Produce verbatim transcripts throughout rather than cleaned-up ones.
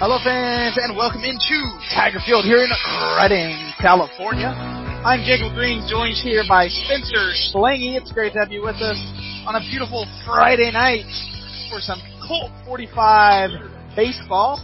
Hello fans and welcome into Tiger Field here in Redding, California. I'm Jacob Green, joined here by Spencer Schlange. It's great to have you with us on a beautiful Friday night for some Colt forty-five baseball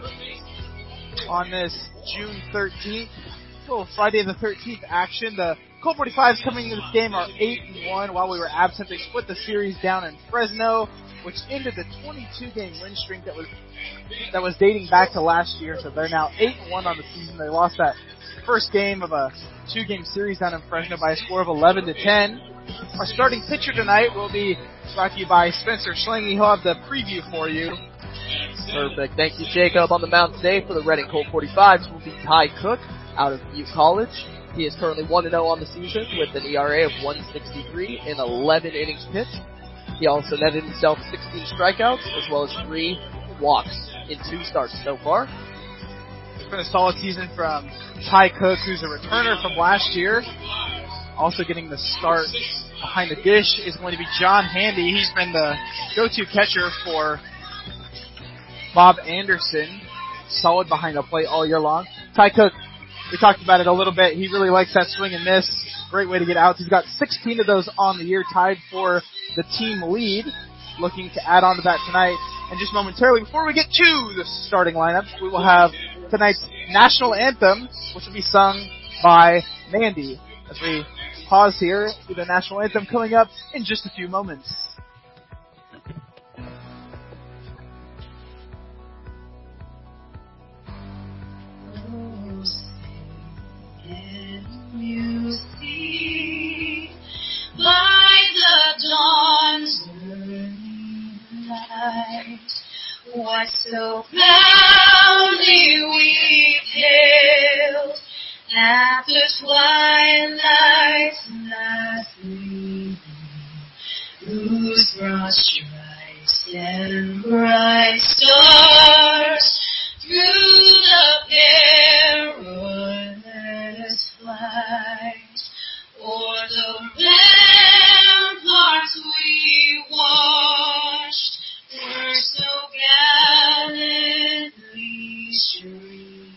on this June thirteenth. Little Friday the thirteenth action. The Colt forty-fives coming into this game are eight and one while we were absent. They split the series down in Fresno, which ended the twenty-two game win streak that was that was dating back to last year. So they're now eight and one on the season. They lost that first game of a two game series down in Fresno by a score of eleven to ten. Our starting pitcher tonight will be brought to you by Spencer Schlange. He'll have the preview for you. Perfect. Thank you, Jacob. On the mound today for the Redding Colt forty-fives will be Ty Cook out of Butte College. He is currently one and oh on the season with an E R A of one sixty-three in eleven innings pitched. He also netted himself sixteen strikeouts as well as three walks in two starts so far. It's been a solid season from Ty Cook, who's a returner from last year. Also getting the start behind the dish is going to be John Handy. He's been the go-to catcher for Bob Anderson. Solid behind the plate all year long. Ty Cook, we talked about it a little bit. He really likes that swing and miss. Great way to get outs. He's got sixteen of those on the year, tied for the team lead. Looking to add on to that tonight. And just momentarily, before we get to the starting lineups, we will have tonight's national anthem, which will be sung by Mandy. As we pause here, with the national anthem coming up in just a few moments. You see by the dawn's burning light what so proudly we hailed at the twilight's last gleaming, whose broad stripes and bright stars through the perilous flight o'er the ramparts we watched were so gallantly streaming,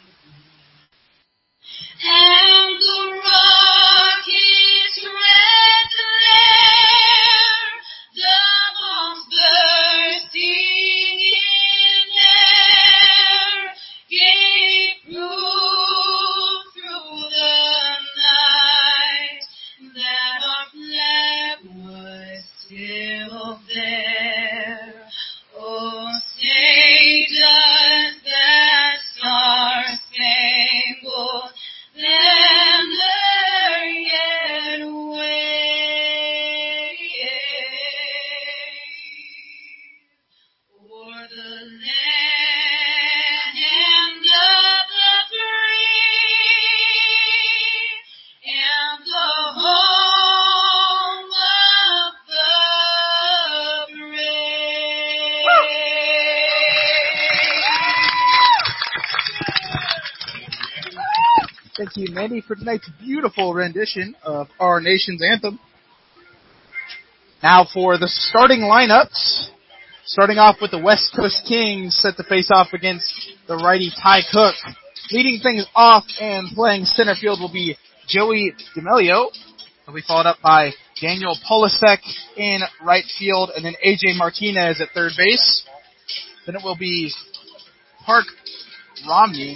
and the rocket's red glare, the bombs bursting in air, gave proof through the night that our flag was still there. Oh, say does that star-spangled banner yet wave o'er the land of the free and the home of the brave. Thank you, Mandy, for tonight's beautiful rendition of our nation's anthem. Now for the starting lineups. Starting off with the West Coast Kings, set to face off against the righty Ty Cook. Leading things off and playing center field will be Joey D'Amelio. He'll be followed up by Daniel Polasek in right field, and then A J Martinez at third base. Then it will be Park Romney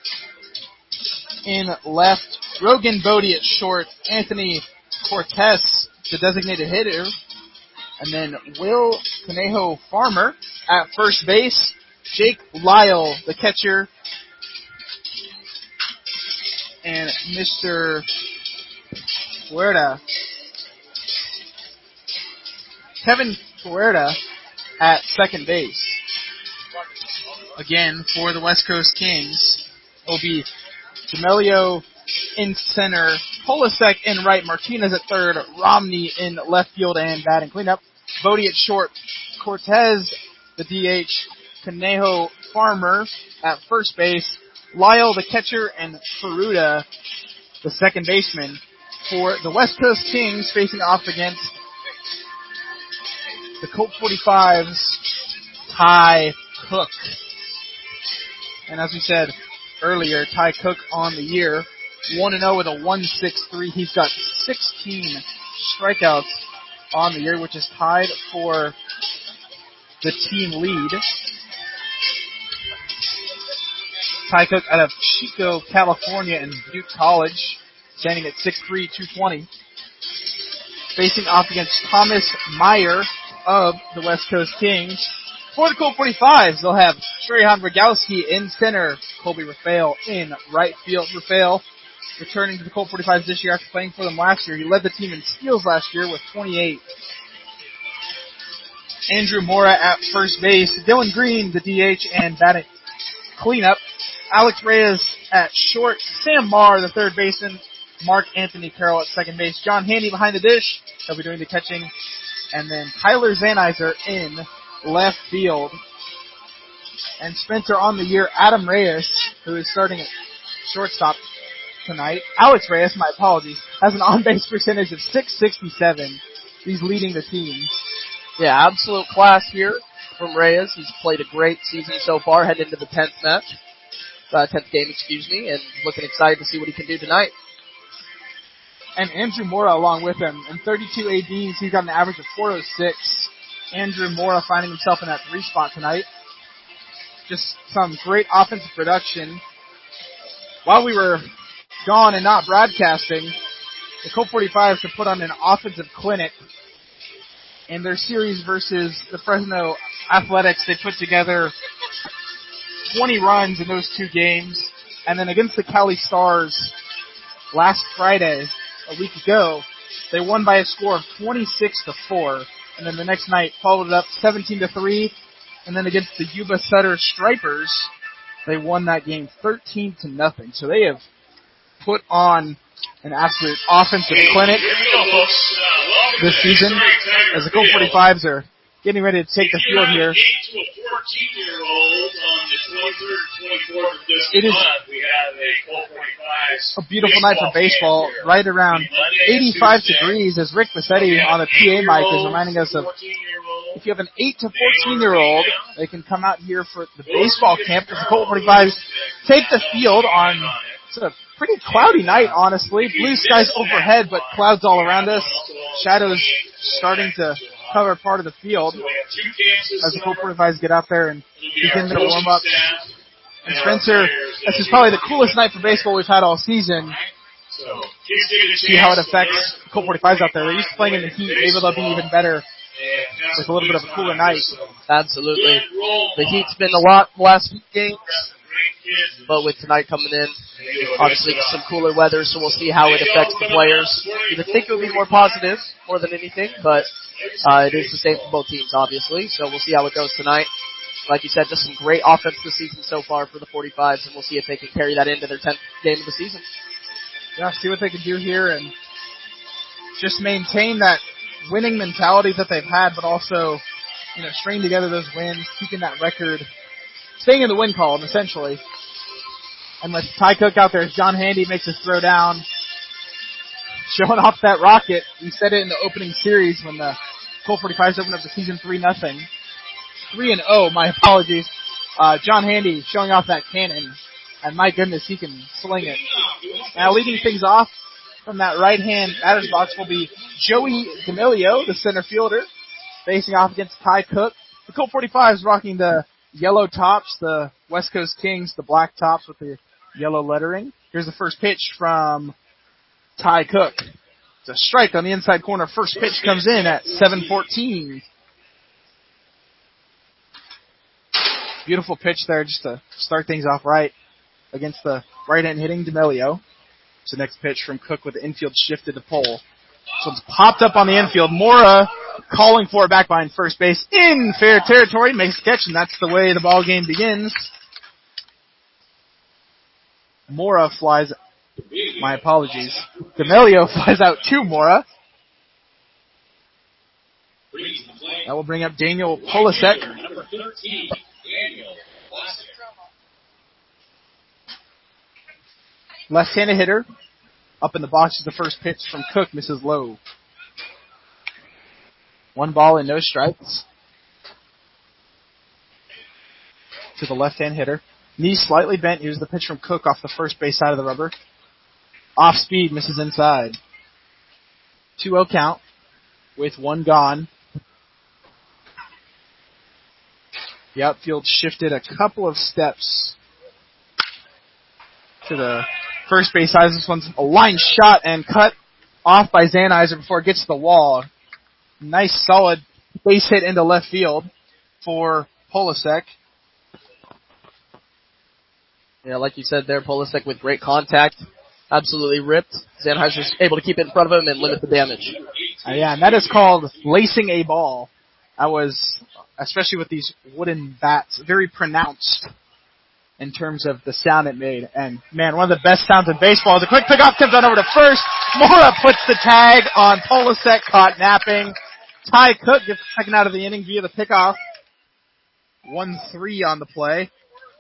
in left, Rogan Bodie at short, Anthony Cortez, the designated hitter, and then Will Conejo Farmer at first base, Jake Lyle, the catcher, and Mister Puerta, Kevin Puerta at second base. Again, for the West Coast Kings, it will be D'Amelio in center, Polasek in right, Martinez at third, Romney in left field and batting cleanup, Bodie at short, Cortez, the D H, Conejo Farmer at first base, Lyle, the catcher, and Peruta, the second baseman. For the West Coast Kings facing off against the Colt forty-fives, Ty Cook. And as we said earlier, Ty Cook on the year, one and oh with a one point six three. He's got sixteen strikeouts on the year, which is tied for the team lead. Ty Cook out of Chico, California in Butte College, standing at six three, two twenty. Facing off against Thomas Meyer of the West Coast Kings. For the Colt forty-fives, they'll have Shrehan Rogowski in center, Colby Rafael in right field. Rafael returning to the Colt forty-fives this year after playing for them last year. He led the team in steals last year with twenty-eight. Andrew Mora at first base. Dylan Green, the D H, and batting cleanup. Alex Reyes at short. Sam Marr, the third baseman. Mark Anthony Carroll at second base. John Handy behind the dish. He'll be doing the catching. And then Tyler Zanizer in left field. And Spencer on the year, Adam Reyes, who is starting at shortstop tonight. Alex Reyes, my apologies, has an on-base percentage of six sixty-seven. He's leading the team. Yeah, absolute class here from Reyes. He's played a great season so far, heading into the tenth match. Uh, tenth game, excuse me, and looking excited to see what he can do tonight. And Andrew Mora along with him. In thirty-two A Ds, he's got an average of four oh six. Andrew Mora finding himself in that three spot tonight. Just some great offensive production. While we were gone and not broadcasting, the Colt forty-fives have put on an offensive clinic in their series versus the Fresno Athletics. They put together twenty runs in those two games. And then against the Cali Stars last Friday, a week ago, they won by a score of twenty-six to four. And then the next night followed it up seventeen to three. And then against the Yuba Sutter Stripers, they won that game thirteen to nothing. So they have put on an absolute offensive clinic this season as the Colt forty-fives are getting ready to take the field here. It is a beautiful night for baseball, right around eighty-five degrees, as Rick Bassetti on the P A mic is reminding us of. If you have an eight to fourteen year old, they can come out here for the baseball camp as the Colt forty-fives take the field on it's a pretty cloudy night, honestly. Blue skies overhead, but clouds all around us. Shadows starting to cover part of the field as the Colt forty-fives get out there and begin their warm-ups. And Spencer, this is probably the coolest night for baseball we've had all season. See how it affects Colt forty-fives out there. They're used to playing in the heat. Maybe they'll be even better with a little bit of a cooler night. Absolutely. The heat's been a lot the last few games, but with tonight coming in, obviously some cooler weather, so we'll see how it affects the players. You would think it would be more positive more than anything, but uh, it is the same for both teams, obviously, so we'll see how it goes tonight. Like you said, just some great offense this season so far for the forty-fives, and we'll see if they can carry that into their tenth game of the season. Yeah, see what they can do here and just maintain that winning mentality that they've had, but also, you know, string together those wins, keeping that record, staying in the win column, essentially. And with Ty Cook out there, as John Handy makes his throw down, showing off that rocket. He said it in the opening series when the Colt forty-fives opened up the season three nothing. three and oh, my apologies. Uh, John Handy showing off that cannon. And my goodness, he can sling it. Now leading things off from that right-hand batter's box will be Joey D'Amelio, the center fielder, facing off against Ty Cook. The Colt forty-fives rocking the yellow tops, the West Coast Kings, the black tops with the yellow lettering. Here's the first pitch from Ty Cook. It's a strike on the inside corner. First pitch comes in at seven fourteen. Beautiful pitch there just to start things off right against the right-hand hitting D'Amelio. So next pitch from Cook with the infield shifted to pole. So it's popped up on the infield. Mora calling for it back behind first base in fair territory. Makes the catch, and that's the way the ball game begins. Mora flies, my apologies. D'Amelio flies out to Mora. That will bring up Daniel Polasek. Left-handed hitter. Up in the box is the first pitch from Cook, misses low. One ball and no strikes to the left-hand hitter. Knee slightly bent. Here's the pitch from Cook off the first base side of the rubber. Off speed, misses inside. two oh count with one gone. The outfield shifted a couple of steps to the first base side. This one's a line shot and cut off by Zanizer before it gets to the wall. Nice solid base hit into left field for Polasek. Yeah, like you said there, Polasek with great contact. Absolutely ripped. Zaniher's able to keep it in front of him and limit the damage. Uh, yeah, and that is called lacing a ball. That was, especially with these wooden bats, very pronounced in terms of the sound it made. And, man, one of the best sounds in baseball. The quick pickoff comes on over to first. Mora puts the tag on Polasek, caught napping. Ty Cook gets second out of the inning via the pickoff. one three on the play.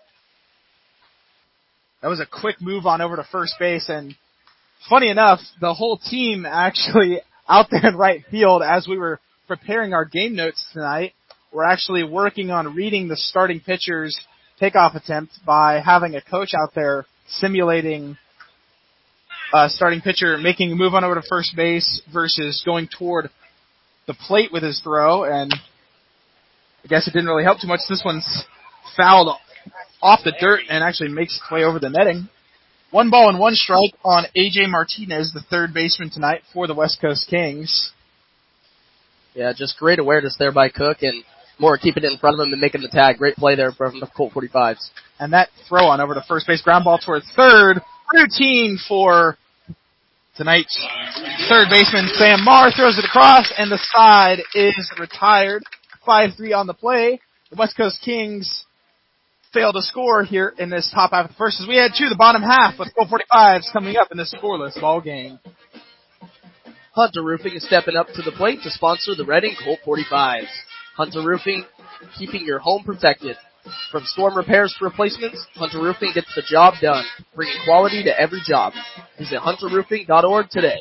That was a quick move on over to first base, and funny enough, the whole team actually out there in right field as we were preparing our game notes tonight, we're actually working on reading the starting pitcher's takeoff attempt by having a coach out there simulating a starting pitcher making a move on over to first base versus going toward the plate with his throw, and I guess it didn't really help too much. This one's fouled off the dirt and actually makes its way over the netting. One ball and one strike on A J Martinez, the third baseman tonight for the West Coast Kings. Yeah, just great awareness there by Cook, and Moore keeping it in front of him and making the tag. Great play there from the Colt forty-fives. And that throw on over to first base, ground ball towards third. Routine for tonight's third baseman, Sam Marr, throws it across, and the side is retired. five three on the play. The West Coast Kings fail to score here in this top half of the first as we head to the bottom half with Colt forty-fives coming up in this scoreless ball game. Hunter Roofing is stepping up to the plate to sponsor the Reading Colt forty-fives. Hunter Roofing, keeping your home protected. From storm repairs to replacements, Hunter Roofing gets the job done, bringing quality to every job. Visit hunter roofing dot org today.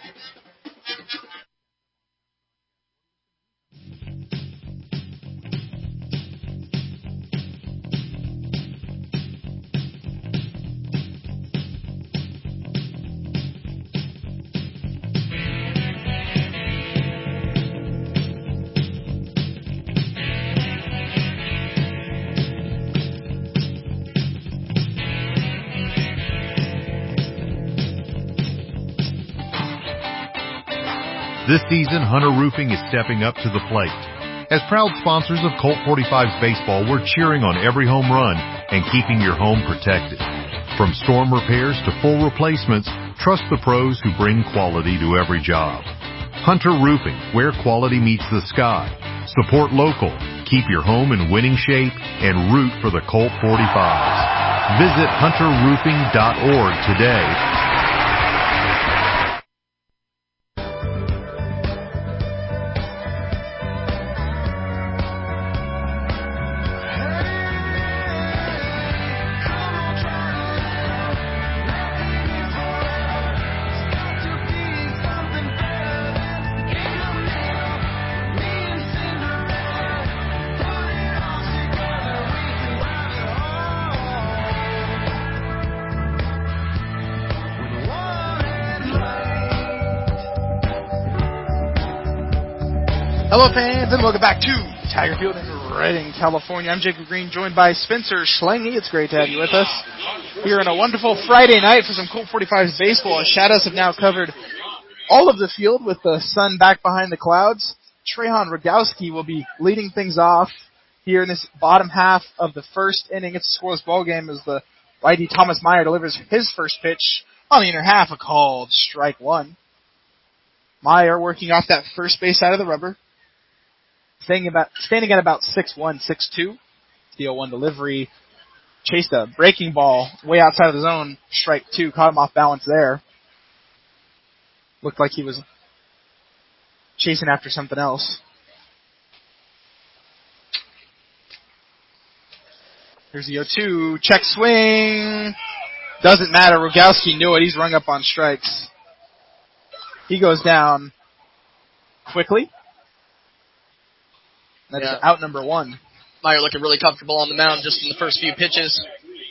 This season, Hunter Roofing is stepping up to the plate. As proud sponsors of Colt forty-fives baseball, we're cheering on every home run and keeping your home protected. From storm repairs to full replacements, trust the pros who bring quality to every job. Hunter Roofing, where quality meets the sky. Support local, keep your home in winning shape, and root for the Colt forty-fives. Visit hunter roofing dot org today. Hello fans, and welcome back to Tiger Field in Redding, California. I'm Jacob Green, joined by Spencer Schlange. It's great to have you with us here on a wonderful Friday night for some Colt forty-fives baseball. Shadows have now covered all of the field with the sun back behind the clouds. Trehan Rogowski will be leading things off here in this bottom half of the first inning. It's a scoreless ball game as the righty Thomas Meyer delivers his first pitch on the inner half, a called strike one. Meyer working off that first base side of the rubber. Standing, about, standing at about six one, six two. The oh one delivery. Chased a breaking ball way outside of the zone. Strike two. Caught him off balance there. Looked like he was chasing after something else. Here's the oh two. Check swing. Doesn't matter. Rogowski knew it. He's rung up on strikes. He goes down quickly. That's yeah. out number one. Meyer looking really comfortable on the mound just in the first few pitches.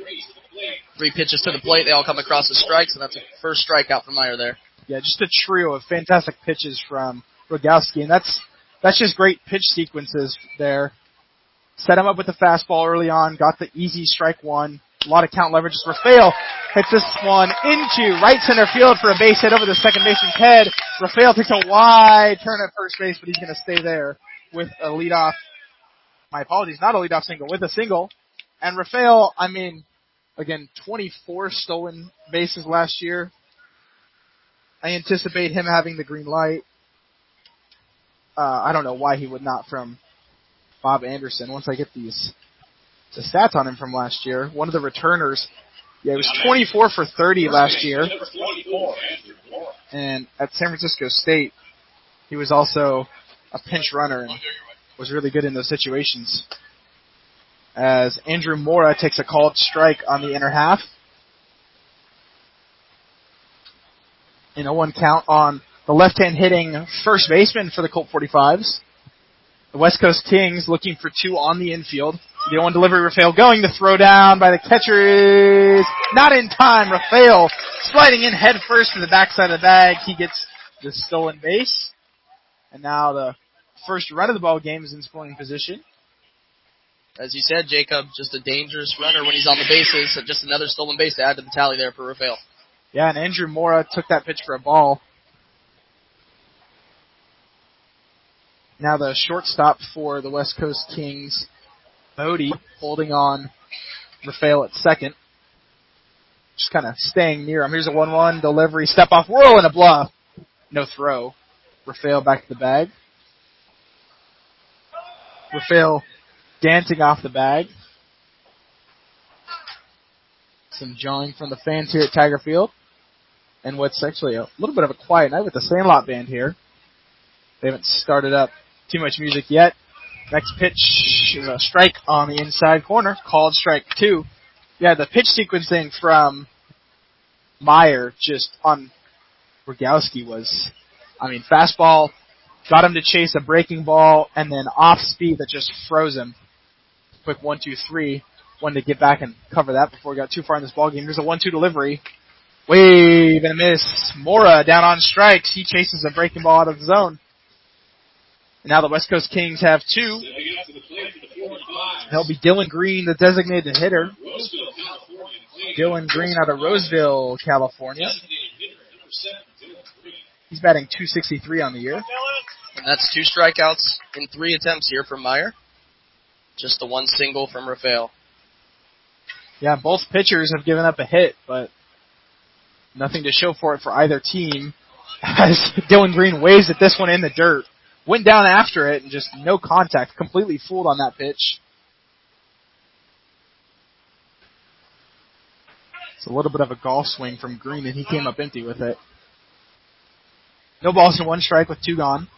Three pitches to the plate. They all come across as strikes, and that's a first strikeout for Meyer there. Yeah, just a trio of fantastic pitches from Rogowski, and that's that's just great pitch sequences there. Set him up with the fastball early on, got the easy strike one. A lot of count leverage. Rafael hits this one into right center field for a base hit over the second baseman's head. Rafael takes a wide turn at first base, but he's going to stay there with a leadoff. My apologies, not a leadoff single, with a single. And Rafael, I mean, again, twenty-four stolen bases last year. I anticipate him having the green light. Uh, I don't know why he would not from Bob Anderson. Once I get these the stats on him from last year, one of the returners, yeah, he was twenty-four for thirty last year. And at San Francisco State, he was also a pinch runner and was really good in those situations. As Andrew Mora takes a called strike on the inner half. In a one count on the left-hand hitting first baseman for the Colt forty-fives. The West Coast Kings looking for two on the infield. The one delivery, Rafael going to throw down by the catcher is not in time. Rafael sliding in head first to the backside of the bag. He gets the stolen base. And now the first run of the ball game is in scoring position. As you said, Jacob, just a dangerous runner when he's on the bases. So just another stolen base to add to the tally there for Rafael. Yeah, and Andrew Mora took that pitch for a ball. Now the shortstop for the West Coast Kings, Bodie, holding on Rafael at second. Just kind of staying near him. Here's a one one delivery, step off, whirl, and a bluff. No throw. Rafael back to the bag. Rafael dancing off the bag. Some jawing from the fans here at Tiger Field. And what's actually a little bit of a quiet night with the Sandlot Band here. They haven't started up too much music yet. Next pitch is a strike on the inside corner. Called strike two. Yeah, the pitch sequencing from Meyer just on Rogowski was, I mean, fastball, got him to chase a breaking ball, and then off speed that just froze him. Quick one, two, three. Wanted to get back and cover that before he got too far in this ballgame. Here's a one two delivery. Wave and a miss. Mora down on strikes. He chases a breaking ball out of the zone. And now the West Coast Kings have two. That'll be Dylan Green, the designated hitter. Dylan Green out of Roseville, California. He's batting two sixty-three on the year. And that's two strikeouts in three attempts here from Meyer. Just the one single from Rafael. Yeah, both pitchers have given up a hit, but nothing to show for it for either team. As Dylan Green waves at this one in the dirt. Went down after it and just no contact. Completely fooled on that pitch. It's a little bit of a golf swing from Green, and he came up empty with it. No balls and one strike with two gone.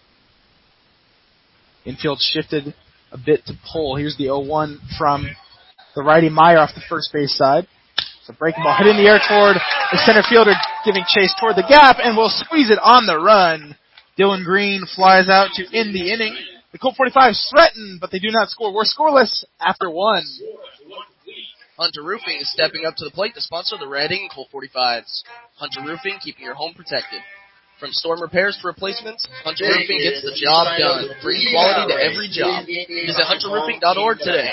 Infield shifted a bit to pull. Here's the oh one from the righty Meyer off the first base side. It's a breaking ball hit in the air toward the center fielder, giving chase toward the gap, and will squeeze it on the run. Dylan Green flies out to end the inning. The Colt forty-fives threaten, but they do not score. We're scoreless after one. Hunter Roofing is stepping up to the plate to sponsor the Reading Colt forty-fives. Hunter Roofing, keeping your home protected. From storm repairs to replacements, Hunter Roofing gets the job done, bringing quality to every job. Visit hunter roofing dot org today.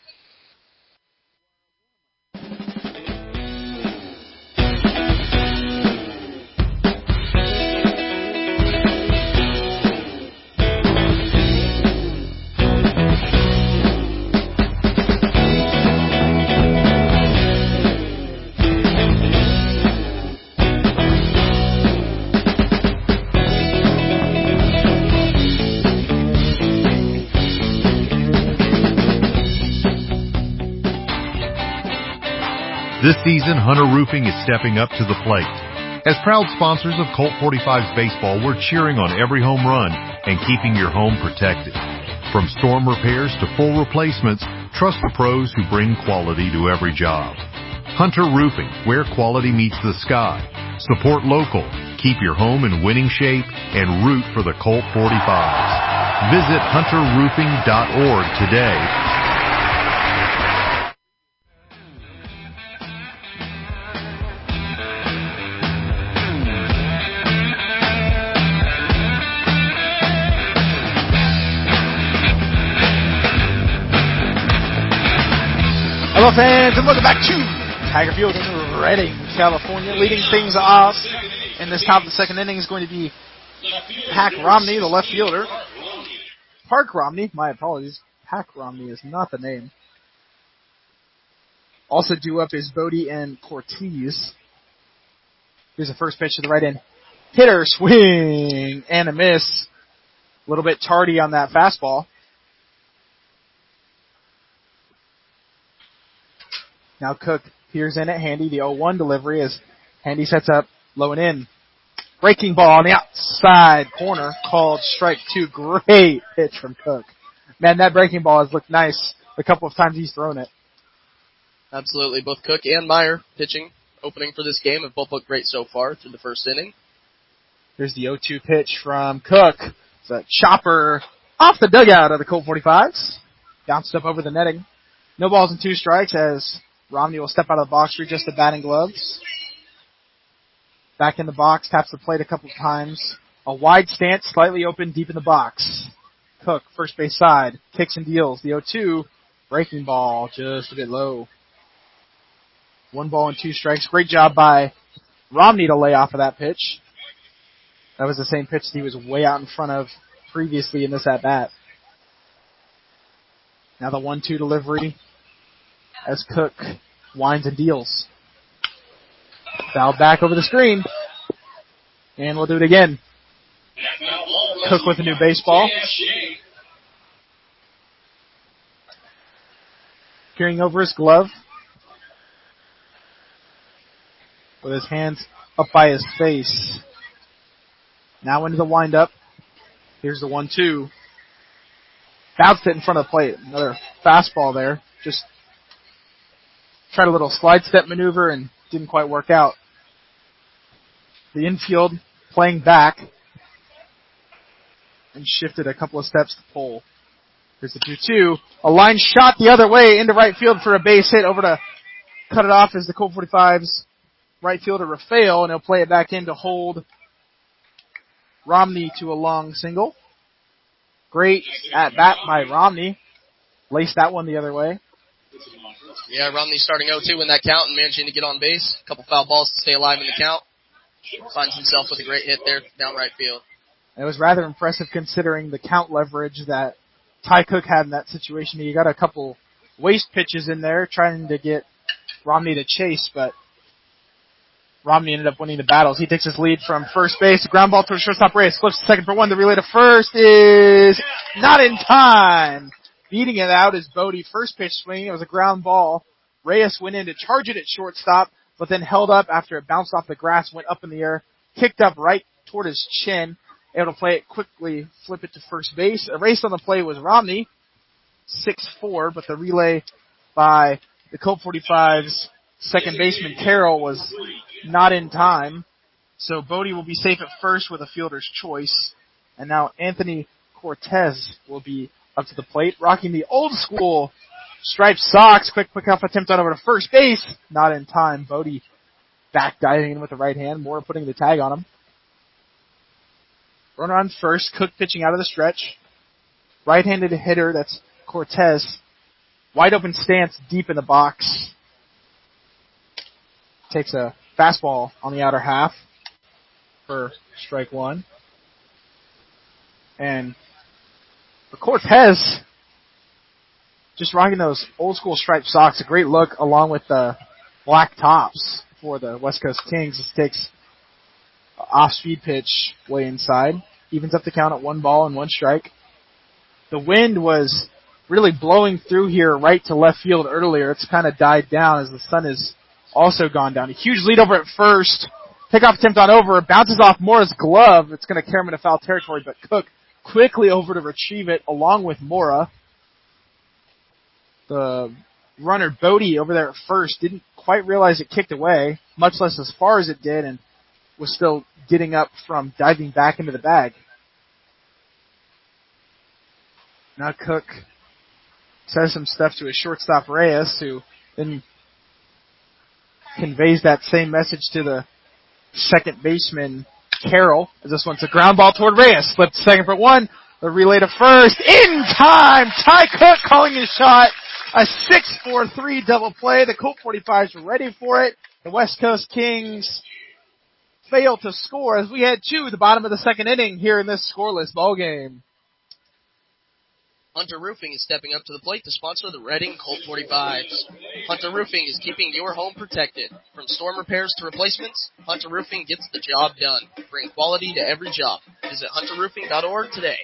This season, Hunter Roofing is stepping up to the plate. As proud sponsors of Colt forty-fives baseball, we're cheering on every home run and keeping your home protected. From storm repairs to full replacements, trust the pros who bring quality to every job. Hunter Roofing, where quality meets the sky. Support local, keep your home in winning shape, and root for the Colt forty-fives. Visit hunter roofing dot org today. Hello fans, and welcome back to Tiger Field in Redding, California. Leading things off in this top of the second inning is going to be Pack Romney, the left fielder. Park Romney, my apologies. Pack Romney is not the name. Also due up is Bodie and Cortez. Here's the first pitch to the right end. Hitter, swing, and a miss. A little bit tardy on that fastball. Now Cook peers in at Handy. The oh one delivery as Handy sets up low and in. Breaking ball on the outside corner called strike two. Great pitch from Cook. Man, that breaking ball has looked nice the couple of times he's thrown it. Absolutely. Both Cook and Meyer pitching, opening for this game, have both looked great so far through the first inning. Here's the oh two pitch from Cook. It's a chopper off the dugout of the Colt forty-fives. Bounced up over the netting. No balls and two strikes as Romney will step out of the box, readjust the batting gloves. Back in the box, taps the plate a couple of times. A wide stance, slightly open, deep in the box. Cook, first base side, kicks and deals. The oh two, breaking ball, just a bit low. One ball and two strikes. Great job by Romney to lay off of that pitch. That was the same pitch that he was way out in front of previously in this at-bat. Now the one two delivery as Cook winds and deals. Fouled back over the screen. And we'll do it again. Cook with a new baseball. Peering over his glove. With his hands up by his face. Now into the windup. Here's the one two. Bounced it in front of the plate. Another fastball there. Just tried a little slide step maneuver and didn't quite work out. The infield playing back and shifted a couple of steps to pull. Here's the two two. A line shot the other way into right field for a base hit. Over to cut it off as the Colt forty-fives right fielder Rafael, and he'll play it back in to hold Romney to a long single. Great at bat by Romney. Laced that one the other way. Yeah, Romney starting oh two in that count and managing to get on base. A couple foul balls to stay alive in the count. Finds himself with a great hit there down right field. It was rather impressive considering the count leverage that Ty Cook had in that situation. He got a couple waste pitches in there trying to get Romney to chase, but Romney ended up winning the battles. He takes his lead from first base. A ground ball to shortstop Reyes. Flips to second for one. The relay to first is not in time. Beating it out is Bodie. First pitch swinging. It was a ground ball. Reyes went in to charge it at shortstop, but then held up after it bounced off the grass, went up in the air, kicked up right toward his chin. Able to play it quickly, flip it to first base. Erased on the play was Romney, six four, but the relay by the Colt forty-fives second baseman Carroll was not in time. So Bodie will be safe at first with a fielder's choice. And now Anthony Cortez will be up to the plate, rocking the old school striped socks. Quick pickoff attempt on over to first base. Not in time. Bodie back diving in with the right hand. Moore putting the tag on him. Runner on first. Cook pitching out of the stretch. Right-handed hitter. That's Cortez. Wide open stance deep in the box. Takes a fastball on the outer half for strike one. And for Cortez, just rocking those old school striped socks, a great look along with the black tops for the West Coast Kings. This takes off-speed pitch way inside. Evens up the count at one ball and one strike. The wind was really blowing through here right to left field earlier. It's kind of died down as the sun has also gone down. A huge lead over at first. Pickoff attempt on over. Bounces off Mora's glove. It's going to carry him into foul territory, but Cook quickly over to retrieve it along with Mora. The runner Bodie over there at first didn't quite realize it kicked away, much less as far as it did, and was still getting up from diving back into the bag. Now Cook says some stuff to his shortstop Reyes, who then conveys that same message to the second baseman Carroll, as this one's a ground ball toward Reyes. Flipped to second for one. The relay to first. In time! Ty Cook calling his shot. A six four three double play. The Colt forty-fives are ready for it. The West Coast Kings fail to score as we head to the bottom of the second inning here in this scoreless ballgame. Hunter Roofing is stepping up to the plate to sponsor the Reading Colt forty-fives. Hunter Roofing is keeping your home protected. From storm repairs to replacements, Hunter Roofing gets the job done. Bring quality to every job. Visit hunter roofing dot org today.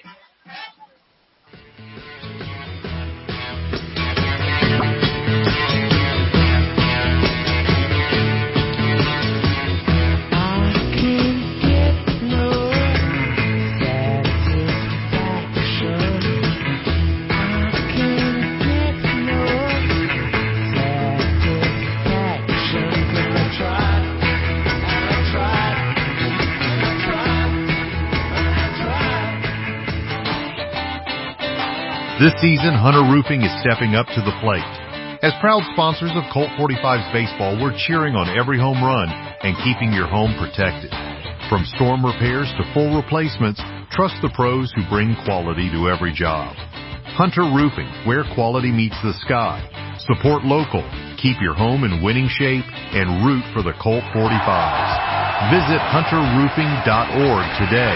This season, Hunter Roofing is stepping up to the plate. As proud sponsors of Colt forty-fives baseball, we're cheering on every home run and keeping your home protected. From storm repairs to full replacements, trust the pros who bring quality to every job. Hunter Roofing, where quality meets the sky. Support local, keep your home in winning shape, and root for the Colt forty-fives. Visit hunter roofing dot org today.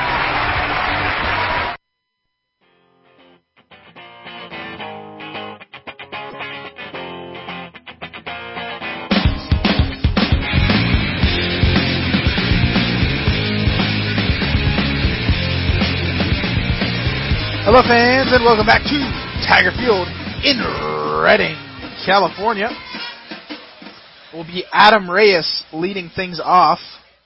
Hello fans and welcome back to Tiger Field in Redding, California. Will be Adam Reyes leading things off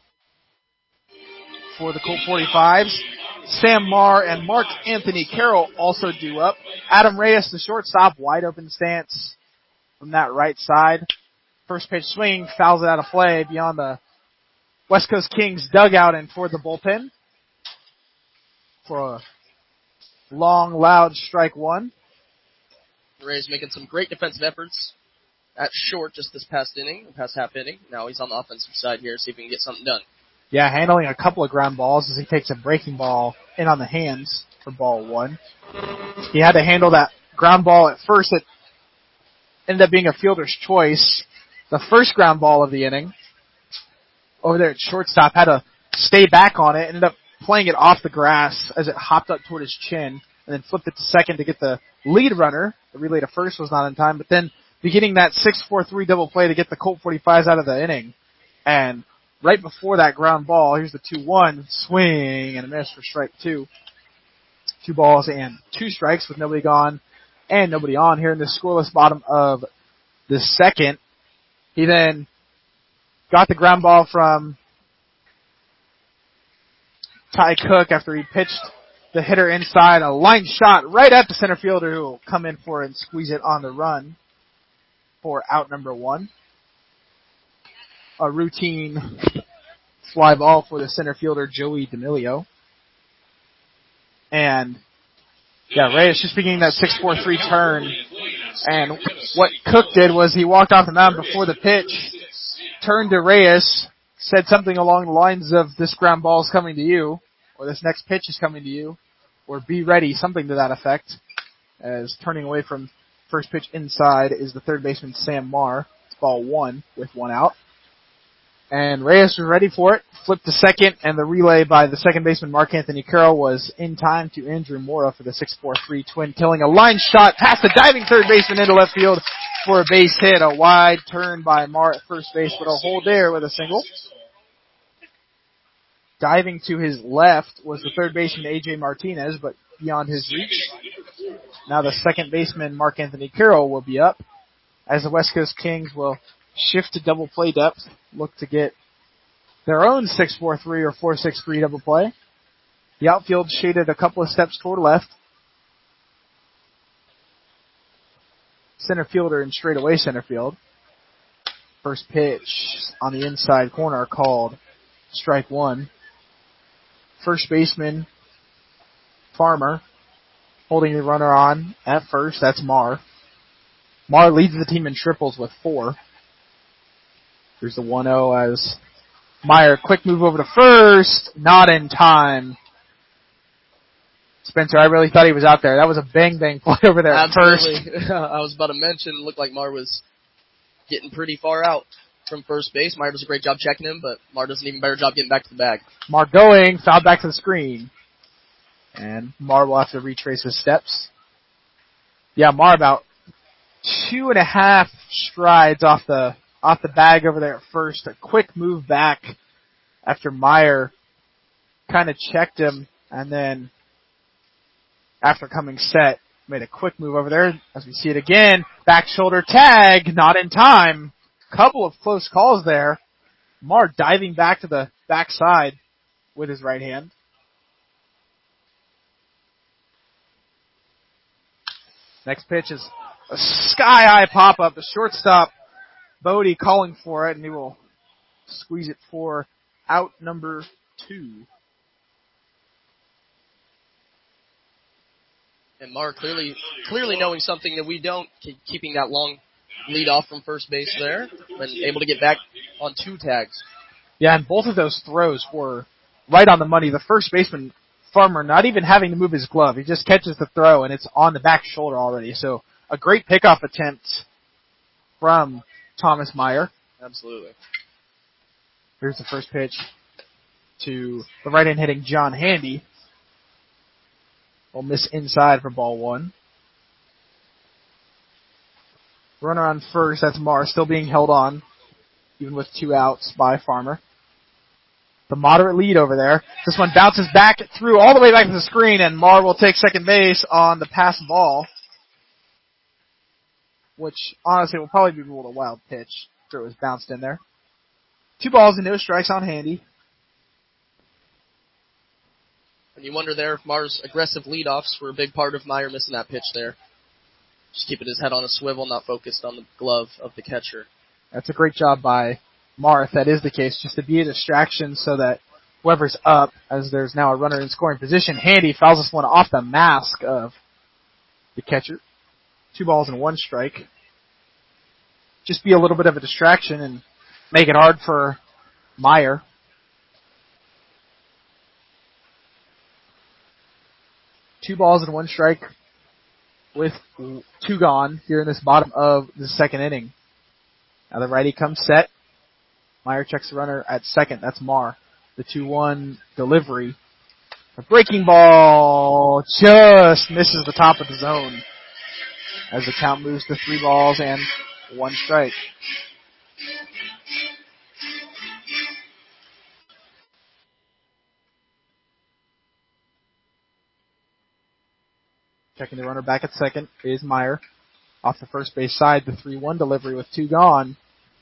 for the Colt forty-fives. Sam Marr and Mark Anthony Carroll also due up. Adam Reyes, the shortstop, wide open stance from that right side. First pitch swing, fouls it out of play beyond the West Coast Kings dugout and toward the bullpen for a long, loud strike one. Reyes making some great defensive efforts at short just this past inning, past half inning. Now he's on the offensive side here, see if he can get something done. Yeah, handling a couple of ground balls as he takes a breaking ball in on the hands for ball one. He had to handle that ground ball at first. It ended up being a fielder's choice. The first ground ball of the inning over there at shortstop had to stay back on it, ended up playing it off the grass as it hopped up toward his chin, and then flipped it to second to get the lead runner. The relay to first was not in time, but then beginning that six four three double play to get the Colt forty-fives out of the inning. And right before that ground ball, here's the two one, swing and a miss for strike two. Two balls and two strikes with nobody gone and nobody on here in the scoreless bottom of the second. He then got the ground ball from Ty Cook after he pitched the hitter inside, a line shot right at the center fielder who will come in for it and squeeze it on the run for out number one. A routine fly ball for the center fielder, Joey D'Amelio. And, yeah, Reyes just beginning that six four three turn. And what Cook did was he walked off the mound before the pitch, turned to Reyes, said something along the lines of, this ground ball is coming to you, or this next pitch is coming to you, or be ready, something to that effect, as turning away from first pitch inside is the third baseman Sam Marr. It's ball one with one out. And Reyes was ready for it, flipped to second, and the relay by the second baseman Mark Anthony Carroll was in time to Andrew Mora for the six four three twin, killing a line shot past the diving third baseman into left field for a base hit. A wide turn by Marr at first base, but a hold there with a single. Diving to his left was the third baseman A J Martinez, but beyond his reach. Now the second baseman Mark Anthony Carroll will be up, as the West Coast Kings will shift to double play depth, look to get their own six four three or four six three double play. The outfield shaded a couple of steps toward left. Center fielder in straightaway center field. First pitch on the inside corner called strike one. First baseman Farmer holding the runner on at first. That's Marr. Marr leads the team in triples with four. Here's the one oh as Meyer, quick move over to first, not in time Spencer, I really thought he was out there. That was a bang-bang play over there at first. Absolutely. I was about to mention, it looked like Mar was getting pretty far out from first base. Meyer does a great job checking him, but Mar does an even better job getting back to the bag. Mar going, fouled back to the screen. And Mar will have to retrace his steps. Yeah, Mar about two and a half strides off the off the bag over there at first. A quick move back after Meyer kind of checked him, and then after coming set, made a quick move over there. As we see it again, back shoulder tag, not in time. Couple of close calls there. Mar diving back to the backside with his right hand. Next pitch is a sky-high pop-up. The shortstop, Bodie, calling for it, and he will squeeze it for out number two. And Mar clearly clearly knowing something that we don't, keeping that long lead off from first base there, and able to get back on two tags. Yeah, and both of those throws were right on the money. The first baseman, Farmer, not even having to move his glove. He just catches the throw, and it's on the back shoulder already. So a great pickoff attempt from Thomas Meyer. Absolutely. Here's the first pitch to the right-hand hitting John Handy. Will miss inside for ball one. Runner on first, that's Mar, still being held on, even with two outs by Farmer. The moderate lead over there. This one bounces back through all the way back to the screen, and Mar will take second base on the pass ball, which honestly will probably be ruled a wild pitch after it was bounced in there. Two balls and no strikes on Handy. And you wonder there if Mar's aggressive leadoffs were a big part of Meyer missing that pitch there. Just keeping his head on a swivel, not focused on the glove of the catcher. That's a great job by Mar, if that is the case, just to be a distraction so that whoever's up, as there's now a runner in scoring position, Handy fouls this one off the mask of the catcher. Two balls and one strike. Just be a little bit of a distraction and make it hard for Meyer. Two balls and one strike with two gone here in this bottom of the second inning. Now the righty comes set. Meyer checks the runner at second. That's Mar. The two one delivery. A breaking ball just misses the top of the zone as the count moves to three balls and one strike. Checking the runner back at second is Meyer. Off the first base side, the three one delivery with two gone.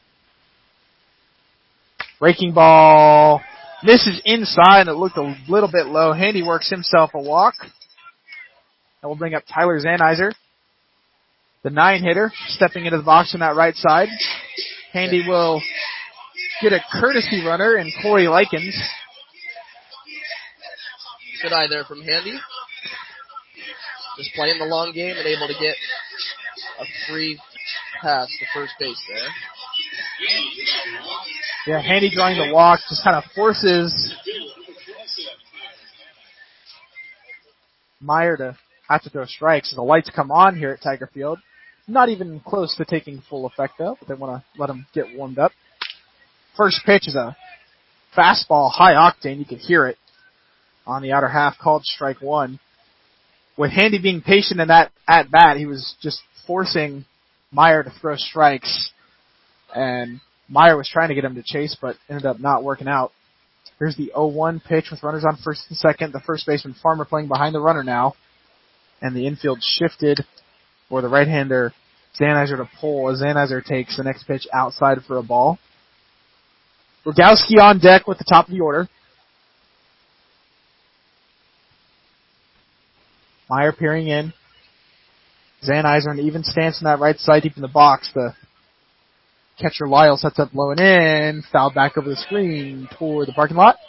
Breaking ball misses inside, and it looked a little bit low. Handy works himself a walk. And we'll bring up Tyler Zanizer, the nine hitter, stepping into the box on that right side. Handy will get a courtesy runner in Corey Likens. Good eye there from Handy. Just playing the long game and able to get a free pass to first base there. Yeah, Handy drawing the walk just kind of forces Meyer to have to throw strikes. The lights come on here at Tiger Field. Not even close to taking full effect though, but they want to let him get warmed up. First pitch is a fastball, high octane. You can hear it on the outer half, called strike one. With Handy being patient in that at bat, he was just forcing Meyer to throw strikes, and Meyer was trying to get him to chase, but ended up not working out. Here's the oh one pitch with runners on first and second. The first baseman Farmer playing behind the runner now, and the infield shifted for the right-hander Zanizer to pull as Zanizer takes the next pitch outside for a ball. Rogowski on deck with the top of the order. Meyer peering in. Zanizer in even stance in that right side, deep in the box. The catcher Lyle sets up low and in. Fouled back over the screen toward the parking lot.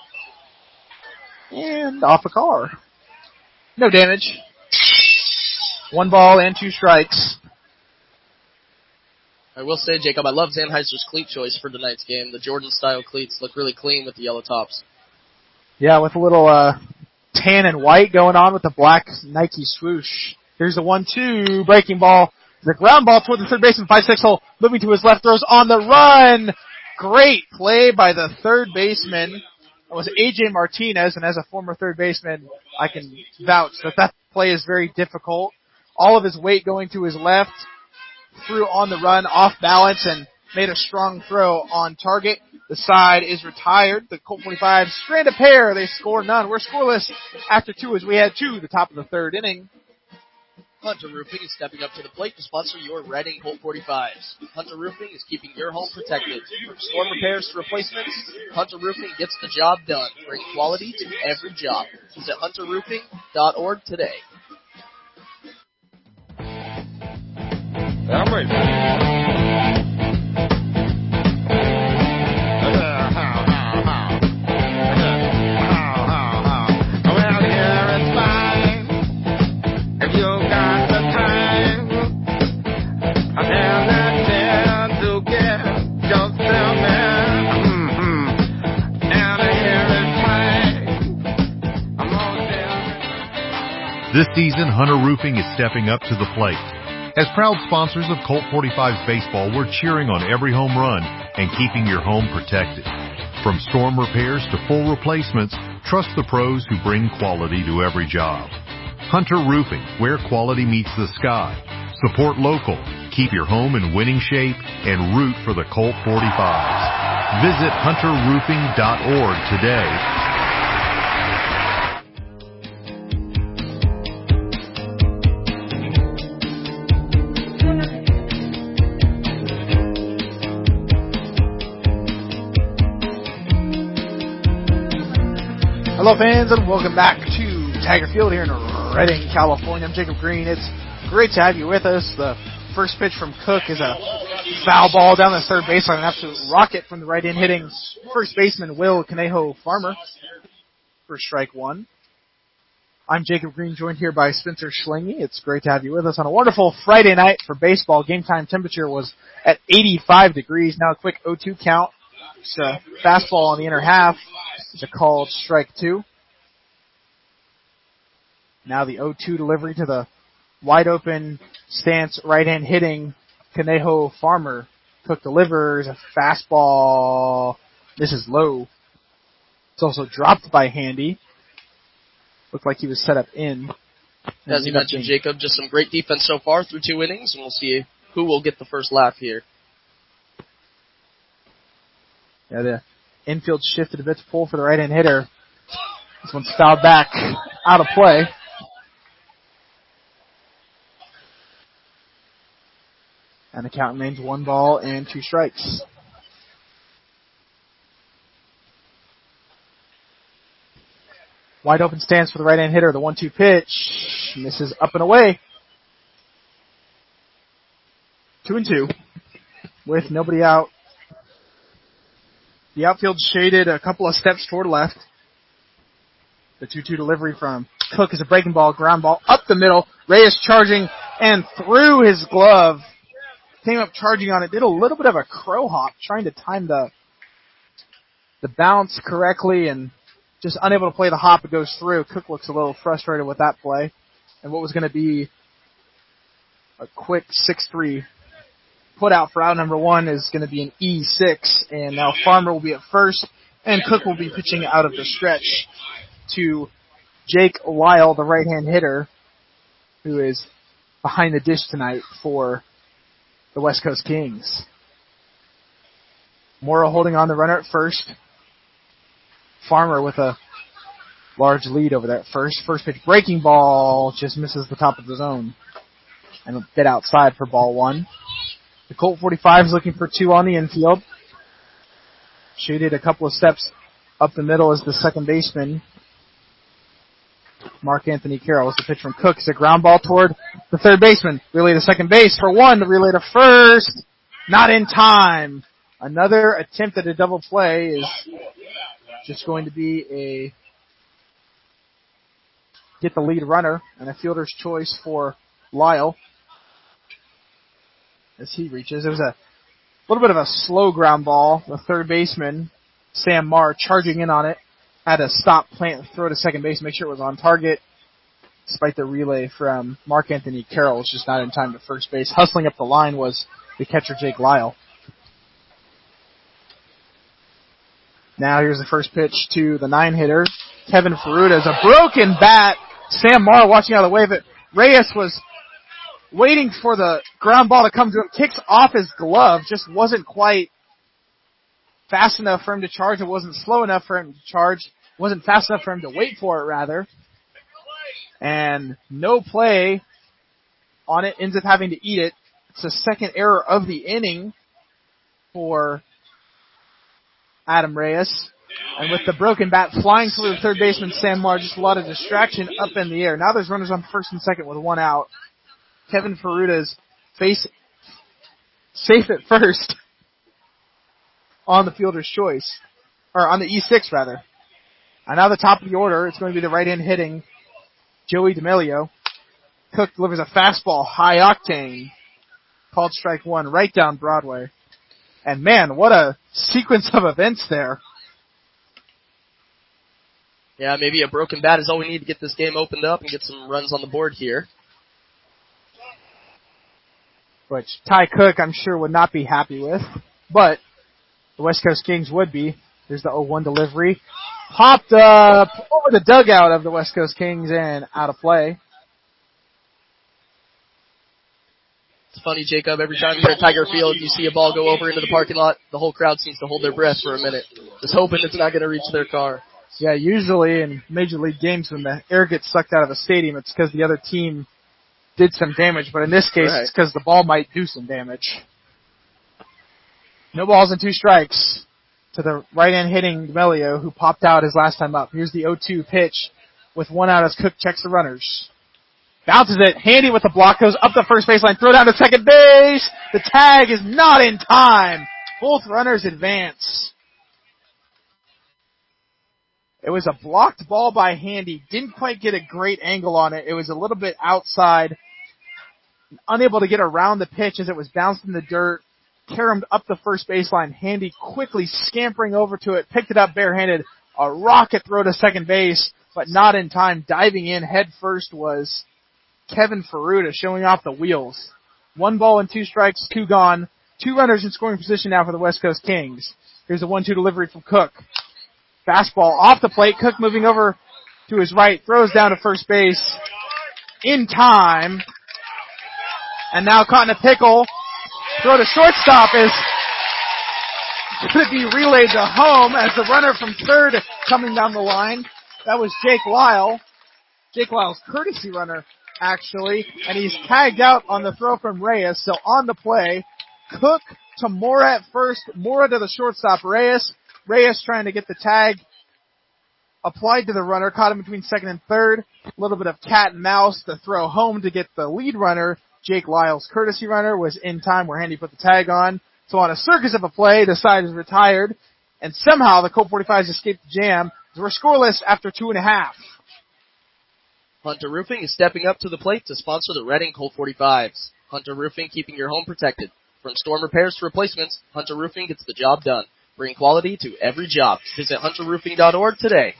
And off a car. No damage. One ball and two strikes. I will say, Jacob, I love Zaniser's cleat choice for tonight's game. The Jordan-style cleats look really clean with the yellow tops. Yeah, with a little uh, tan and white going on with the black Nike swoosh. Here's a one two, breaking ball. The ground ball toward the third baseman, five six hole, moving to his left, throws on the run. Great play by the third baseman. It was A J Martinez, and as a former third baseman, I can vouch that that play is very difficult. All of his weight going to his left, threw on the run, off balance, and made a strong throw on target. The side is retired. The Colt forty-fives strand a pair. They score none. We're scoreless after two as we head to the top of the third inning. Hunter Roofing is stepping up to the plate to sponsor your Reading Colt forty-fives. Hunter Roofing is keeping your home protected. From storm repairs to replacements, Hunter Roofing gets the job done. Bring quality to every job. Visit hunter roofing dot org today. I'm ready. This season, Hunter Roofing is stepping up to the plate. As proud sponsors of Colt forty-fives baseball, we're cheering on every home run and keeping your home protected. From storm repairs to full replacements, trust the pros who bring quality to every job. Hunter Roofing, where quality meets the sky. Support local, keep your home in winning shape, and root for the Colt forty-fives. Visit hunter roofing dot org today. Hello fans, and welcome back to Tiger Field here in Redding, California. I'm Jacob Green. It's great to have you with us. The first pitch from Cook is a foul ball down the third baseline, an absolute rocket from the right-in hitting first baseman Will Conejo Farmer for strike one. I'm Jacob Green, joined here by Spencer Schlingy. It's great to have you with us on a wonderful Friday night for baseball. Game time temperature was at eighty-five degrees. Now a quick oh two count. It's a fastball on the inner half. It's a called strike two. Now the oh two delivery to the wide open stance right-hand hitting Conejo Farmer. Cook delivers a fastball. This is low. It's also dropped by Handy. Looked like he was set up in. As you mentioned, Jacob, just some great defense so far through two innings, and we'll see who will get the first laugh here. Yeah, the infield shifted a bit to pull for the right-hand hitter. This one's fouled back out of play. And the count remains one ball and two strikes. Wide open stance for the right-hand hitter. The one two pitch misses up and away. Two and two with nobody out. The outfield shaded a couple of steps toward left. The two two delivery from Cook is a breaking ball, ground ball up the middle. Reyes charging and threw his glove. Came up charging on it, did a little bit of a crow hop, trying to time the the bounce correctly and just unable to play the hop. It goes through. Cook looks a little frustrated with that play. And what was going to be a quick six three put out for out number one is going to be an E six. And now Farmer will be at first, and Cook will be pitching out of the stretch to Jake Lyle, the right-hand hitter, who is behind the dish tonight for the West Coast Kings. Morrow holding on the runner at first. Farmer with a large lead over that first. First pitch breaking ball just misses the top of the zone. And a bit outside for ball one. The Colt forty-five is looking for two on the infield. Shaded a couple of steps up the middle as the second baseman, Mark Anthony Carroll. It's the pitch from Cook. It's a ground ball toward the third baseman. Relay to second base for one. The relay to first. Not in time. Another attempt at a double play is just going to be a get the lead runner and a fielder's choice for Lyle as he reaches. It was a little bit of a slow ground ball. The third baseman, Sam Marr, charging in on it. had to stop, plant, throw to second base, make sure it was on target. Despite the relay from Mark Anthony Carroll, was just not in time to first base. Hustling up the line was the catcher Jake Lyle. Now here's the first pitch to the nine hitter, Kevin Ferruda. Is a broken bat. Sam Morrow watching out of the way of it. Reyes was waiting for the ground ball to come to him. Kicks off his glove. Just wasn't quite fast enough for him to charge. It wasn't slow enough for him to charge. Wasn't fast enough for him to wait for it, rather. And no play on it. Ends up having to eat it. It's the second error of the inning for Adam Reyes. And with the broken bat flying through the third baseman, Sam Morrow, just a lot of distraction up in the air. Now there's runners on first and second with one out. Kevin Ferruda's face safe at first on the fielder's choice. Or on the E six, rather. And now the top of the order, it's going to be the right-hand hitting Joey D'Amelio. Cook delivers a fastball, high octane. Called strike one, right down Broadway. And man, what a sequence of events there. Yeah, maybe a broken bat is all we need to get this game opened up and get some runs on the board here. Which Ty Cook, I'm sure, would not be happy with. But the West Coast Kings would be. There's the oh one delivery. Popped up over the dugout of the West Coast Kings and out of play. It's funny, Jacob, every time you're at Tiger Field, you see a ball go over into the parking lot, the whole crowd seems to hold their breath for a minute, just hoping it's not going to reach their car. Yeah, usually in Major League games when the air gets sucked out of a stadium, it's because the other team did some damage, but in this case, right. It's because the ball might do some damage. No balls and two strikes to the right-hand hitting D'Amelio, who popped out his last time up. Here's the oh two pitch with one out as Cook checks the runners. Bounces it, handy with the block, goes up the first baseline, throw down to second base. The tag is not in time. Both runners advance. It was a blocked ball by Handy. Didn't quite get a great angle on it. It was a little bit outside. Unable to get around the pitch as it was bounced in the dirt. Caromed up the first baseline. Handy quickly scampering over to it. Picked it up barehanded. A rocket throw to second base, but not in time. Diving in head first was Kevin Ferruda, showing off the wheels. One ball and two strikes, two gone. Two runners in scoring position now for the West Coast Kings. Here's a one two delivery from Cook. Fastball off the plate. Cook moving over to his right. Throws down to first base in time. And now caught in a pickle. Throw to shortstop is going to be relayed to home as the runner from third coming down the line. That was Jake Lyle. Jake Lyle's courtesy runner, actually. And he's tagged out on the throw from Reyes. So on the play, Cook to Mora at first. Mora to the shortstop, Reyes. Reyes trying to get the tag applied to the runner. Caught him between second and third. A little bit of cat and mouse to throw home to get the lead runner. Jake Lyle's courtesy runner was in time where Handy put the tag on. So on a circus of a play, the side is retired. And somehow the Colt forty-fives escaped the jam. We're scoreless after two and a half. Hunter Roofing is stepping up to the plate to sponsor the Reading Colt forty-fives. Hunter Roofing, keeping your home protected. From storm repairs to replacements, Hunter Roofing gets the job done. Bring quality to every job. Visit hunter roofing dot org today.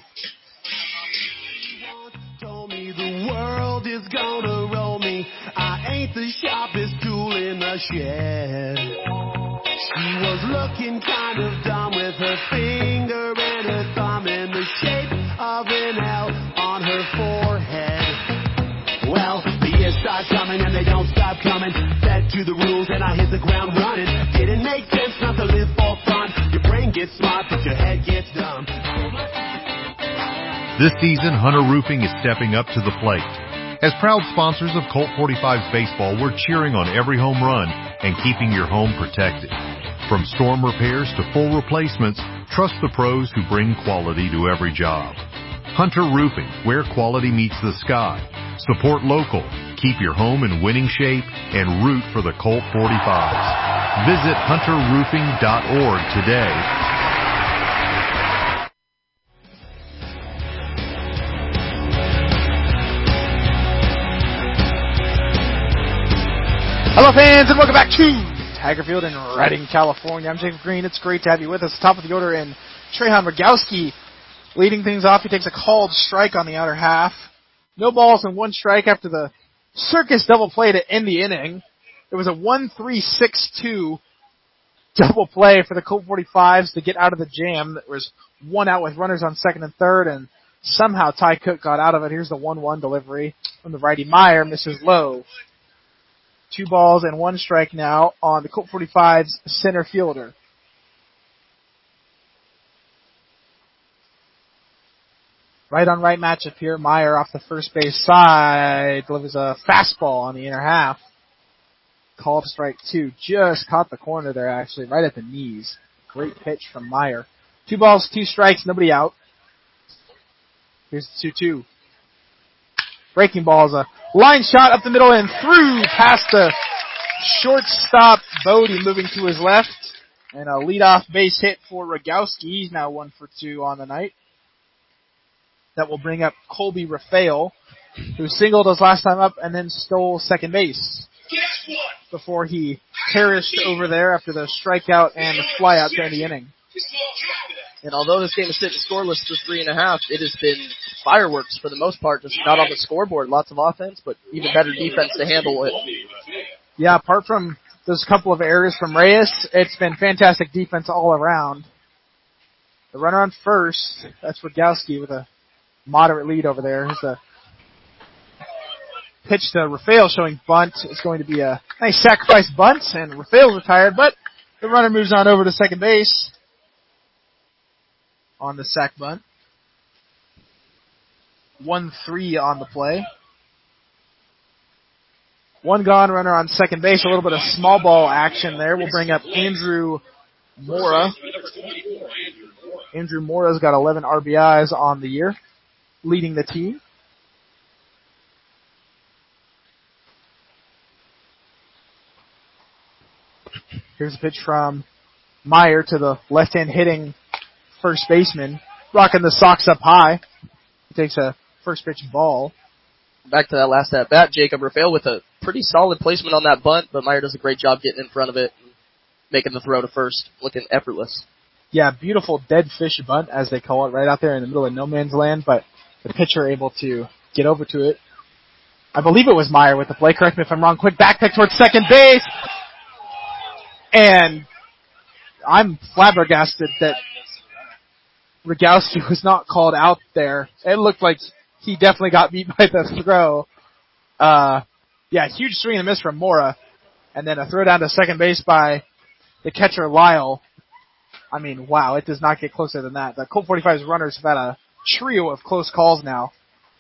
Told me the world is gonna roll me. I ain't the sharpest tool in the shed. She was looking kind of dumb with her finger and her thumb in the shape of an L on her forehead. Well, the years start coming and they don't stop coming. Fed to the rules and I hit the ground running. Didn't make sense not to live for fun. Your brain gets smart but your head gets dumb. This season, Hunter Roofing is stepping up to the plate. As proud sponsors of Colt forty-fives baseball, we're cheering on every home run and keeping your home protected. From storm repairs to full replacements, trust the pros who bring quality to every job. Hunter Roofing, where quality meets the sky. Support local, keep your home in winning shape, and root for the Colt forty-fives. Visit hunter roofing dot org today. Hello fans and welcome back to Tiger Field in Redding, California. I'm Jacob Green. It's great to have you with us. Top of the order in Trehan Rogowski Leading things off, he takes a called strike on the outer half. No balls and one strike after the circus double play to end the inning. It was a one three six two double play for the Colt forty-fives to get out of the jam. There was one out with runners on second and third, and somehow Ty Cook got out of it. Here's the one one delivery from the righty Meyer, misses low. Two balls and one strike now on the Colt forty-fives center fielder. Right on right matchup here. Meyer off the first base side delivers a fastball on the inner half. Called strike two. Just caught the corner there, actually, right at the knees. Great pitch from Meyer. Two balls, two strikes, nobody out. Here's the two two. Breaking ball is a line shot up the middle and through past the shortstop Bodie, moving to his left. And a leadoff base hit for Rogowski. He's now one for two on the night. That will bring up Colby Rafael, who singled us last time up and then stole second base before he perished over there after the strikeout and the flyout during the inning. And although this game is sitting scoreless for three and a half, it has been fireworks for the most part, just not on the scoreboard. Lots of offense, but even better defense to handle it. Yeah, apart from those couple of errors from Reyes, it's been fantastic defense all around. The runner on first, that's Rogowski with a moderate lead over there. Here's a pitch to Rafael showing bunt. It's going to be a nice sacrifice bunt, and Rafael's retired, but the runner moves on over to second base on the sac bunt. one three on the play. One gone, runner on second base. A little bit of small ball action there. We'll bring up Andrew Mora. Andrew Mora's got eleven R B Is on the year, leading the team. Here's a pitch from Meyer to the left-hand hitting first baseman, rocking the Sox up high. He takes a first pitch ball. Back to that last at bat, Jacob Rafael with a pretty solid placement on that bunt, but Meyer does a great job getting in front of it and making the throw to first, looking effortless. Yeah, beautiful dead fish bunt, as they call it, right out there in the middle of no man's land, but the pitcher able to get over to it. I believe it was Meyer with the play. Correct me if I'm wrong. Quick back pick towards second base. And I'm flabbergasted that Rogowski was not called out there. It looked like he definitely got beat by the throw. Uh, yeah, huge swing and a miss from Mora. And then a throw down to second base by the catcher Lyle. I mean, wow, it does not get closer than that. The Colt forty-five's runners have had a trio of close calls now.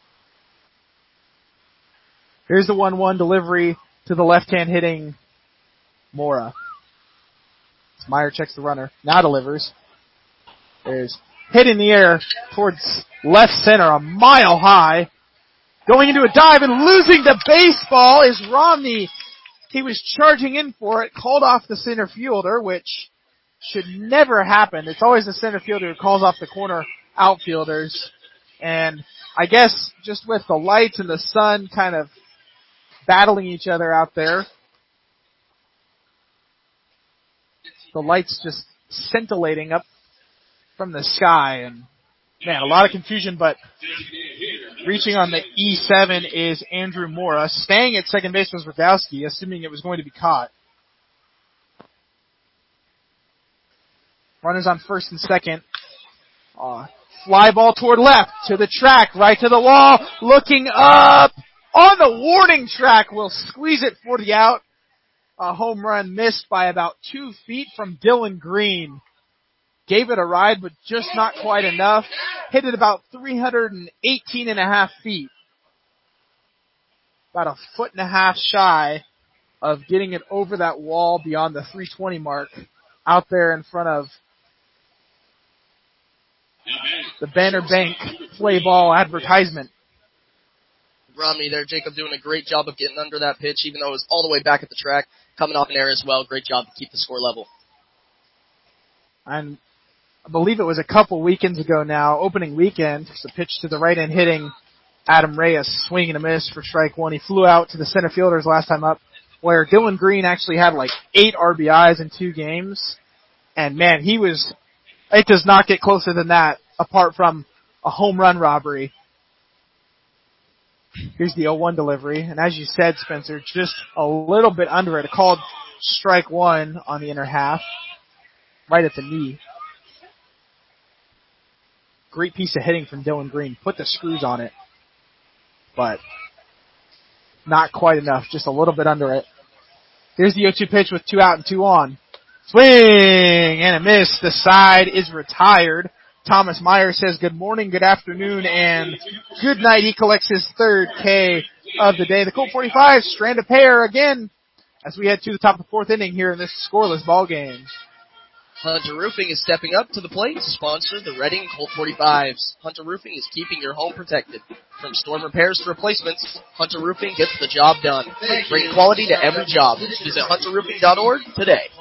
Here's the one one delivery to the left-hand hitting Mora. Meyer checks the runner. Now delivers. There's hit in the air towards left center, a mile high. Going into a dive and losing the baseball is Romney. He was charging in for it, called off the center fielder, which should never happen. It's always the center fielder who calls off the corner outfielders. And I guess just with the lights and the sun kind of battling each other out there, the lights just scintillating up from the sky, and man, a lot of confusion, but reaching on the E seven is Andrew Mora. Staying at second base was Rogowski, assuming it was going to be caught. Runners on first and second. Uh, fly ball toward left, to the track, right to the wall, looking up, on the warning track, will squeeze it for the out. A home run missed by about two feet from Dylan Green. Gave it a ride, but just not quite enough. Hit it about three hundred eighteen and a half feet. About a foot and a half shy of getting it over that wall beyond the three twenty mark. Out there in front of the Banner Bank play ball advertisement. Romney there, Jacob doing a great job of getting under that pitch, even though it was all the way back at the track. Coming off an air as well. Great job to keep the score level. And I believe it was a couple weekends ago now, opening weekend, it's a pitch to the right end hitting Adam Reyes, swing and a miss for strike one. He flew out to the center fielders last time up, where Dylan Green actually had like eight R B Is in two games. And man, he was, it does not get closer than that, apart from a home run robbery. Here's the oh one delivery, and as you said, Spencer, just a little bit under it. Called strike one on the inner half, right at the knee. Great piece of hitting from Dylan Green. Put the screws on it, but not quite enough. Just a little bit under it. Here's the oh two pitch with two out and two on. Swing and a miss. The side is retired. Thomas Meyer says good morning, good afternoon, and good night. He collects his third K of the day. The Colt forty-five strand a pair again as we head to the top of the fourth inning here in this scoreless ball game. Hunter Roofing is stepping up to the plate to sponsor the Reading Colt forty-fives. Hunter Roofing is keeping your home protected. From storm repairs to replacements, Hunter Roofing gets the job done. Bring quality to every job. Visit hunter roofing dot org today.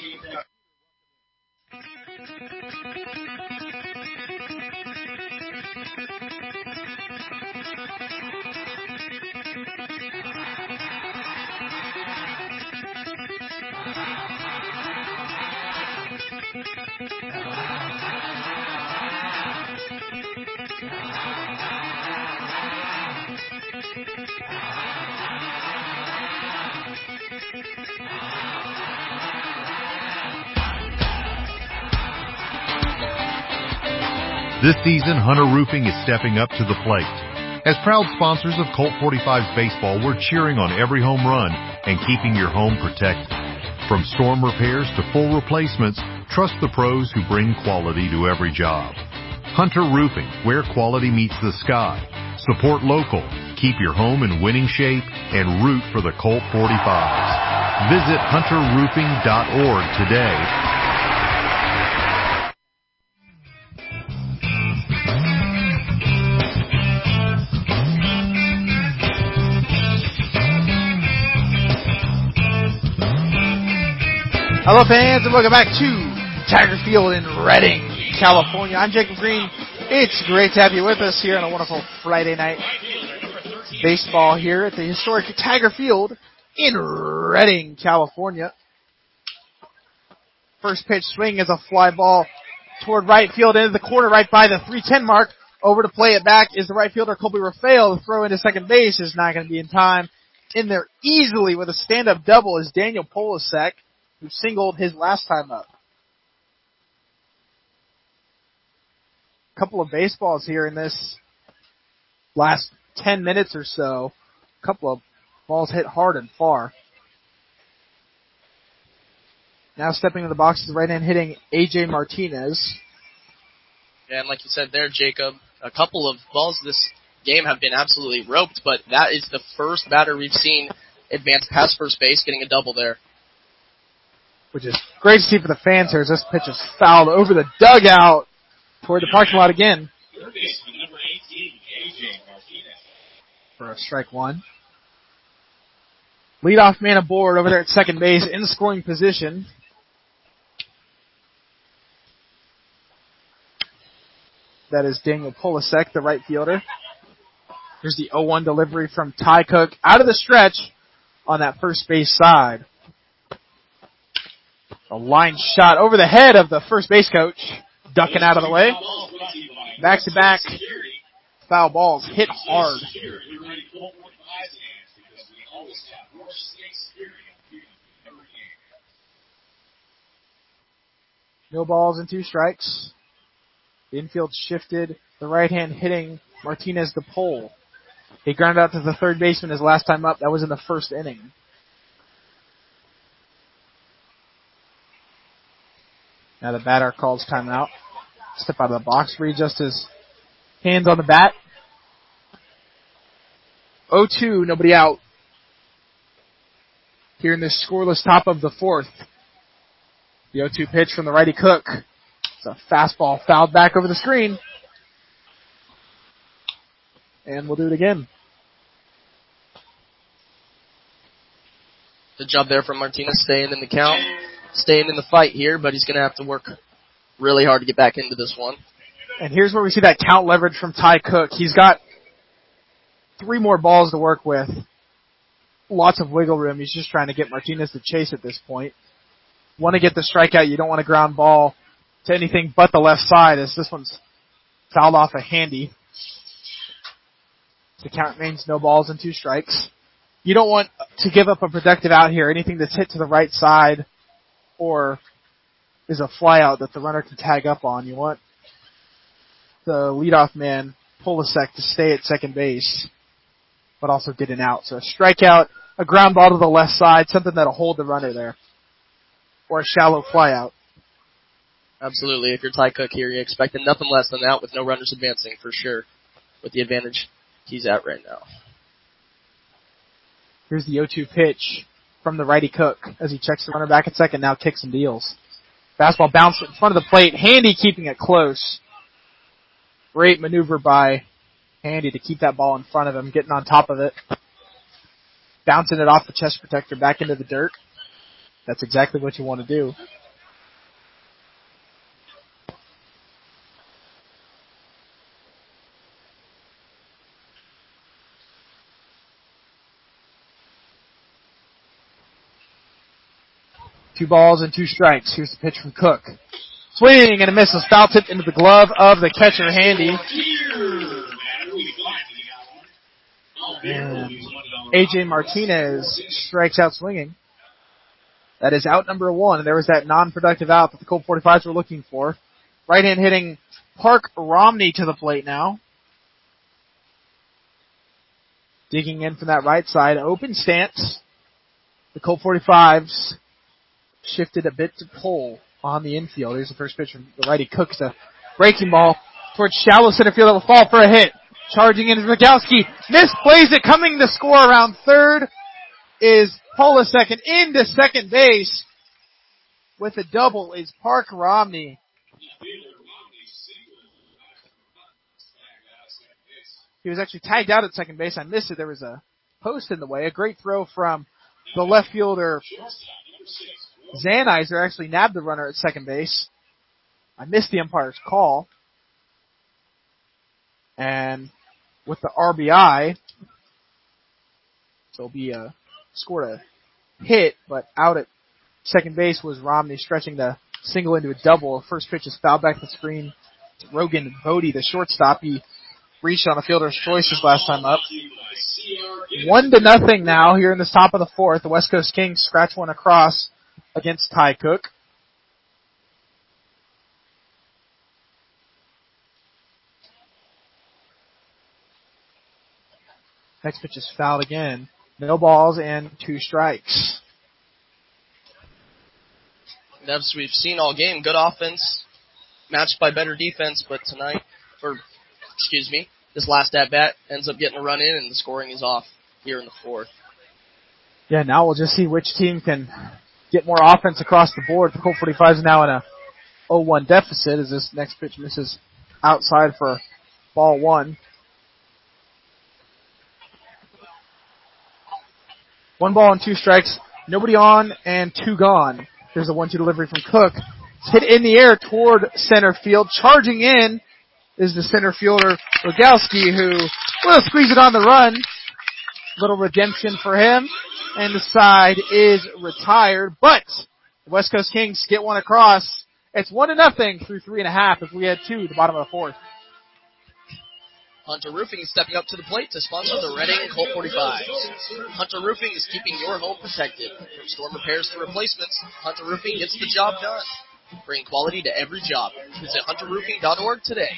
This season, Hunter Roofing is stepping up to the plate. As proud sponsors of Colt forty-fives baseball, we're cheering on every home run and keeping your home protected. From storm repairs to full replacements, trust the pros who bring quality to every job. Hunter Roofing, where quality meets the sky. Support local, keep your home in winning shape, and root for the Colt forty-fives. Visit hunter roofing dot org today. Hello fans and welcome back to Tiger Field in Redding, California. I'm Jacob Green. It's great to have you with us here on a wonderful Friday night baseball here at the historic Tiger Field in Redding, California. First pitch swing is a fly ball toward right field into the corner right by the three ten mark. Over to play it back is the right fielder Colby Rafael. The throw into second base is not going to be in time. In there easily with a stand-up double is Daniel Polasek, who singled his last time up. A couple of baseballs here in this last ten minutes or so. A couple of balls hit hard and far. Now stepping in the box is the right hand hitting A J Martinez. Yeah, and like you said there, Jacob, a couple of balls this game have been absolutely roped, but that is the first batter we've seen advance past first base, getting a double there. Which is great to see for the fans here as this pitch is fouled over the dugout toward the parking lot again. For a strike one. Leadoff man aboard over there at second base in scoring position. That is Daniel Polasek, the right fielder. Here's the oh one delivery from Ty Cook out of the stretch on that first base side. A line shot over the head of the first base coach, ducking out of the way. Back-to-back foul balls hit hard. No balls and two strikes. The infield shifted. The right hand hitting Martinez the pole. He grounded out to the third baseman his last time up. That was in the first inning. Now the batter calls timeout. Step out of the box, readjust his hands on the bat. oh two, nobody out. Here in this scoreless top of the fourth. The oh two pitch from the righty Cook. It's a fastball fouled back over the screen. And we'll do it again. Good job there from Martinez, staying in the count. Staying in the fight here, but he's going to have to work really hard to get back into this one. And here's where we see that count leverage from Ty Cook. He's got three more balls to work with. Lots of wiggle room. He's just trying to get Martinez to chase at this point. Want to get the strikeout. You don't want a ground ball to anything but the left side, as this one's fouled off a Handy. The count remains no balls and two strikes. You don't want to give up a protective out here. Anything that's hit to the right side or is a fly out that the runner can tag up on. You want the leadoff man, Polasek, to stay at second base, but also get an out. So a strikeout, a ground ball to the left side, something that'll hold the runner there, or a shallow fly out. Absolutely. If you're Ty Cook here, you're expecting nothing less than that with no runners advancing for sure, with the advantage he's at right now. Here's the oh two pitch from the righty Cook as he checks the runner back at second, now kicks and deals. Fastball bounced in front of the plate. Handy keeping it close. Great maneuver by Handy to keep that ball in front of him, getting on top of it. Bouncing it off the chest protector back into the dirt. That's exactly what you want to do. Two balls and two strikes. Here's the pitch from Cook. Swing and a miss. Was foul tipped into the glove of the catcher, Handy. And A J Martinez strikes out swinging. That is out number one. And there was that non-productive out that the Colt forty-fives were looking for. Right hand hitting Park Romney to the plate now. Digging in from that right side. Open stance. The Colt forty-fives shifted a bit to pull on the infield. Here's the first pitch from the righty Cook. It's a breaking ball towards shallow center field. That will fall for a hit. Charging in Rogowski. Misplays it. Coming to score around third is Polasek. And into second base with a double is Park Romney. He was actually tagged out at second base. I missed it. There was a post in the way. A great throw from the left fielder Zanizer actually nabbed the runner at second base. I missed the umpire's call. And with the R B I, so it'll be a, scored a hit, but out at second base was Romney stretching the single into a double. First pitch is fouled back the screen to Rogan Bodie, the shortstop. He reached on a fielder's choice his last time up. One to nothing now here in the top of the fourth. The West Coast Kings scratch one across against Ty Cook. Next pitch is fouled again. No balls and two strikes. As we've seen all game, good offense matched by better defense, but tonight, or excuse me, this last at-bat ends up getting a run in and the scoring is off here in the fourth. Yeah, now we'll just see which team can get more offense across the board. The Colt forty-fives is now in a oh one deficit as this next pitch misses outside for ball one. One ball and two strikes. Nobody on and two gone. Here's the one two delivery from Cook. It's hit in the air toward center field. Charging in is the center fielder Rogowski, who will squeeze it on the run. Little redemption for him. And the side is retired. But the West Coast Kings get one across. It's one to nothing through three and a half as we head to the bottom of the fourth. Hunter Roofing is stepping up to the plate to sponsor the Reading Colt forty-fives. Hunter Roofing is keeping your home protected. From storm repairs to replacements, Hunter Roofing gets the job done. Bring quality to every job. Visit hunter roofing dot org today.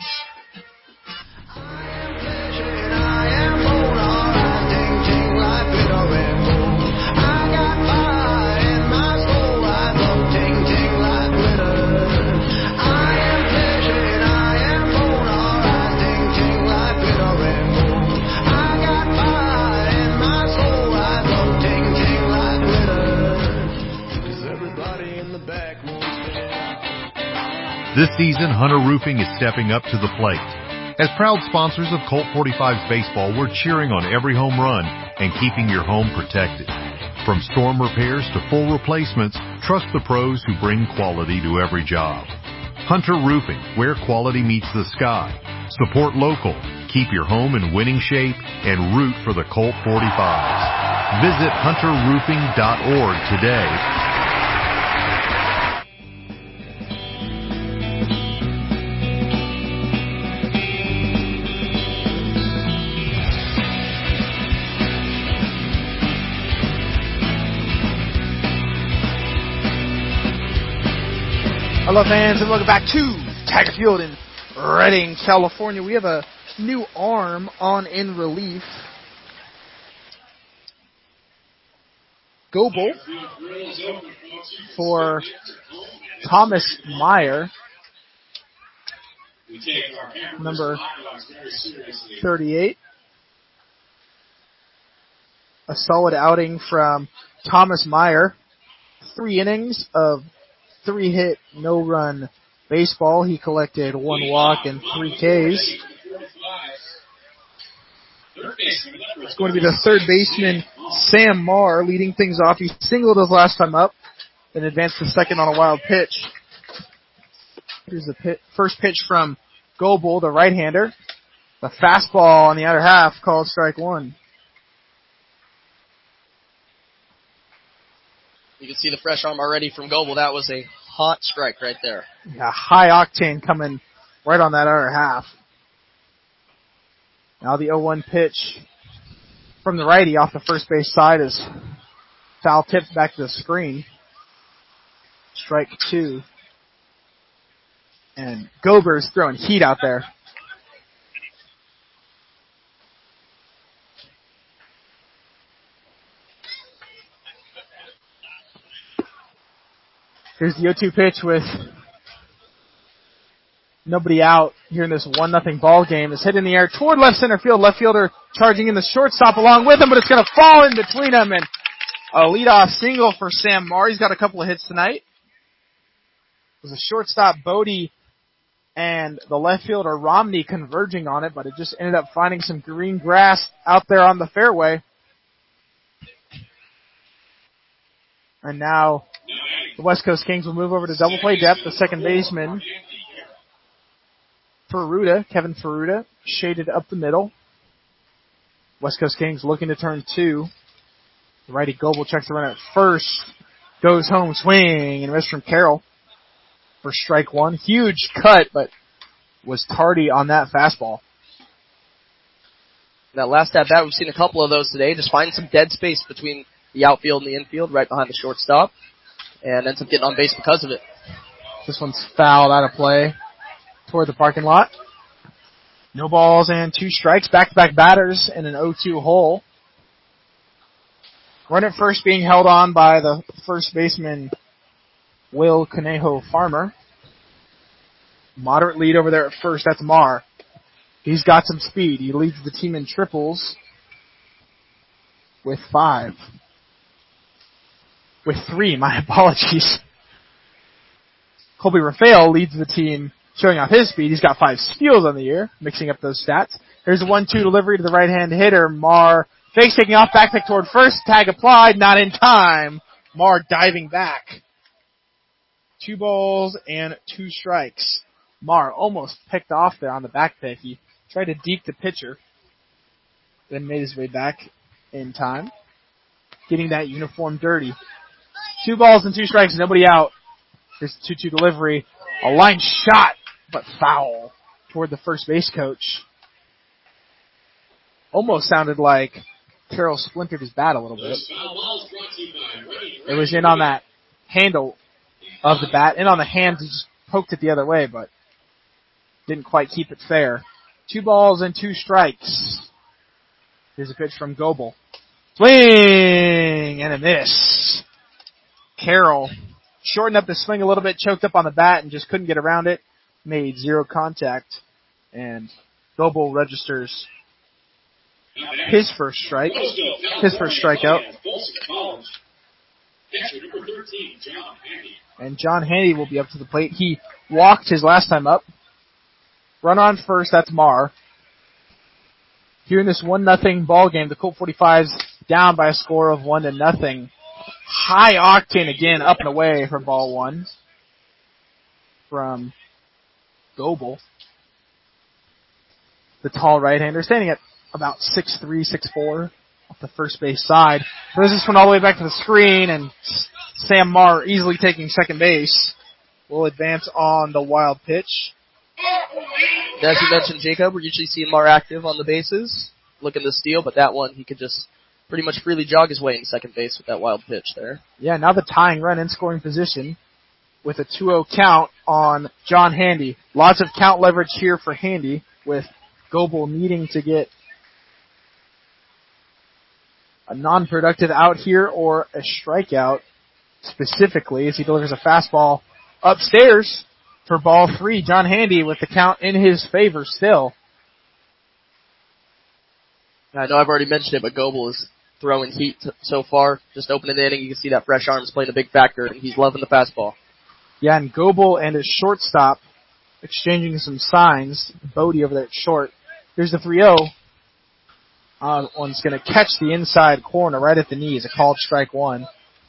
This season, Hunter Roofing is stepping up to the plate. As proud sponsors of Colt forty-fives baseball, we're cheering on every home run and keeping your home protected. From storm repairs to full replacements, trust the pros who bring quality to every job. Hunter Roofing, where quality meets the sky. Support local, keep your home in winning shape, and root for the Colt forty-fives. Visit hunter roofing dot org today. Hello fans and welcome back to Tiger Field in Redding, California. We have a new arm on in relief. Goebel for Thomas Meyer, number thirty-eight. A solid outing from Thomas Meyer. Three innings of three-hit, no-run baseball. He collected one walk and three Ks. It's going to be the third baseman, Sam Marr, leading things off. He singled his last time up, then advanced to second on a wild pitch. Here's the pit, first pitch from Goebel, the right-hander. The fastball on the outer half, called strike one. You can see the fresh arm already from Goebel. That was a hot strike right there. Yeah, high octane coming right on that outer half. Now the oh one pitch from the righty off the first base side is foul tipped back to the screen. Strike two. And Gober's throwing heat out there. Here's the oh two pitch with nobody out here in this one nothing ball game. It's hit in the air toward left center field. Left fielder charging in the shortstop along with him, but it's going to fall in between them. And a leadoff single for Sam Marr. He's got a couple of hits tonight. It was a shortstop, Bodie, and the left fielder, Romney, converging on it, but it just ended up finding some green grass out there on the fairway. And now the West Coast Kings will move over to double play depth. The second baseman, Ferruda, Kevin Ferruda, shaded up the middle. West Coast Kings looking to turn two. The righty Goebel checks the run at first. Goes home, swing, and miss from Carroll for strike one. Huge cut, but was tardy on that fastball. That last at bat, we've seen a couple of those today. Just find some dead space between the outfield and the infield, right behind the shortstop, and ends up getting on base because of it. This one's fouled out of play toward the parking lot. No balls and two strikes. Back-to-back batters in an oh two hole. Run at first being held on by the first baseman, Will Conejo Farmer. Moderate lead over there at first. That's Marr. He's got some speed. He leads the team in triples with five. With three, my apologies. Colby Rafael leads the team, showing off his speed. He's got five steals on the year, mixing up those stats. Here's a one two delivery to the right-hand hitter. Marr fakes taking off, back pick toward first. Tag applied, not in time. Marr diving back. Two balls and two strikes. Marr almost picked off there on the back pick. He tried to deke the pitcher, then made his way back in time, getting that uniform dirty. Two balls and two strikes, nobody out. Here's the two two delivery. A line shot, but foul toward the first base coach. Almost sounded like Carroll splintered his bat a little bit. It was in on that handle of the bat, in on the hand, he just poked it the other way, but didn't quite keep it fair. Two balls and two strikes. Here's a pitch from Goebel. Swing and a miss. Carroll shortened up the swing a little bit, choked up on the bat, and just couldn't get around it. Made zero contact, and Goebel registers his first strike, his first strikeout. And John Handy will be up to the plate. He walked his last time up. Run on first, that's Marr. Here in this one nothing ball game, the Colt forty-fives down by a score of one to nothing. High octane again, up and away for ball one from Goebel. The tall right-hander, standing at about six three, six four off the first base side. Throws this one all the way back to the screen, and Sam Marr easily taking second base will advance on the wild pitch. As you mentioned, Jacob, we're usually seeing Marr active on the bases, looking to steal, but that one he could just pretty much freely jog his way in second base with that wild pitch there. Yeah, now the tying run in scoring position. with a two oh count on John Handy. Lots of count leverage here for Handy, with Goebel needing to get a non-productive out here or a strikeout specifically as he delivers a fastball upstairs for ball three. John Handy with the count in his favor still. I know I've already mentioned it, but Goebel is throwing heat t- so far. Just opening the inning, you can see that fresh arm is playing a big factor, and he's loving the fastball. Yeah, and Goebel and his shortstop exchanging some signs. Bodie over there at short. Here's the three oh. Uh, one's going to catch the inside corner right at the knees. A called strike one.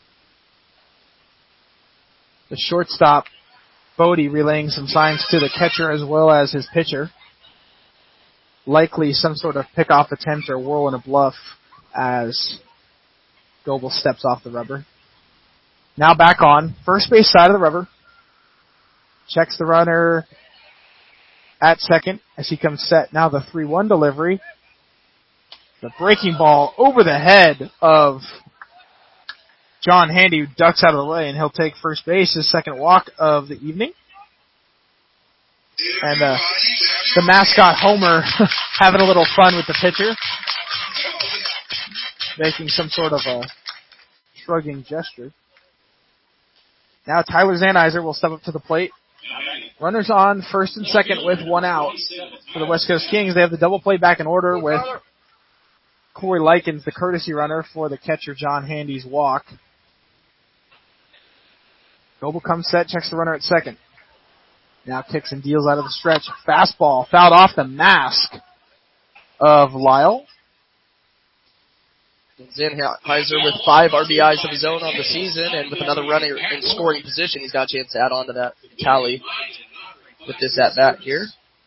The shortstop, Bodie, relaying some signs to the catcher as well as his pitcher. Likely some sort of pickoff attempt or whirl in a bluff as Goebel steps off the rubber. Now back on. First base side of the rubber. Checks the runner at second as he comes set. Now the three one delivery. The breaking ball over the head of John Handy, who ducks out of the way, and he'll take first base, his second walk of the evening. And uh, the mascot Homer having a little fun with the pitcher, making some sort of a shrugging gesture. Now Tyler Zanizer will step up to the plate. Runners on first and second with one out for the West Coast Kings. They have the double play back in order with Corey Likens, the courtesy runner, for the catcher John Handy's walk. Goebel comes set, checks the runner at second. Now kicks and deals out of the stretch. Fastball fouled off the mask of Lyle. Zanizer with five R B Is of his own on the season, and with another runner in scoring position, he's got a chance to add on to that tally with this at bat here.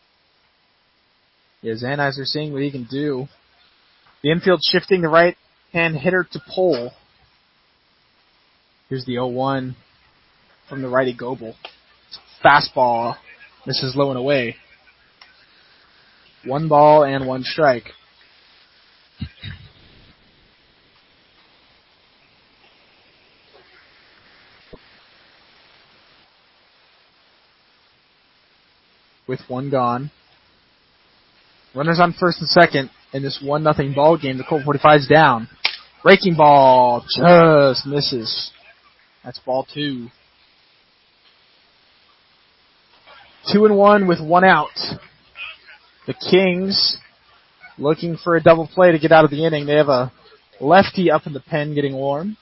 Yeah, Zanizer seeing what he can do. The infield shifting the right-hand hitter to pole. Here's the oh one from the righty Goebel. Fastball misses low and away. One ball and one strike. With one gone. Runners on first and second in this one nothing ball game. The Colt forty-five's down. Breaking ball just misses. That's ball two. Two and one with one out. The Kings looking for a double play to get out of the inning. They have a lefty up in the pen getting warm.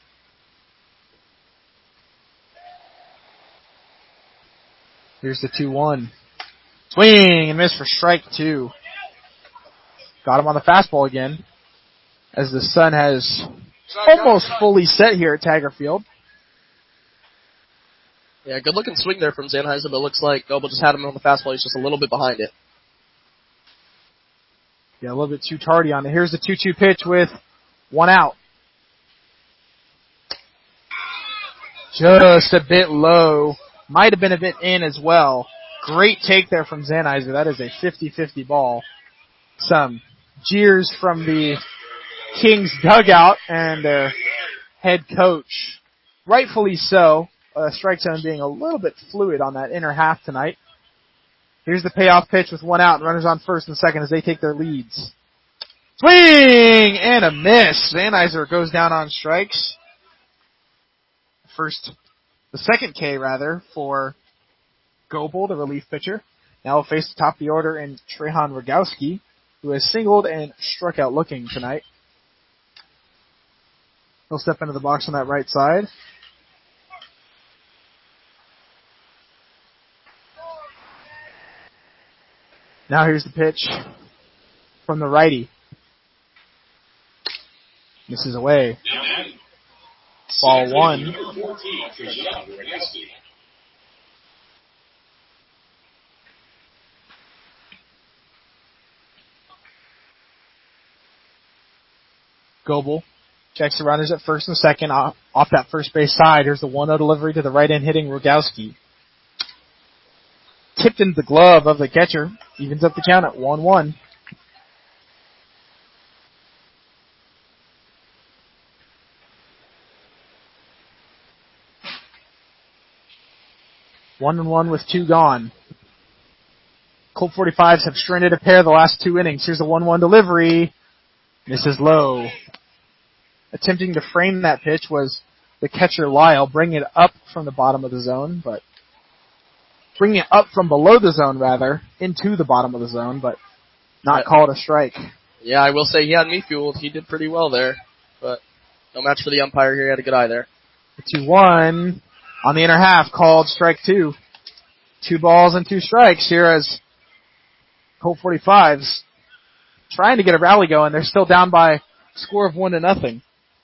Here's the two one. Swing and miss for strike two. Got him on the fastball again, as the sun has almost fully set here at Taggart Field. Yeah, good looking swing there from Zanizer, but it looks like Goebel just had him on the fastball. He's just a little bit behind it. Yeah, a little bit too tardy on it. Here's the two two pitch with one out. Just a bit low. Might have been a bit in as well. Great take there from Zanizer. That is a fifty-fifty ball. Some jeers from the Kings dugout and their head coach. Rightfully so. Uh, strike zone being a little bit fluid on that inner half tonight. Here's the payoff pitch with one out. Runners on first and second as they take their leads. Swing and a miss. Zanizer goes down on strikes. First, the second K rather for Goebel, the relief pitcher. Now will face the top of the order in Trehan Rogowski, who has singled and struck out looking tonight. He'll step into the box on that right side. Now here's the pitch from the righty. Misses away. Ball one. Goebel checks the runners at first and second off, off that first base side. Here's the one oh delivery to the right end hitting Rogowski. Tipped into the glove of the catcher. Evens up the count at one one. One and one with two gone. Colt forty-fives have stranded a pair the last two innings. Here's a one one delivery. Misses low. Attempting to frame that pitch was the catcher Lyle, bringing it up from the bottom of the zone, but bringing it up from below the zone, rather, into the bottom of the zone, but not Yeah. called a strike. Yeah, I will say he had me fueled. He did pretty well there, but no match for the umpire here. He had a good eye there. two one on the inner half, called strike two. Two balls and two strikes here as Colt forty-fives trying to get a rally going. They're still down by a score of one to nothing.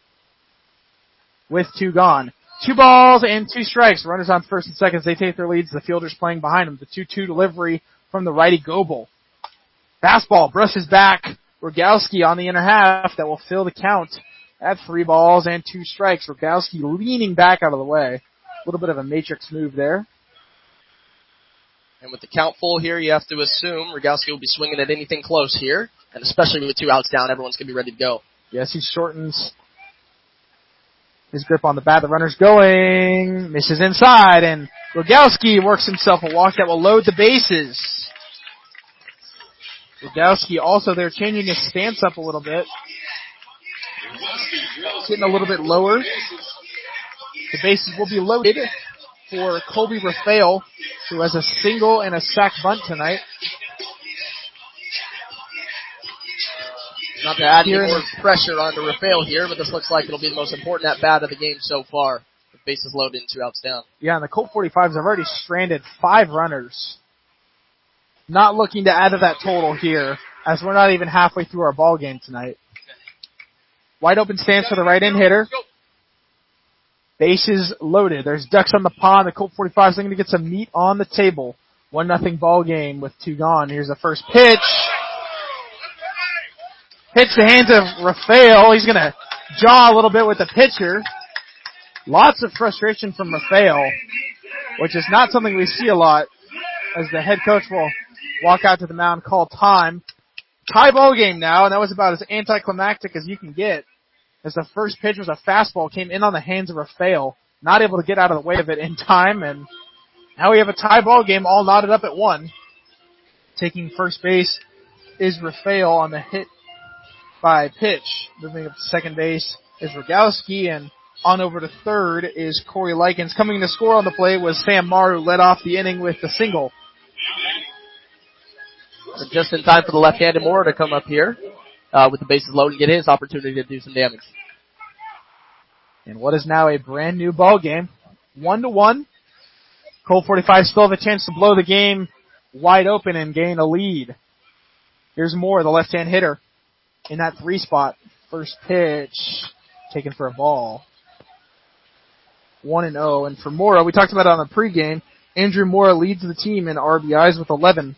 With two gone. Two balls and two strikes. Runners on first and second. They take their leads. The fielders playing behind them. The two two delivery from the righty Goebel. Fastball brushes back. Rogowski on the inner half. That will fill the count at three balls and two strikes. Rogowski leaning back out of the way. A little bit of a matrix move there. And with the count full here, you have to assume Rogowski will be swinging at anything close here. And especially with two outs down, everyone's going to be ready to go. Yes, he shortens his grip on the bat. The runner's going. Misses inside. And Rogowski works himself a walk that will load the bases. Rogowski also there changing his stance up a little bit. Getting a little bit lower. The bases will be loaded for Colby Rafael, who has a single and a sac bunt tonight. Not to add any Here in more the- pressure onto Rafael here, but this looks like it'll be the most important at-bat of the game so far. With bases loaded and two outs down. Yeah, and the Colt forty-fives have already stranded five runners. Not looking to add to that total here, as we're not even halfway through our ball game tonight. Wide open stance for the right-in hitter. Bases loaded. There's ducks on the pond. The Colt forty-fives are going to get some meat on the table. One nothing ball game with two gone. Here's the first pitch. Hits the hands of Rafael. He's going to jaw a little bit with the pitcher. Lots of frustration from Rafael, which is not something we see a lot, as the head coach will walk out to the mound, call time. Tie ball game now, and that was about as anticlimactic as you can get, as the first pitch was a fastball, came in on the hands of Rafael, not able to get out of the way of it in time, and now we have a tie ball game all knotted up at one. Taking first base is Rafael on the hit by pitch. Moving up to second base is Rogowski, and on over to third is Corey Likens. Coming to score on the plate was Sam Marr, who led off the inning with the single. And just in time for the left-handed Moore to come up here uh, with the bases loaded and get his opportunity to do some damage. And what is now a brand new ball game. One to one. Colt forty-five still have a chance to blow the game wide open and gain a lead. Here's Moore, the left-hand hitter, in that three spot. First pitch taken for a ball. one and oh. And for Mora, we talked about it on the pregame, Andrew Mora leads the team in R B Is with eleven.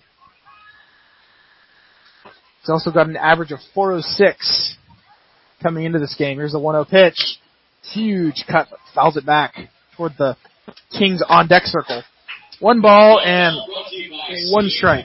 He's also got an average of four oh six coming into this game. Here's the one oh pitch. Huge cut, fouls it back toward the Kings on deck circle. One ball and one strike.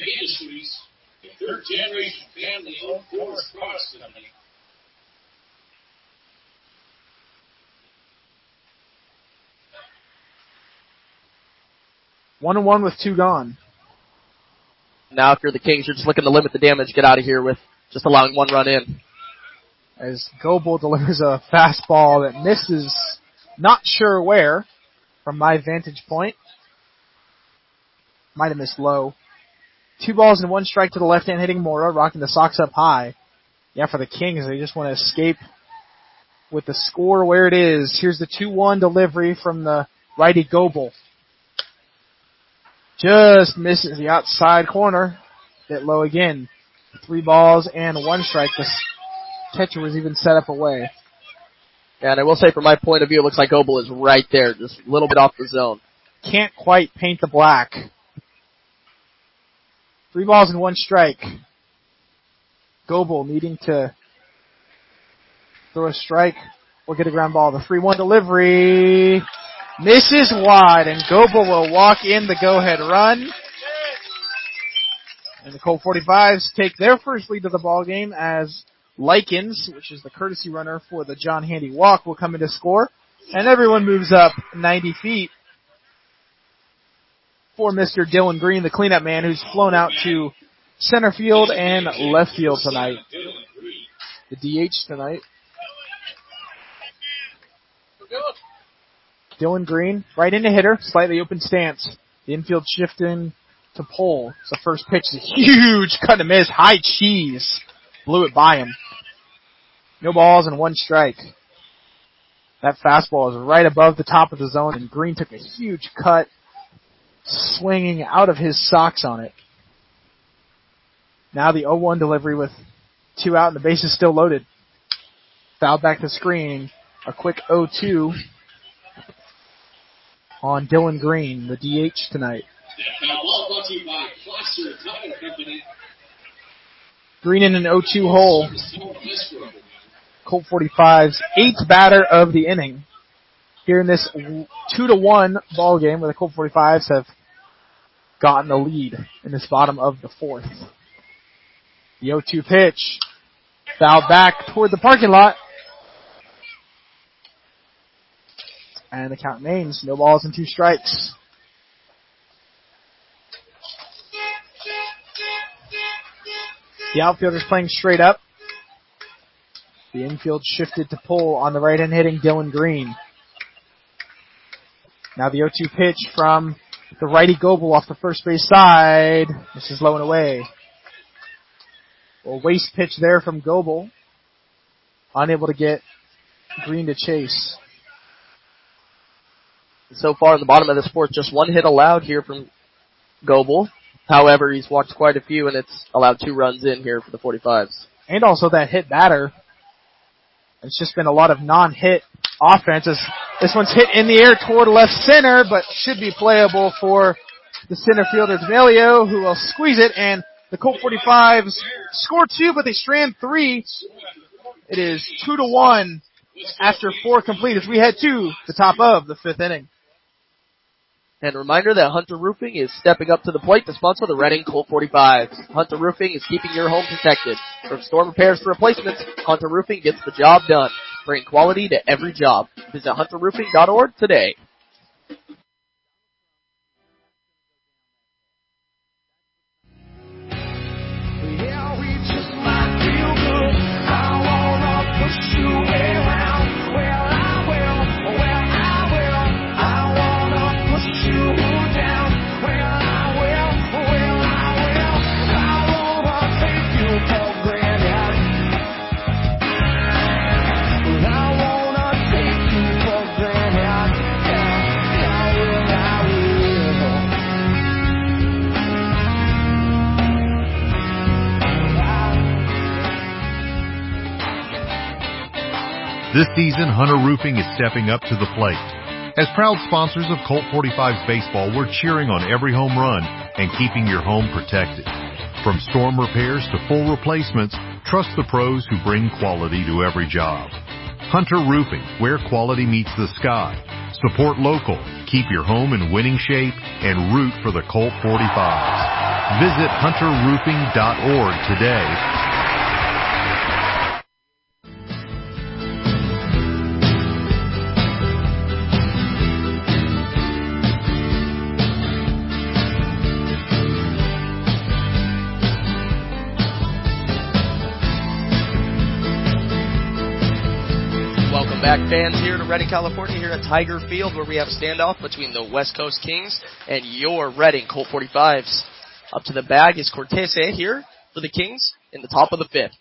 One and one with two gone. Now if you're the Kings, you're just looking to limit the damage, get out of here with just allowing one run in. As Goebel delivers a fastball that misses, not sure where, from my vantage point. Might have missed low. Two balls and one strike to the left-hand hitting Mora, rocking the Sox up high. Yeah, for the Kings, they just want to escape with the score where it is. Here's the two one delivery from the righty Goebel. Just misses the outside corner. Bit low again. Three balls and one strike. The catcher was even set up away. And I will say from my point of view, it looks like Goebel is right there, just a little bit off the zone. Can't quite paint the black. Three balls and one strike. Goebel needing to throw a strike or get a ground ball. The three one delivery misses wide, and Goebel will walk in the go-ahead run. And the Colt forty-fives take their first lead of the ball game as Likens, which is the courtesy runner for the John Handy walk, will come in to score. And everyone moves up ninety feet. for Mister Dylan Green, the cleanup man, who's flown out to center field and left field tonight. The D H tonight. Dylan Green, right into hitter, slightly open stance. The infield shifting to Pole. So first pitch is a huge cut and miss, high cheese. Blew it by him. No balls and one strike. That fastball is right above the top of the zone, and Green took a huge cut, swinging out of his socks on it. Now the oh one delivery with two out and the base is still loaded. Fouled back to screen. A quick oh two on Dylan Green, the D H tonight. Green in an oh two hole. Colt forty-five's eighth batter of the inning. Here in this two to one ball game where the Colt forty-fives have gotten the lead in this bottom of the fourth. The oh two pitch. Fouled back toward the parking lot. And the count remains no balls and two strikes. The outfielder's playing straight up. The infield shifted to Pole on the right hand hitting Dylan Green. Now the oh two pitch from the righty Goebel off the first base side. This is low and away. A waste pitch there from Goebel. Unable to get Green to chase. So far in the bottom of the fourth, just one hit allowed here from Goebel. However, he's walked quite a few, and it's allowed two runs in here for the forty-fives. And also that hit batter. It's just been a lot of non-hit offenses. This one's hit in the air toward left center, but should be playable for the center fielder, D'Amelio, who will squeeze it, and the Colt forty-fives score two, but they strand three. It is two to one after four complete as we head to the top of the fifth inning. And a reminder that Hunter Roofing is stepping up to the plate to sponsor the Reading Colt forty-fives. Hunter Roofing is keeping your home protected. From storm repairs to replacements, Hunter Roofing gets the job done. Bring quality to every job. Visit hunter roofing dot org today. Yeah, we just might feel good. I wanna push you around. Well, I will. Well, I will. I wanna push you down. Well, I will. Well, I will. I wanna take you for granted. I wanna take you for granted. Yeah, I will. I will. This season, Hunter Roofing is stepping up to the plate. As proud sponsors of Colt forty-fives baseball, we're cheering on every home run and keeping your home protected. From storm repairs to full replacements, trust the pros who bring quality to every job. Hunter Roofing, where quality meets the sky. Support local, keep your home in winning shape, and root for the Colt forty-fives. Visit hunter roofing dot org today. Welcome back, fans, here to Reading, California, here at Tiger Field, where we have a standoff between the West Coast Kings and your Reading Colt forty-fives. Up to the bag is Cortese here for the Kings in the top of the fifth.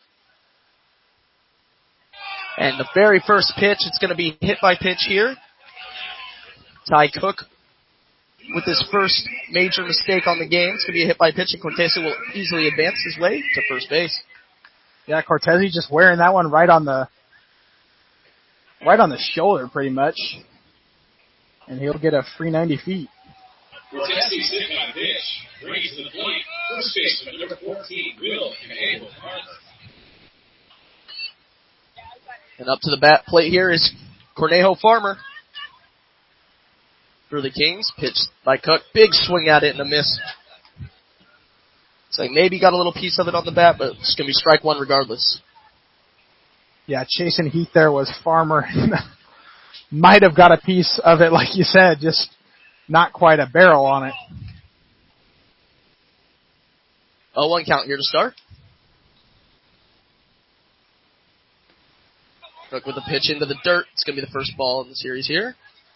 And the very first pitch, it's going to be hit by pitch here. Ty Cook with his first major mistake on the game. It's going to be a hit by pitch, and Cortese will easily advance his way to first base. Yeah, Cortese just wearing that one right on the right on the shoulder pretty much. And he'll get a free ninety feet. Cortese's hit by pitch brings to the plate first baseman number fourteen, Will Canable Carter. And up to the bat plate here is Cornejo Farmer for the Kings. Pitched by Cook. Big swing at it and a miss. It's like maybe got a little piece of it on the bat, but it's going to be strike one regardless. Yeah, chasing heat there was Farmer. Might have got a piece of it, like you said, just not quite a barrel on it. oh one count here to start. Cook with a pitch into the dirt. It's going to be the first ball in the series here.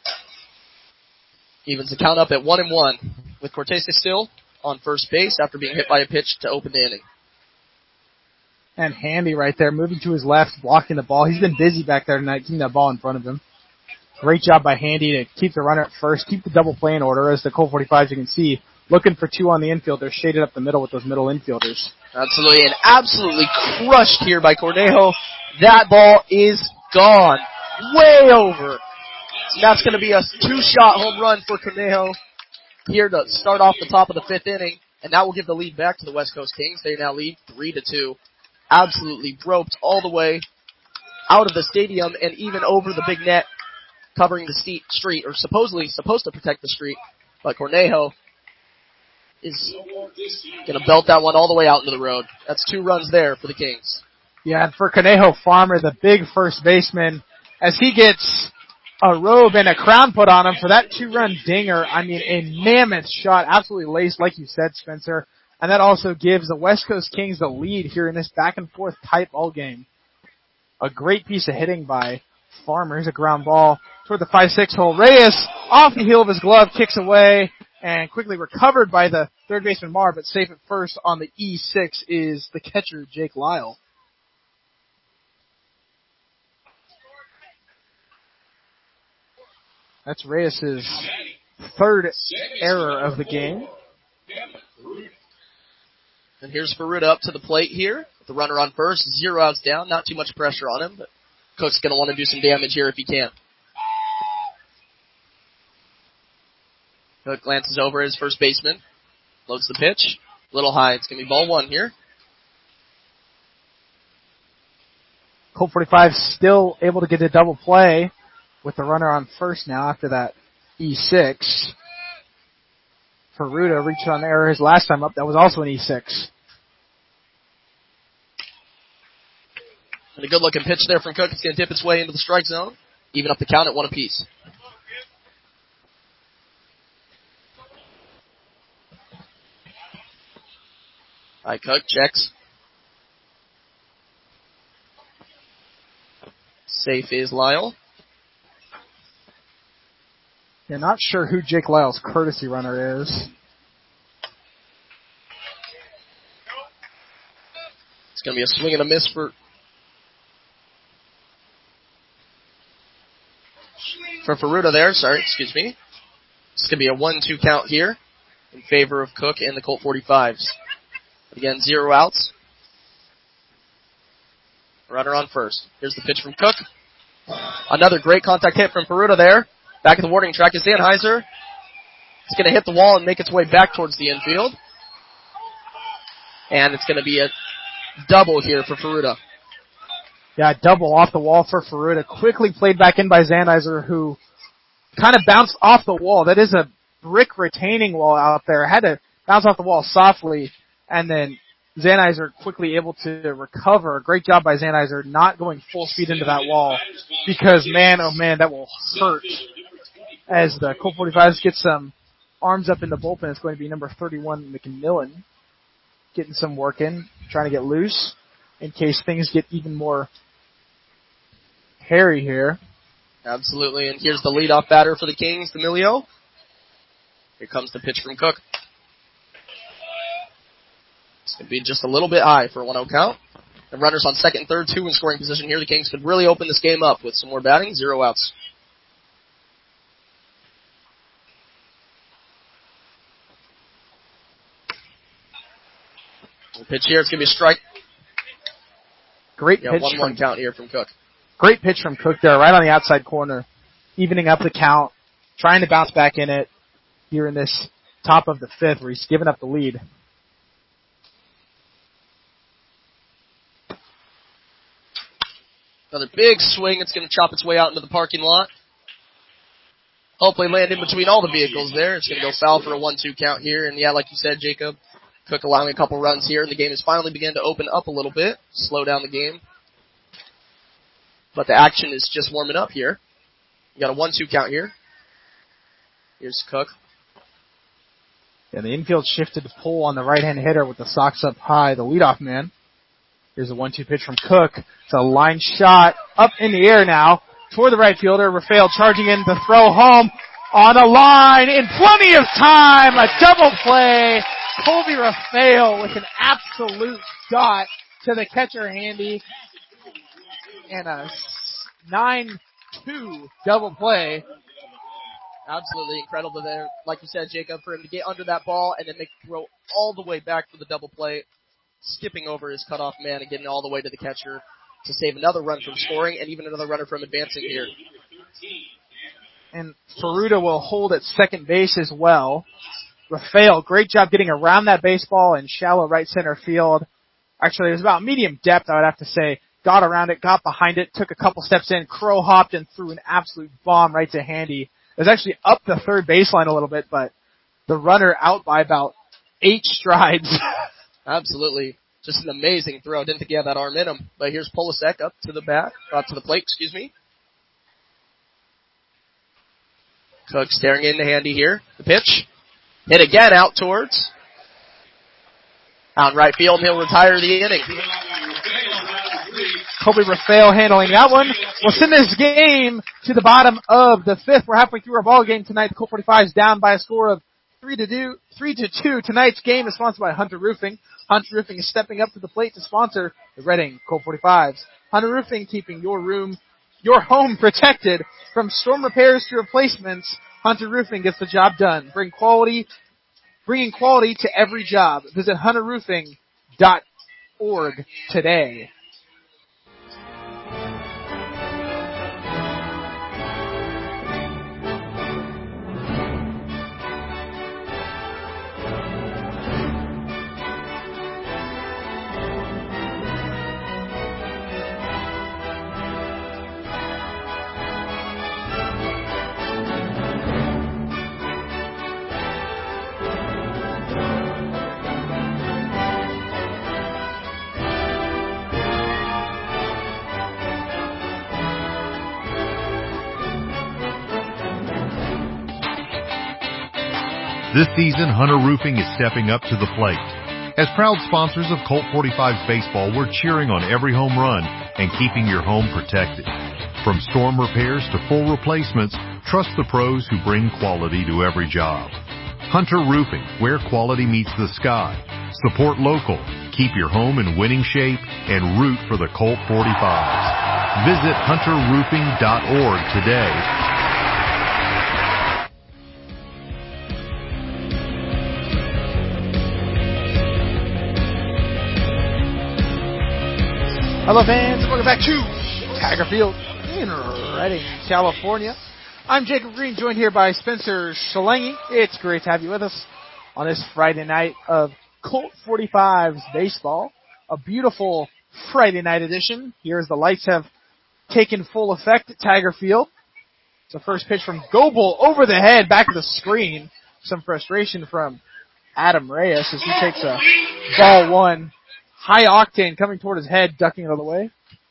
Evens the count up at one and one with Cortese still on first base after being hit by a pitch to open the inning. And Handy right there, moving to his left, blocking the ball. He's been busy back there tonight, keeping that ball in front of him. Great job by Handy to keep the runner at first, keep the double play in order. As the Colt forty-fives, you can see, looking for two on the infield. They're shaded up the middle with those middle infielders. Absolutely, and absolutely crushed here by Cornejo. That ball is gone. Way over. And that's going to be a two-shot home run for Cornejo here to start off the top of the fifth inning. And that will give the lead back to the West Coast Kings. They now lead three to two. Absolutely roped all the way out of the stadium and even over the big net covering the street, or supposedly supposed to protect the street. But Cornejo is going to belt that one all the way out into the road. That's two runs there for the Kings. Yeah, and for Cornejo Farmer, the big first baseman, as he gets a robe and a crown put on him for that two-run dinger. I mean, a mammoth shot, absolutely laced, like you said, Spencer. And that also gives the West Coast Kings the lead here in this back-and-forth type ball game. A great piece of hitting by Farmer. Here's a ground ball toward the five six hole. Reyes, off the heel of his glove, kicks away, and quickly recovered by the third baseman Marr, but safe at first on the E six is the catcher, Jake Lyle. That's Reyes' third error of the game. And here's Ferruta up to the plate here. The runner on first, zero outs down. Not too much pressure on him, but Cook's going to want to do some damage here if he can. Cook glances over at his first baseman. Loads the pitch. A little high. It's going to be ball one here. Colt forty-five still able to get a double play with the runner on first now after that E six. Ferruta reached on error his last time up. That was also an E six. And a good-looking pitch there from Cook. It's going to dip its way into the strike zone. Even up the count at one apiece. All right, Cook checks. Safe is Lyle. You're not sure who Jake Lyle's courtesy runner is. It's going to be a swing and a miss for for Ferruta there. Sorry, excuse me. It's going to be a one two count here in favor of Cook and the Colt forty-fives. Again, zero outs. Runner on first. Here's the pitch from Cook. Another great contact hit from Ferruta there. Back at the warning track is Sennheiser. It's going to hit the wall and make its way back towards the infield. And it's going to be a double here for Ferruta. Yeah, double off the wall for Ferruta. Quickly played back in by Sennheiser, who kind of bounced off the wall. That is a brick retaining wall out there. Had to bounce off the wall softly, and then Sennheiser quickly able to recover. Great job by Sennheiser not going full speed into that wall, because man, oh man, that will hurt. As the Colt forty-fives get some arms up in the bullpen, it's going to be number thirty-one, McMillan, getting some work in, trying to get loose in case things get even more hairy here. Absolutely, and here's the leadoff batter for the Kings, D'Amelio. Here comes the pitch from Cook. It's going to be just a little bit high for a one oh count. The runners on second and third, two in scoring position here. The Kings could really open this game up with some more batting, zero outs. The pitch here, it's going to be a strike. Great yeah, pitch one from one count here from Cook. Great pitch from Cook there, right on the outside corner, evening up the count, trying to bounce back in it here in this top of the fifth where he's given up the lead. Another big swing. It's going to chop its way out into the parking lot. Hopefully land in between all the vehicles there. It's going to go foul for a one two count here. And yeah, like you said, Jacob, Cook allowing a couple runs here, and the game has finally begun to open up a little bit, slow down the game. But the action is just warming up here. You got a one two count here. Here's Cook. And the infield shifted to pull on the right-hand hitter with the Sox up high, the leadoff man. Here's a one two pitch from Cook. It's a line shot up in the air now toward the right fielder. Rafael charging in to throw home on a line in plenty of time. A double play. Colby Rafael with an absolute dot to the catcher Handy. And a nine two double play. Absolutely incredible there, like you said, Jacob, for him to get under that ball and then make the throw all the way back for the double play, skipping over his cutoff man and getting all the way to the catcher to save another run from scoring and even another runner from advancing here. And Ferruda will hold at second base as well. Rafael, great job getting around that baseball in shallow right center field. Actually, it was about medium depth, I would have to say. Got around it, got behind it, took a couple steps in, crow hopped and threw an absolute bomb right to Handy. It was actually up the third baseline a little bit, but the runner out by about eight strides. Absolutely. Just an amazing throw. Didn't think he had that arm in him. But here's Polasek up to the bat, uh, to the plate, excuse me. Cook staring into Handy here. The pitch. Hit again out towards. Out in right field, and he'll retire the inning. Colby Rafael handling that one. We'll send this game to the bottom of the fifth. We're halfway through our ball game tonight. The Colt forty-five is down by a score of three to two. Three to two. Tonight's game is sponsored by Hunter Roofing. Hunter Roofing is stepping up to the plate to sponsor the Reading Colt forty-fives. Hunter Roofing, keeping your room, your home protected from storm repairs to replacements. Hunter Roofing gets the job done. Bring quality, bringing quality to every job. Visit hunter roofing dot org today. This season, Hunter Roofing is stepping up to the plate. As proud sponsors of Colt forty-fives baseball, we're cheering on every home run and keeping your home protected. From storm repairs to full replacements, trust the pros who bring quality to every job. Hunter Roofing, where quality meets the sky. Support local, keep your home in winning shape, and root for the Colt forty-fives. Visit hunter roofing dot org today. Hello fans, and welcome back to Tiger Field in Redding, California. I'm Jacob Green, joined here by Spencer Shalangi. It's great to have you with us on this Friday night of Colt forty-fives baseball. A beautiful Friday night edition. Here as the lights have taken full effect at Tiger Field. It's the first pitch from Goebel over the head, back of the screen. Some frustration from Adam Reyes as he takes a ball one. High octane coming toward his head, ducking it out of the way.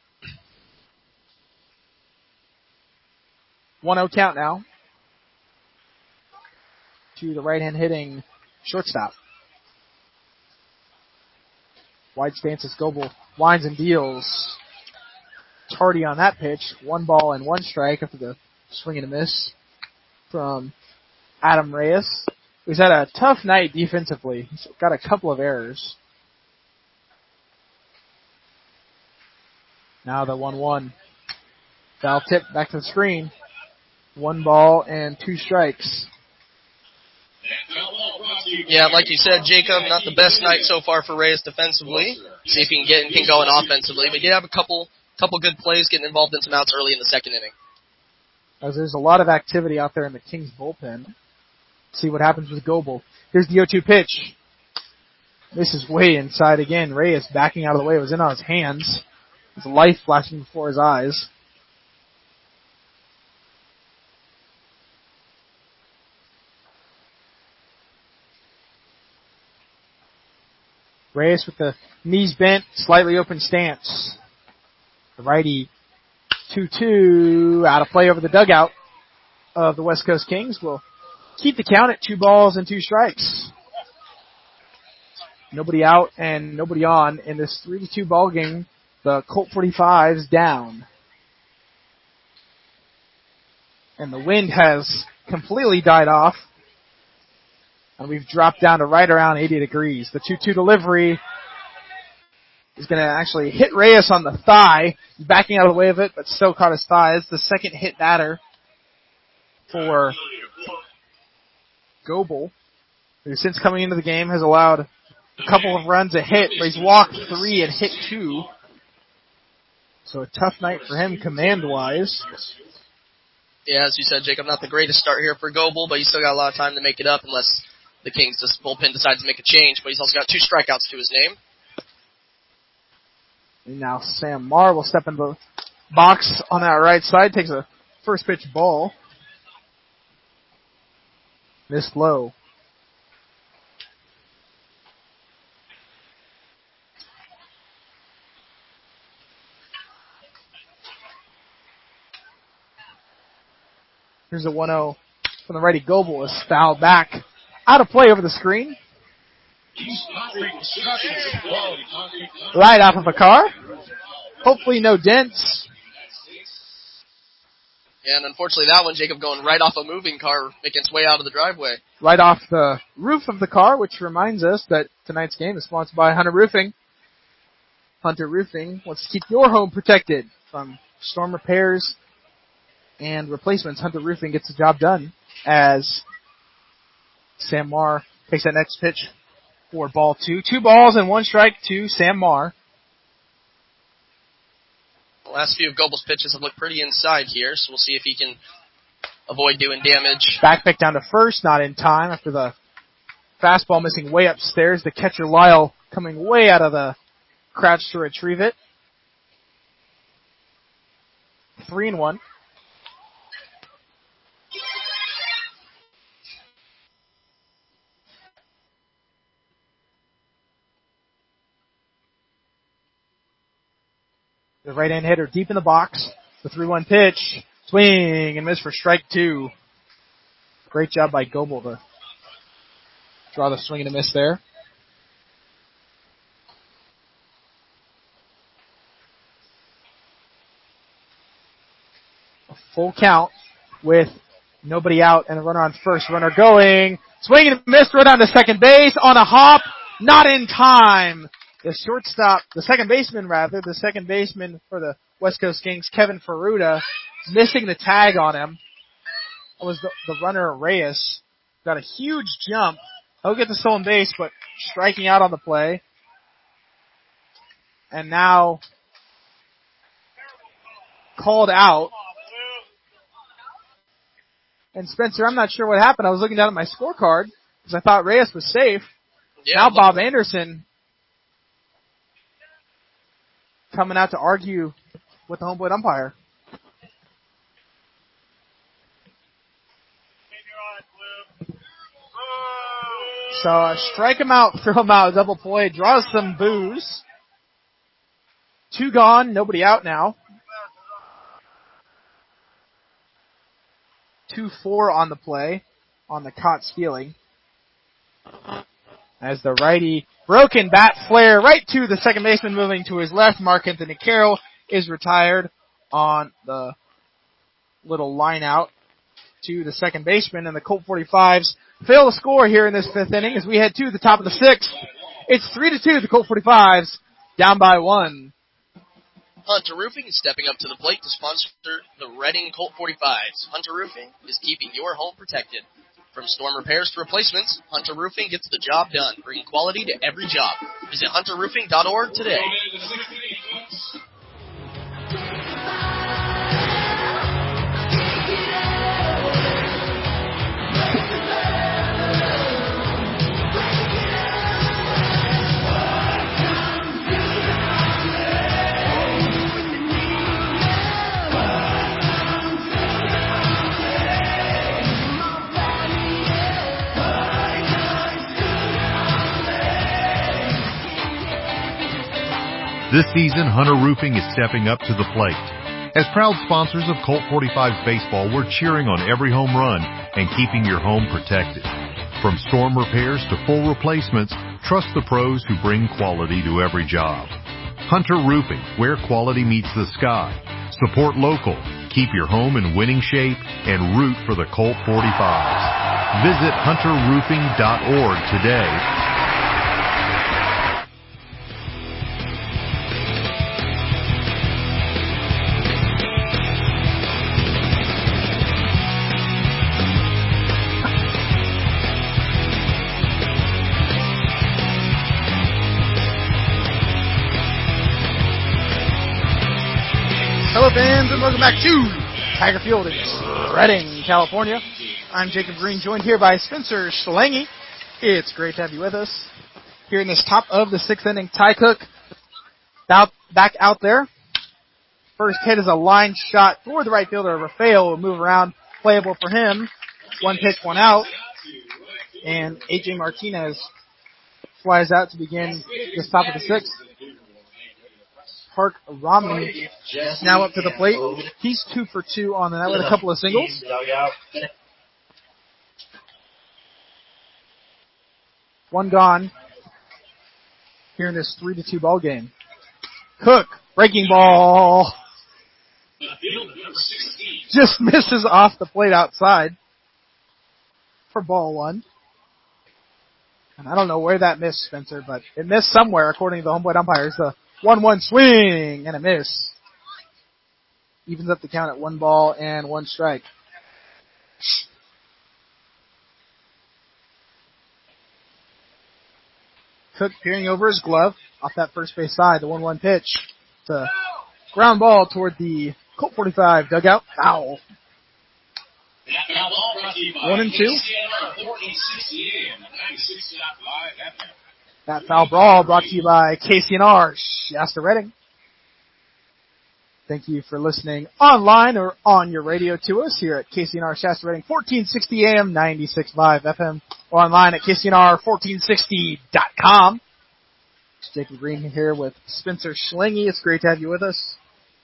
one oh count now. To the right-hand hitting shortstop. Wide stance as Goebel winds and deals. Tardy on that pitch. One ball and one strike after the swing and a miss from Adam Reyes, who's had a tough night defensively. He's got a couple of errors. Now the one one. Foul tip back to the screen. One ball and two strikes. Yeah, like you said, Jacob, not the best night so far for Reyes defensively. See if he can get anything going offensively. But he did have a couple couple good plays getting involved in some outs early in the second inning. As there's a lot of activity out there in the Kings bullpen. See what happens with Goebel. Here's the oh two pitch. This is way inside again. Reyes backing out of the way. It was in on his hands. His life flashing before his eyes. Reyes with the knees bent, slightly open stance. The righty two two out of play over the dugout of the West Coast Kings will keep the count at two balls and two strikes. Nobody out and nobody on in this three to two ball game. The Colt forty-fives down. And the wind has completely died off. And we've dropped down to right around eighty degrees. The two two delivery is going to actually hit Reyes on the thigh. He's backing out of the way of it, but still caught his thigh. It's the second hit batter for Goebel, who since coming into the game has allowed a couple of runs, a hit, but he's walked three and hit two. So a tough night for him command-wise. Yeah, as you said, Jacob, not the greatest start here for Goebel, but he's still got a lot of time to make it up unless the Kings' bullpen decides to make a change. But he's also got two strikeouts to his name. And now Sam Marr will step in the box on that right side, takes a first pitch ball. Missed low. Here's a one oh from the righty. Goebel is fouled back. Out of play over the screen. Right off of a car. Hopefully no dents. Yeah, and unfortunately that one, Jacob, going right off a moving car, making its way out of the driveway. Right off the roof of the car, which reminds us that tonight's game is sponsored by Hunter Roofing. Hunter Roofing wants to keep your home protected from storm repairs and replacements. Hunter Roofing gets the job done as Sam Marr takes that next pitch for ball two. Two balls and one strike to Sam Marr. The last few of Goebel's pitches have looked pretty inside here, so we'll see if he can avoid doing damage. Back pick down to first, not in time after the fastball missing way upstairs. The catcher Lyle coming way out of the crouch to retrieve it. Three and one. The right-hand hitter deep in the box. The three one pitch. Swing and miss for strike two. Great job by Goebel to draw the swing and a miss there. A full count with nobody out and a runner on first. Runner going. Swing and a miss. Throw down to second base on a hop. Not in time. The shortstop, the second baseman rather, the second baseman for the West Coast Kings, Kevin Ferruta, missing the tag on him. That was the, the runner Reyes. Got a huge jump. He'll get the stolen base, but striking out on the play. And now called out. And Spencer, I'm not sure what happened. I was looking down at my scorecard because I thought Reyes was safe. Yeah, now Bob Anderson coming out to argue with the home plate umpire. So uh, strike him out, throw him out, double play, draws some boos. Two gone, nobody out now. two four on the play, on the caught stealing. As the righty broken bat flare right to the second baseman moving to his left. Mark Anthony Carroll is retired on the little line out to the second baseman, and the Colt forty-fives fail to score here in this fifth inning as we head to the top of the sixth. It's three to two, the Colt forty-fives down by one. Hunter Roofing is stepping up to the plate to sponsor the Reading Colt forty-fives. Hunter Roofing is keeping your home protected. From storm repairs to replacements, Hunter Roofing gets the job done, bringing quality to every job. Visit hunter roofing dot org today. This season, Hunter Roofing is stepping up to the plate. As proud sponsors of Colt forty-fives baseball, we're cheering on every home run and keeping your home protected. From storm repairs to full replacements, Trust the pros who bring quality to every job. Hunter Roofing, where quality meets the sky. Support local, keep your home in winning shape, and root for the Colt forty-fives. Visit hunter roofing dot org today. Hello fans and welcome back to Tiger Field in Redding, California. I'm Jacob Green, joined here by Spencer Schlange. It's great to have you with us. Here in this top of the sixth inning, Ty Cook out, back out there. First hit is a line shot toward the right fielder. Rafael will move around, playable for him. One pitch, one out. And A J Martinez flies out to begin this top of the sixth. Park Romney now up to the plate. He's two for two on the night with a couple of singles. One gone here in this three to two ball game. Cook, breaking ball. Just misses off the plate outside for ball one. And I don't know where that missed, Spencer, but it missed somewhere according to the home plate umpires. The one one swing and a miss. Evens up the count at one ball and one strike. Cook peering over his glove off that first base side. The one one pitch. It's a ground ball toward the Colt forty-five dugout. Foul. One and two. That foul brawl brought to you by K C N R Shasta Redding. Thank you for listening online or on your radio to us here at K C N R Shasta Redding, fourteen sixty A M, ninety-six point five F M, or online at K C N R fourteen sixty dot com. It's Jacob Green here with Spencer Schlange. It's great to have you with us.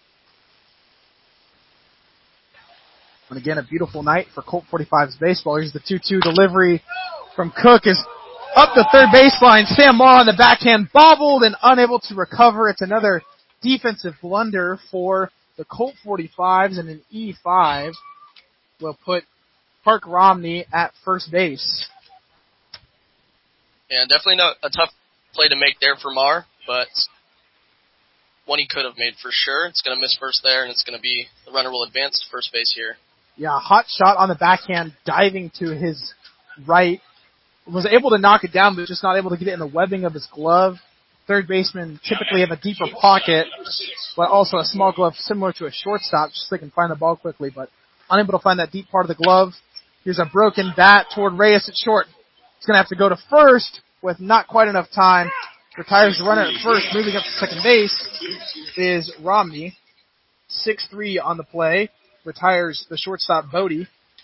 And again, a beautiful night for Colt forty-five's baseball. Here's the two two delivery from Cook. Is up the third baseline. Sam Marr on the backhand, bobbled and unable to recover. It's another defensive blunder for the Colt forty-fives, and an E five will put Park Romney at first base. Yeah, definitely not a tough play to make there for Marr, but one he could have made for sure. It's going to miss first there, and it's going to be the runner will advance to first base here. Yeah, hot shot on the backhand, diving to his right. Was able to knock it down, but just not able to get it in the webbing of his glove. Third baseman typically have a deeper pocket, but also a small glove similar to a shortstop, just so they can find the ball quickly, but unable to find that deep part of the glove. Here's a broken bat toward Reyes at short. He's going to have to go to first with not quite enough time. Retires the runner at first. Moving up to second base is Romney. six three on the play. Retires the shortstop Bodie.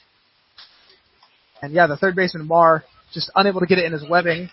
And yeah, the third baseman Marr just unable to get it in his webbing.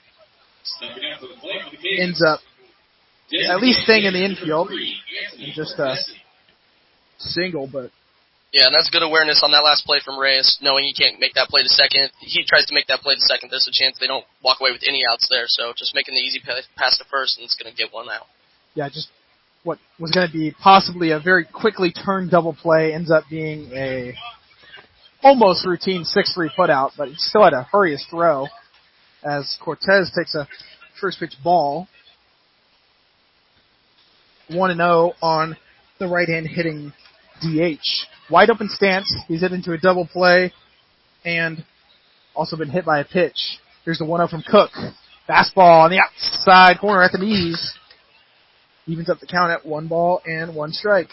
Ends up at least staying in the infield. And just a single, but... Yeah, and that's good awareness on that last play from Reyes, knowing he can't make that play to second. He tries to make that play to second. There's a chance they don't walk away with any outs there, so just making the easy pass to first, and it's going to get one out. Yeah, just what was going to be possibly a very quickly turned double play ends up being a almost routine six three putout, but he still had to hurry his throw as Cortez takes a first pitch ball. one and oh on the right-hand hitting D H. Wide open stance. He's hit into a double play and also been hit by a pitch. Here's the one oh from Cook. Fastball on the outside corner at the knees. Evens up the count at one ball and one strike.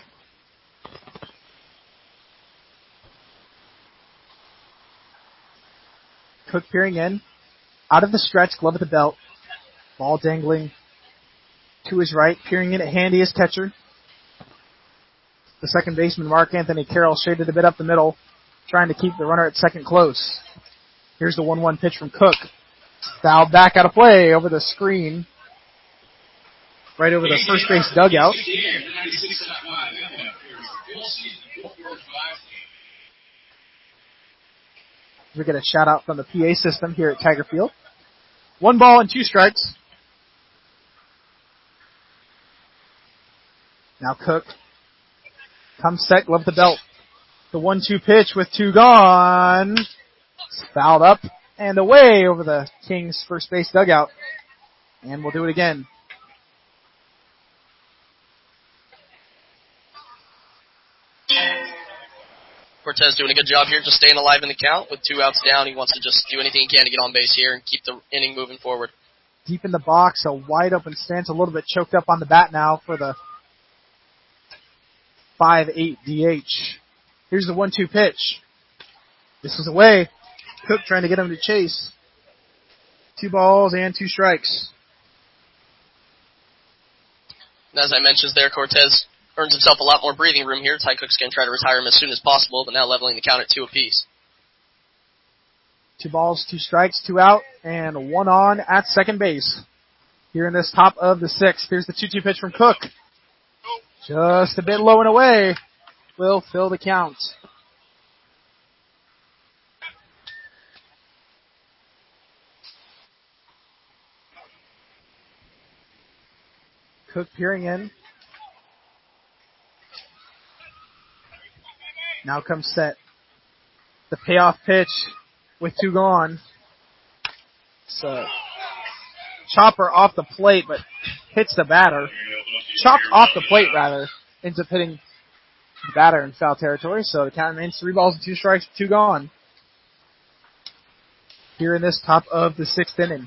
Cook peering in. Out of the stretch, glove at the belt. Ball dangling to his right. Peering in at Handy, his catcher. The second baseman, Mark Anthony Carroll, shaded a bit up the middle, trying to keep the runner at second close. Here's the one one pitch from Cook. Fouled back out of play over the screen. Right over the first base dugout. We get a shout out from the P A system here at Tiger Field. One ball and two strikes. Now Cook comes set, glove the belt. The one two pitch with two gone. It's fouled up and away over the Kings first base dugout. And we'll do it again. Cortez doing a good job here, just staying alive in the count with two outs down. He wants to just do anything he can to get on base here and keep the inning moving forward. Deep in the box, a wide open stance, a little bit choked up on the bat now for the five eight D H. Here's the one two pitch. This is away. Cook trying to get him to chase. Two balls and two strikes. And as I mentioned there, Cortez earns himself a lot more breathing room here. Ty Cook's going to try to retire him as soon as possible, but now leveling the count at two apiece. Two balls, two strikes, two out, and one on at second base. Here in this top of the sixth. Here's the two two pitch from Cook. Just a bit low and away. Will fill the count. Cook peering in. Now comes set. The payoff pitch with two gone. It's a chopper off the plate, but hits the batter. Chopped off the plate, rather. Ends up hitting the batter in foul territory. So the count remains three balls and two strikes, two gone. Here in this top of the sixth inning.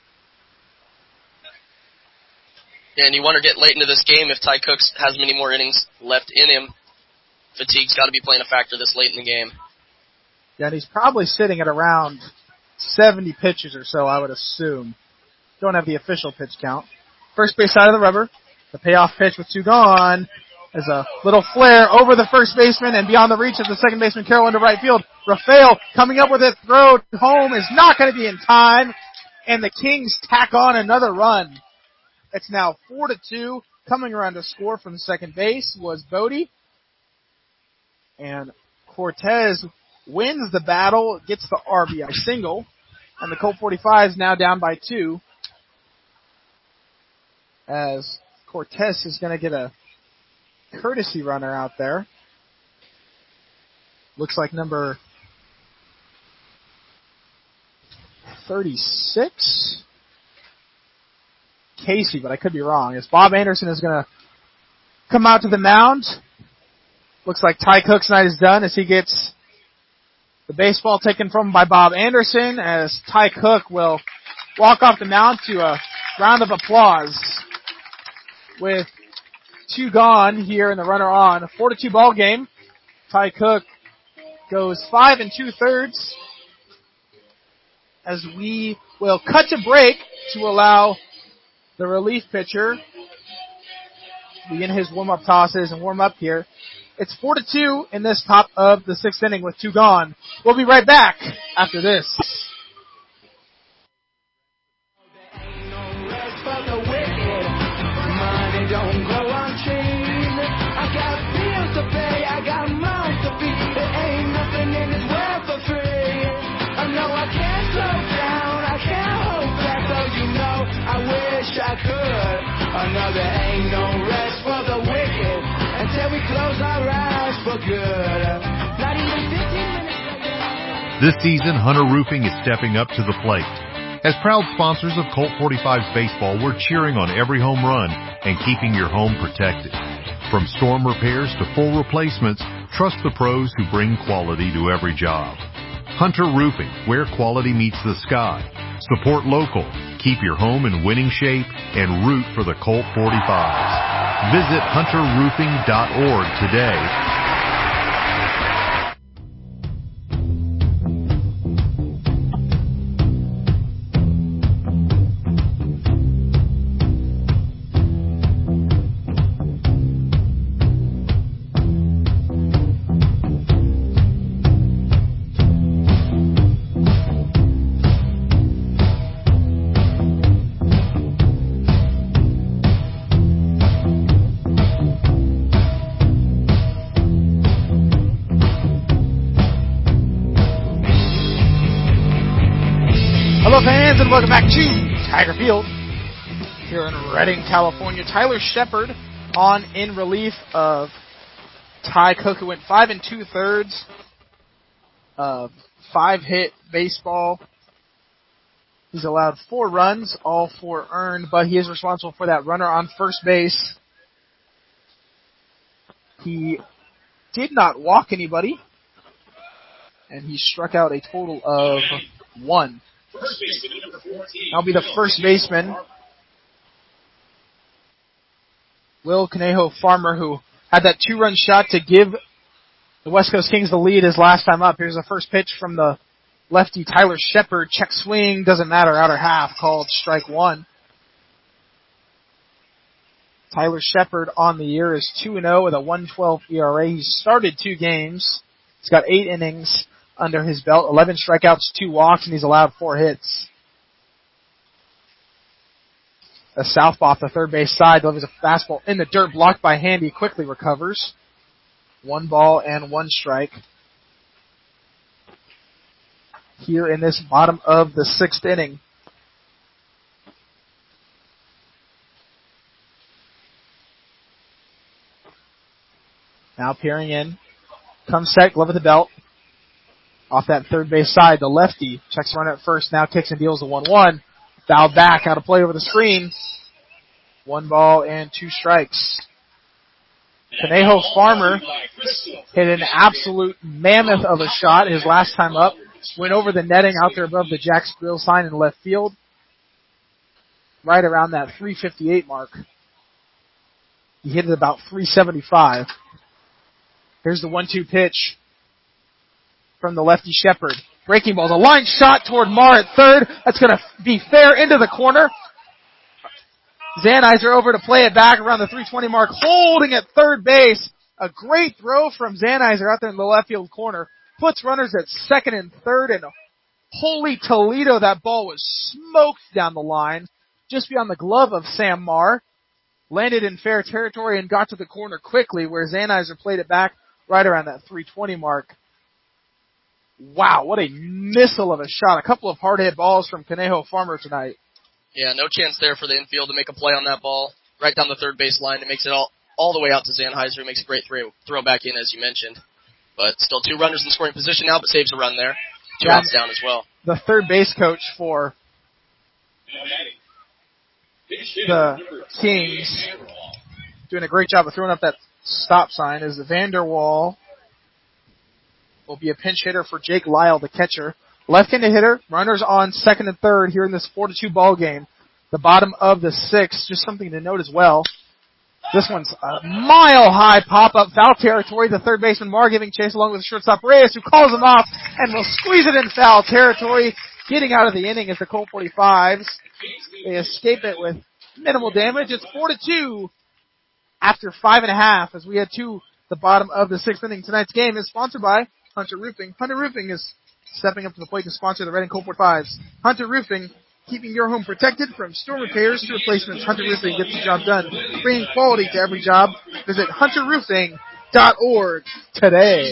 And you wonder, get late into this game, if Ty Cook has many more innings left in him. Fatigue's got to be playing a factor this late in the game. Yeah, and he's probably sitting at around seventy pitches or so, I would assume. Don't have the official pitch count. First base side of the rubber. The payoff pitch with two gone. There's a little flare over the first baseman and beyond the reach of the second baseman, Carroll into right field. Rafael coming up with a throw home is not going to be in time. And the Kings tack on another run. It's now four to two. Coming around to score from second base was Bodie. And Cortez wins the battle, gets the R B I single. And the Colt forty-five is now down by two. As Cortez is going to get a courtesy runner out there. Looks like number thirty-six. Casey, but I could be wrong. As Bob Anderson is going to come out to the mound. Looks like Ty Cook's night is done as he gets the baseball taken from him by Bob Anderson, as Ty Cook will walk off the mound to a round of applause. With two gone here and the runner on. A four to two ball game. Ty Cook goes five and two thirds. As we will cut to break to allow the relief pitcher to begin his warm-up tosses and warm up here. It's four to two in this top of the sixth inning with two gone. We'll be right back after this. Another ain't no rest for the wicked until we close our eyes for good. Not even fifteen minutes later. This season, Hunter Roofing is stepping up to the plate. As proud sponsors of Colt forty-five's baseball, we're cheering on every home run and keeping your home protected. From storm repairs to full replacements, trust the pros who bring quality to every job. Hunter Roofing, where quality meets the sky. Support local, keep your home in winning shape, and root for the Colt forty-fives. Visit hunter roofing dot org today. And welcome back to Tiger Field here in Redding, California. Tyler Shepard on in relief of Ty Cook, who went five and two thirds of five hit baseball. He's allowed four runs, all four earned, but he is responsible for that runner on first base. He did not walk anybody, and he struck out a total of one. That'll be the first baseman, Will Conejo Farmer, who had that two-run shot to give the West Coast Kings the lead his last time up. Here's the first pitch from the lefty Tyler Shepard. Check swing, doesn't matter, outer half, called strike one. Tyler Shepard on the year is two and oh with a one twelve E R A. He's started two games. He's got eight innings under his belt, eleven strikeouts, two walks, and he's allowed four hits. A southpaw off the third base side delivers a fastball in the dirt, blocked by Handy, quickly recovers. One ball and one strike. Here in this bottom of the sixth inning. Now peering in. Comes set, glove at the belt. Off that third base side, the lefty checks run at first, now kicks and deals the one one. Fouled back, out of play over the screen. One ball and two strikes. Conejo Farmer hit an absolute mammoth of a shot his last time up. Went over the netting out there above the Jack's Grill sign in left field. Right around that three fifty-eight mark. He hit it about three seventy-five. Here's the one two pitch from the lefty Shepard. Breaking ball's a line shot toward Marr at third. That's going to be fair into the corner. Zanizer over to play it back around the three twenty mark, holding at third base. A great throw from Zanizer out there in the left field corner. Puts runners at second and third, and holy Toledo, that ball was smoked down the line, just beyond the glove of Sam Marr. Landed in fair territory and got to the corner quickly, where Zanizer played it back right around that three twenty mark. Wow, what a missile of a shot. A couple of hard-hit balls from Conejo Farmer tonight. Yeah, no chance there for the infield to make a play on that ball. Right down the third base line. It makes it all, all the way out to Zanizer. It makes a great throw, throw back in, as you mentioned. But still two runners in scoring position now, but saves a run there. Two yeah, outs down as well. The third base coach for the Kings, doing a great job of throwing up that stop sign, is Vanderwall. Will be a pinch hitter for Jake Lyle, the catcher. Left-handed hitter, runners on second and third here in this four to two ball game. The bottom of the sixth, just something to note as well. This one's a mile-high pop-up, foul territory. The third baseman Marr giving chase along with the shortstop Reyes, who calls him off and will squeeze it in foul territory. Getting out of the inning is the Colt forty-fives. They escape it with minimal damage. It's four to two after five and a half as we head to the bottom of the sixth inning. Tonight's game is sponsored by Hunter Roofing. Hunter Roofing is stepping up to the plate to sponsor the Reading Colt forty-fives. Hunter Roofing, keeping your home protected from storm repairs to replacements. Hunter Roofing gets the job done, bringing quality to every job. Visit hunter roofing dot org today.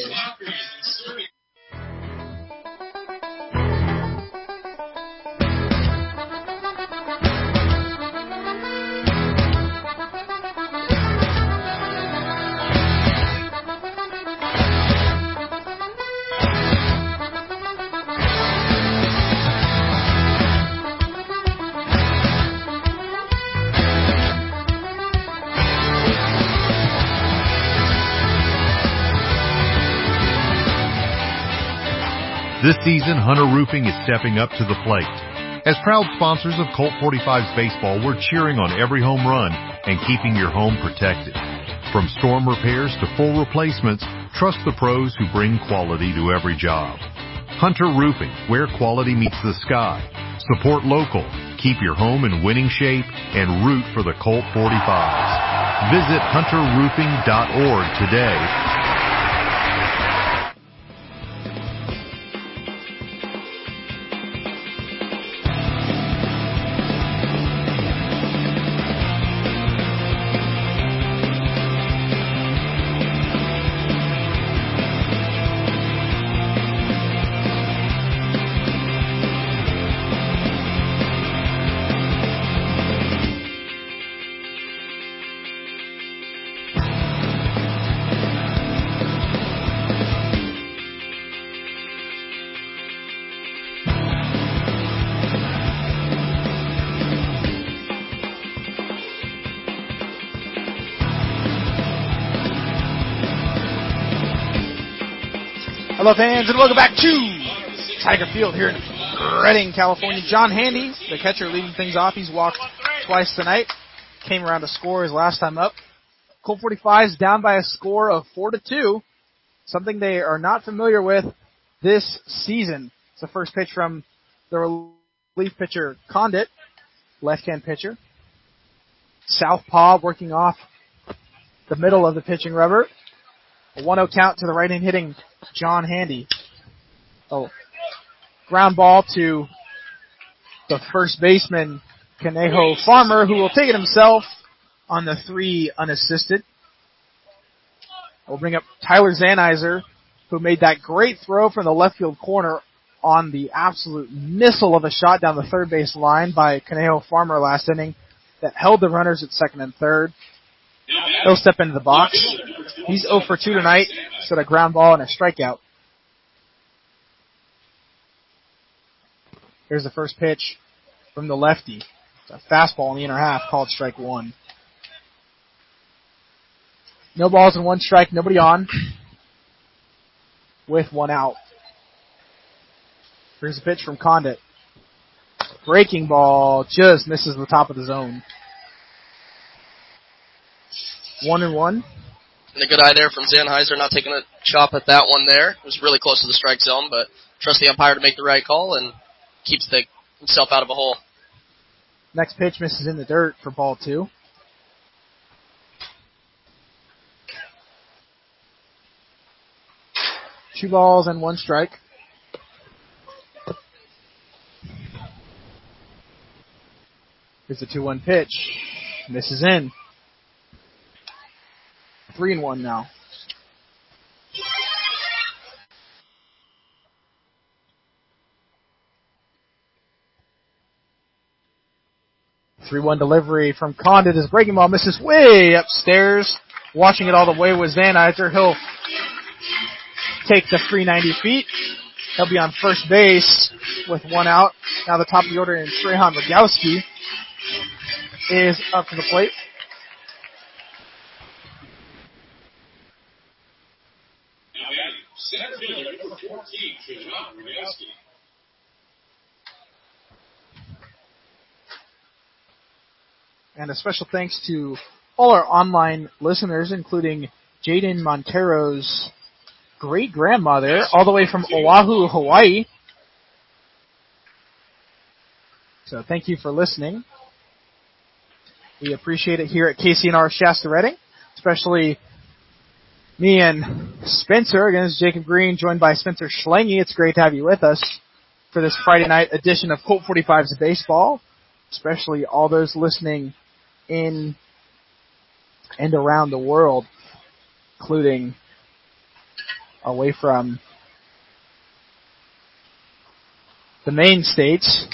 This season, Hunter Roofing is stepping up to the plate. As proud sponsors of Colt forty-fives baseball, we're cheering on every home run and keeping your home protected. From storm repairs to full replacements, trust the pros who bring quality to every job. Hunter Roofing, where quality meets the sky. Support local, keep your home in winning shape, and root for the Colt forty-fives. Visit hunter roofing dot org today. Hello fans and welcome back to Tiger Field here in Redding, California. John Handy, the catcher, leading things off. He's walked twice tonight. Came around to score his last time up. Colt forty-five's down by a score of four to two. Something they are not familiar with this season. It's the first pitch from the relief pitcher, Condit, left-hand pitcher. Southpaw working off the middle of the pitching rubber. A one oh count to the right-hand hitting John Handy. Oh, ground ball to the first baseman, Conejo Farmer, who will take it himself on the three unassisted. We'll bring up Tyler Zanizer, who made that great throw from the left field corner on the absolute missile of a shot down the third base line by Conejo Farmer last inning that held the runners at second and third. He'll step into the box. He's oh for two tonight, so a ground ball and a strikeout. Here's the first pitch from the lefty. It's a fastball in the inner half called strike one. No balls and one strike, nobody on, with one out. Here's a pitch from Condit. Breaking ball just misses the top of the zone. One and one. And a good eye there from Zanizer, not taking a chop at that one there. It was really close to the strike zone, but trust the umpire to make the right call and keeps the, himself out of a hole. Next pitch misses in the dirt for ball two. Two balls and one strike. Here's the two one pitch. Misses in. Three and one now. three one delivery from Condit. His breaking ball misses way upstairs. Watching it all the way was Zanizer. He'll take the three ninety feet. He'll be on first base with one out. Now the top of the order, and Trehan Rogowski is up to the plate. Center fielder number fourteen, Trehan Rogowski. And a special thanks to all our online listeners, including Jaden Montero's great-grandmother, all the way from Oahu, Hawaii. So thank you for listening. We appreciate it here at K C N R Shasta Redding, especially me and Spencer. Again, this is Jacob Green, joined by Spencer Schlange. It's great to have you with us for this Friday night edition of Colt forty-five's Baseball, especially all those listening in and around the world, including away from the main states,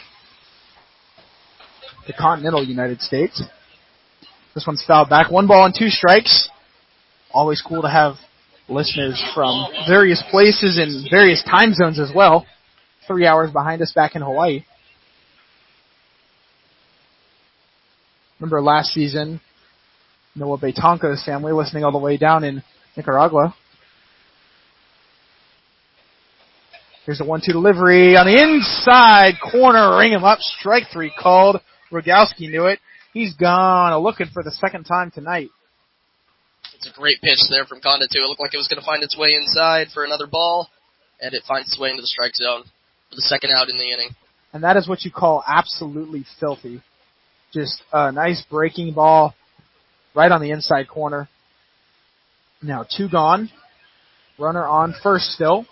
the continental United States. This one's fouled back. One ball and two strikes. Always cool to have listeners from various places and various time zones as well. Three hours behind us back in Hawaii. Remember last season, Noah Betanco's family listening all the way down in Nicaragua. Here's a one two delivery on the inside corner. Ring him up. Strike three called. Rogowski knew it. He's gone. Looking for the second time tonight. It's a great pitch there from Condit, too. It looked like it was going to find its way inside for another ball, and it finds its way into the strike zone for the second out in the inning. And that is what you call absolutely filthy. Just a nice breaking ball right on the inside corner. Now two gone. Runner on first still.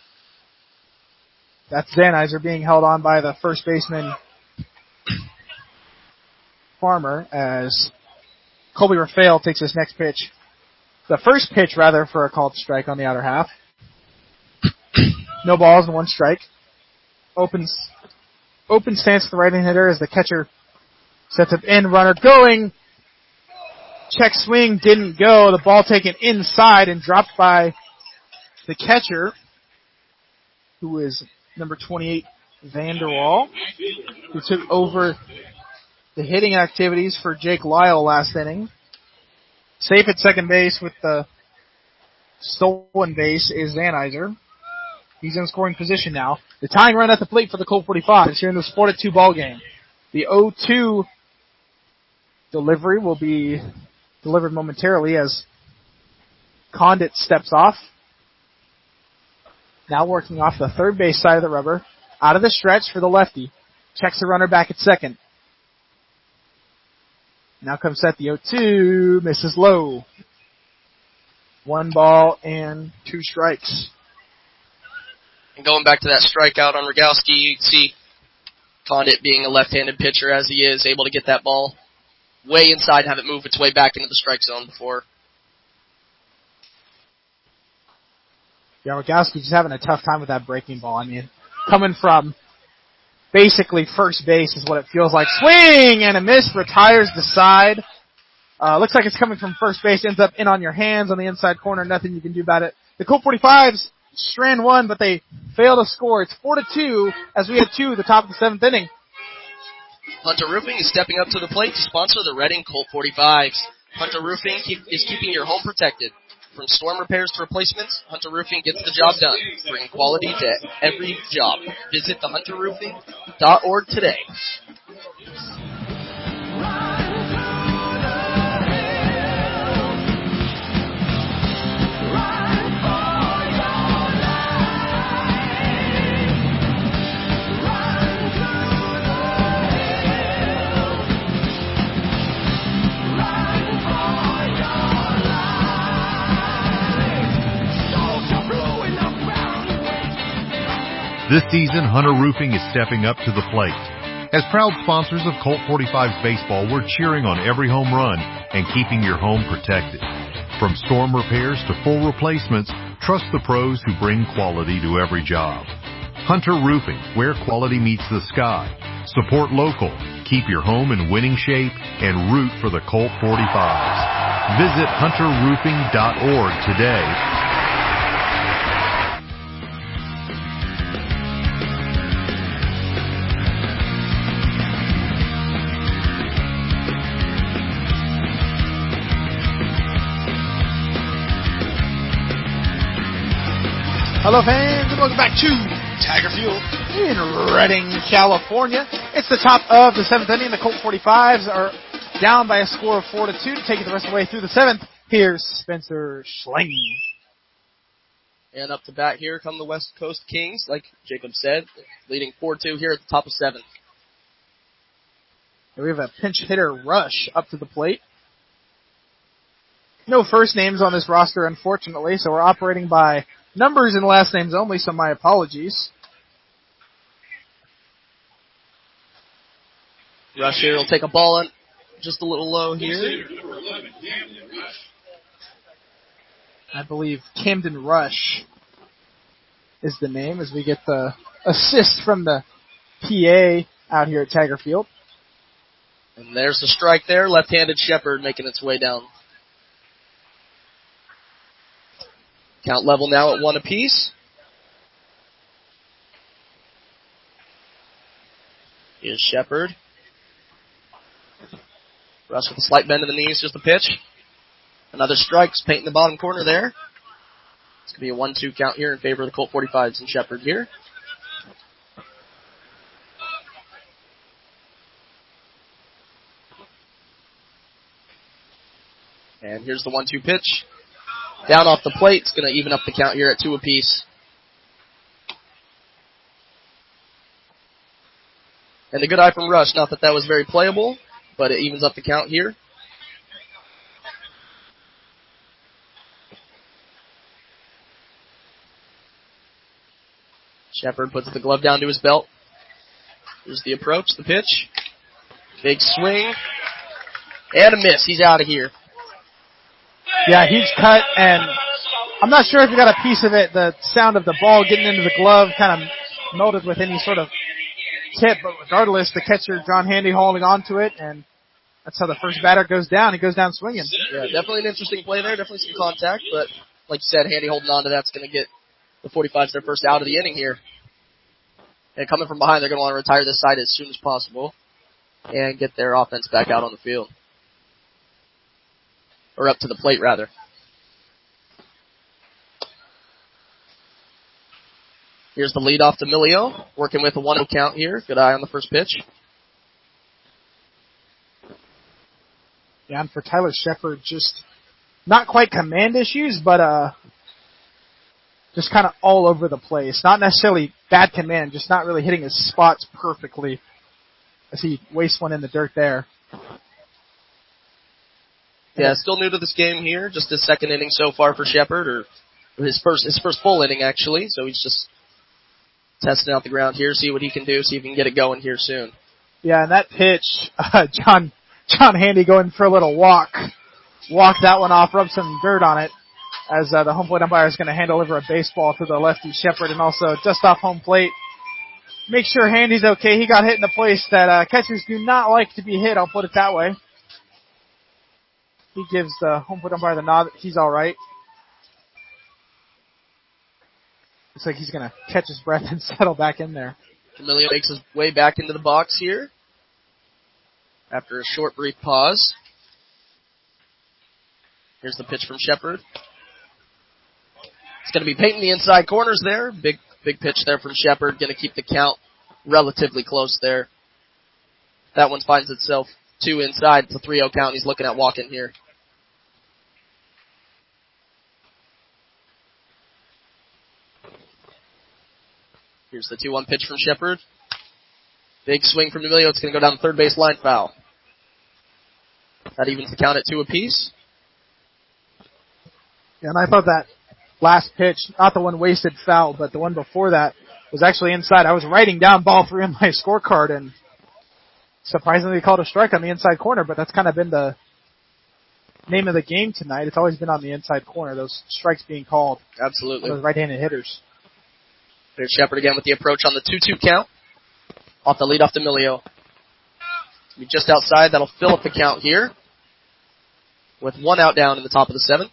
That's Zanizer being held on by the first baseman, Farmer, as Colby Rafael takes his next pitch. The first pitch, rather, for a called strike on the outer half. No balls and one strike. Opens, open stance to the right-hand hitter as the catcher sets up in, runner going. Check swing didn't go. The ball taken inside and dropped by the catcher, who is number twenty-eight, Vanderwall, who took over the hitting activities for Jake Lyle last inning. Safe at second base with the stolen base is Zanizer. He's in scoring position now. The tying run at the plate for the Colt forty-fives here in this four to two ball game. The oh two delivery will be delivered momentarily as Condit steps off. Now working off the third base side of the rubber. Out of the stretch for the lefty. Checks the runner back at second. Now comes set the oh two. Misses low. One ball and two strikes. And going back to that strikeout on Rogowski, you can see Condit being a left-handed pitcher as he is, able to get that ball way inside and have it move its way back into the strike zone before. Yeah, Rogowski's just having a tough time with that breaking ball. I mean, coming from basically first base is what it feels like. Swing and a miss, retires the side. Uh, looks like it's coming from first base, ends up in on your hands on the inside corner. Nothing you can do about it. The Colt forty-fives strand one, but they fail to score. It's four to two as we head to the top of the seventh inning. Hunter Roofing is stepping up to the plate to sponsor the Reading Colt forty-fives. Hunter Roofing keep, is keeping your home protected. From storm repairs to replacements, Hunter Roofing gets the job done, bringing quality to every job. Visit the hunter roofing dot org today. This season, Hunter Roofing is stepping up to the plate. As proud sponsors of Colt forty-fives baseball, we're cheering on every home run and keeping your home protected. From storm repairs to full replacements, trust the pros who bring quality to every job. Hunter Roofing, where quality meets the sky. Support local, keep your home in winning shape, and root for the Colt forty-fives. Visit hunter roofing dot org today. Hello fans, and welcome back to Tiger Field in Redding, California. It's the top of the seventh inning. The Colt forty-fives are down by a score of four to two to take it the rest of the way through the seventh. Here's Spencer Schlange. And up to bat here come the West Coast Kings, like Jacob said, leading four two here at the top of seventh. And we have a pinch hitter Rush up to the plate. No first names on this roster, unfortunately, so we're operating by numbers and last names only, so my apologies. Rush here will take a ball in just a little low here. I believe Camden Rush is the name as we get the assist from the P A out here at Tiger Field. And there's the strike there. Left-handed Shepard making its way down. Count level now at one apiece. Here's Shepard. Rush with a slight bend in the knees, just a pitch. Another strike's painting the bottom corner there. It's going to be a one two count here in favor of the Colt forty-fives and Shepard here. And here's the one two pitch. Down off the plate. It's going to even up the count here at two apiece. And a good eye from Rush. Not that that was very playable, but it evens up the count here. Shepard puts the glove down to his belt. Here's the approach, the pitch. Big swing. And a miss. He's out of here. Yeah, huge cut, and I'm not sure if you got a piece of it. The sound of the ball getting into the glove kind of melded with any sort of tip, but regardless, the catcher, John Handy, holding on to it, and that's how the first batter goes down. He goes down swinging. Yeah, definitely an interesting play there. Definitely some contact, but like you said, Handy holding on to that's going to get the forty-fives their first out of the inning here. And coming from behind, they're going to want to retire this side as soon as possible and get their offense back out on the field. Or up to the plate, rather. Here's the lead off to Milio, working with a one oh count here. Good eye on the first pitch. Yeah, and for Tyler Shepard, just not quite command issues, but uh, just kind of all over the place. Not necessarily bad command, just not really hitting his spots perfectly as he wastes one in the dirt there. Yeah, still new to this game here. Just his second inning so far for Shepard, or his first his first full inning actually. So he's just testing out the ground here, see what he can do, see if he can get it going here soon. Yeah, and that pitch, uh, John John Handy going for a little walk, walked that one off, rubbed some dirt on it, as uh, the home plate umpire is going to hand deliver a baseball to the lefty Shepard, and also just off home plate. Make sure Handy's okay. He got hit in a place that uh, catchers do not like to be hit. I'll put it that way. He gives the home plate umpire the nod that he's all right. Looks like he's going to catch his breath and settle back in there. Camilio makes his way back into the box here after a short, brief pause. Here's the pitch from Shepard. It's going to be painting the inside corners there. Big, big pitch there from Shepard. Going to keep the count relatively close there. That one finds itself two inside. It's a three oh count. He's looking at walking here. Here's the two one pitch from Shepard. Big swing from Emilio. It's going to go down the third base line, foul. That evens the count at two apiece. Yeah, and I thought that last pitch, not the one wasted foul, but the one before that was actually inside. I was writing down ball three on my scorecard, and surprisingly called a strike on the inside corner, but that's kind of been the name of the game tonight. It's always been on the inside corner, those strikes being called. Absolutely. Those right-handed hitters. There's Shepard again with the approach on the two two count. Off the lead off to Milio. Be just outside. That'll fill up the count here. With one out down in the top of the seventh.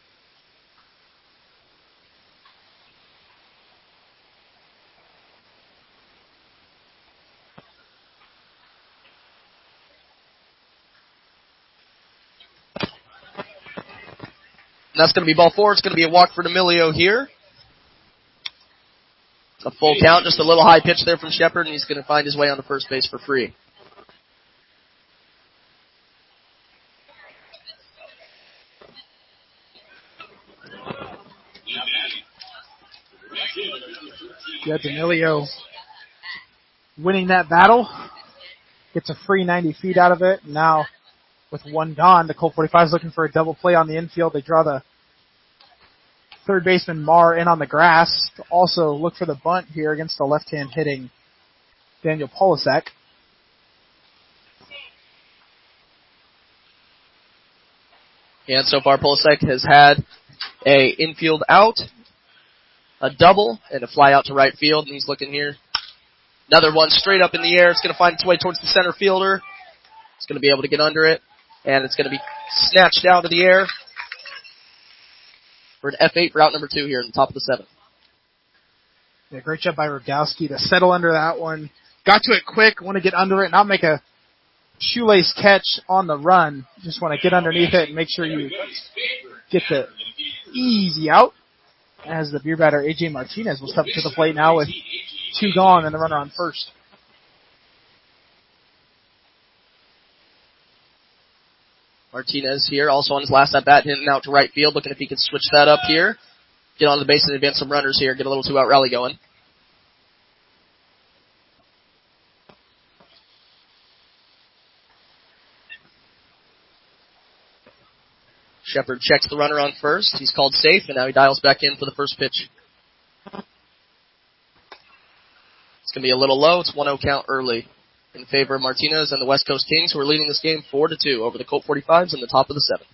And that's going to be ball four. It's going to be a walk for Emilio here. A full count, just a little high pitch there from Shepard, and he's going to find his way on to first base for free. Yeah, Emilio winning that battle. Gets a free ninety feet out of it. Now, with one gone, the Colt forty-five is looking for a double play on the infield. They draw the third baseman Marr in on the grass. Also look for the bunt here against the left-hand hitting Daniel Polasek. Yeah, and so far Polasek has had a infield out, a double, and a fly out to right field, and he's looking here. Another one straight up in the air. It's going to find its way towards the center fielder. It's going to be able to get under it, and it's going to be snatched out of the air for an F eight for out number two here in the top of the seventh. Yeah, great job by Rogowski to settle under that one. Got to it quick, want to get under it, not make a shoelace catch on the run. Just want to get underneath it and make sure you get the easy out. As the beer batter A J Martinez will step to the plate now with two gone and the runner on first. Martinez here, also on his last at bat, hitting out to right field, looking if he can switch that up here. Get on the base and advance some runners here, get a little two-out rally going. Shepard checks the runner on first. He's called safe, and now he dials back in for the first pitch. It's going to be a little low. It's one oh count early in favor of Martinez and the West Coast Kings, who are leading this game four to two over the Colt forty-fives in the top of the seventh.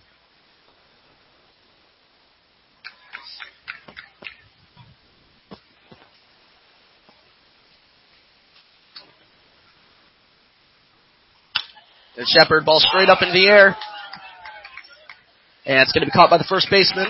There's Shepard, ball straight up into the air. And it's going to be caught by the first baseman.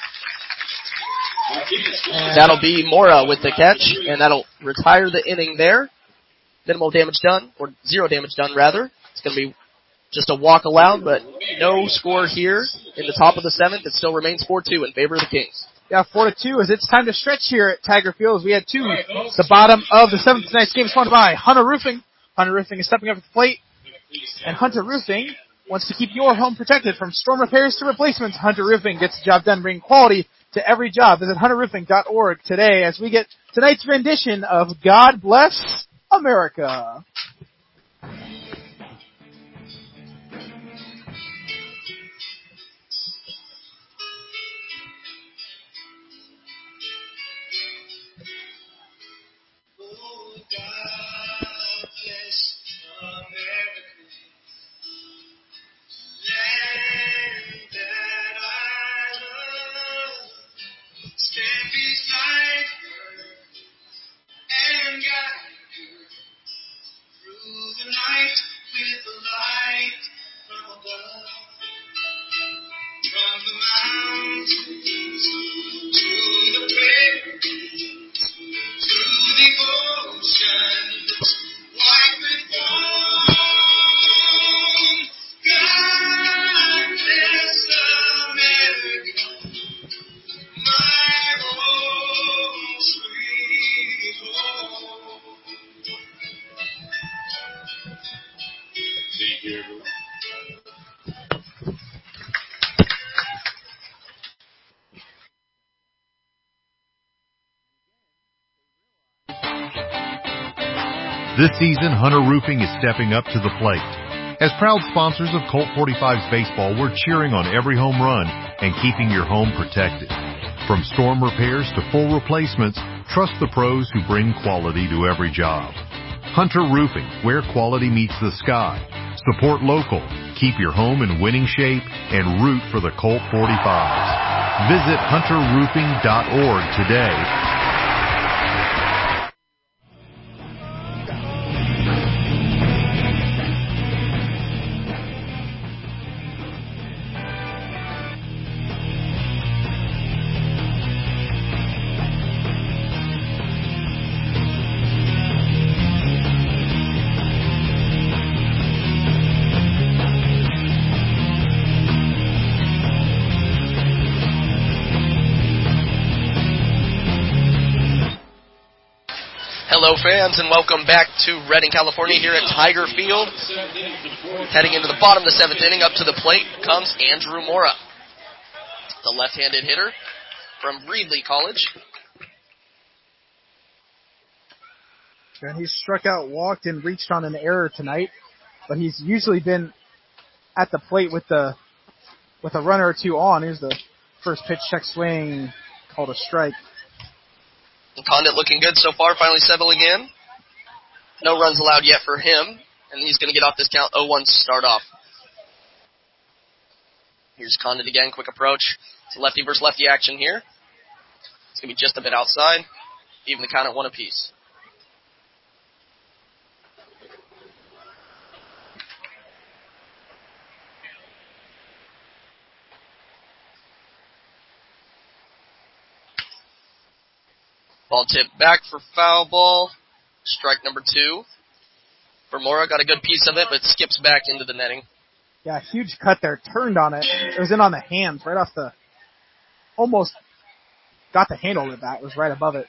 That'll be Mora with the catch, and that'll retire the inning there. Minimal damage done, or zero damage done, rather. It's going to be just a walk allowed, but no score here in the top of the seventh. It still remains four two in favor of the Kings. Yeah, four to two as it's time to stretch here at Tiger Field as we head to the bottom of the seventh. Tonight's game sponsored by Hunter Roofing. Hunter Roofing is stepping up to the plate, and Hunter Roofing wants to keep your home protected from storm repairs to replacements. Hunter Roofing gets the job done, bringing quality to every job. Visit hunter roofing dot org today as we get tonight's rendition of God Bless America. Oh, God bless America, land that I love. Stand beside her and guide her through the night with the light from above. From the mountains to the prairies, to the oceans, white with foam. God bless America, my home, sweet home. Thank you, everyone. This season, Hunter Roofing is stepping up to the plate. As proud sponsors of Colt forty-five's baseball, we're cheering on every home run and keeping your home protected. From storm repairs to full replacements, trust the pros who bring quality to every job. Hunter Roofing, where quality meets the sky. Support local, keep your home in winning shape, and root for the Colt forty-fives. Visit hunter roofing dot org today. Hello, fans, and welcome back to Redding, California, here at Tiger Field. Heading into the bottom of the seventh inning, up to the plate comes Andrew Mora, the left-handed hitter from Reedley College. And he's struck out, walked, and reached on an error tonight, but he's usually been at the plate with the with a runner or two on. Here's the first pitch, check swing, called a strike. Condit looking good so far, finally settling in. No runs allowed yet for him, and he's going to get off this count oh one to start off. Here's Condit again, quick approach. It's lefty versus lefty action here. It's going to be just a bit outside, even the count at one apiece. Ball tipped back for foul ball. Strike number two. For Mora, got a good piece of it, but skips back into the netting. Yeah, huge cut there. Turned on it. It was in on the hands, right off the... Almost got the handle of the bat. It was right above it.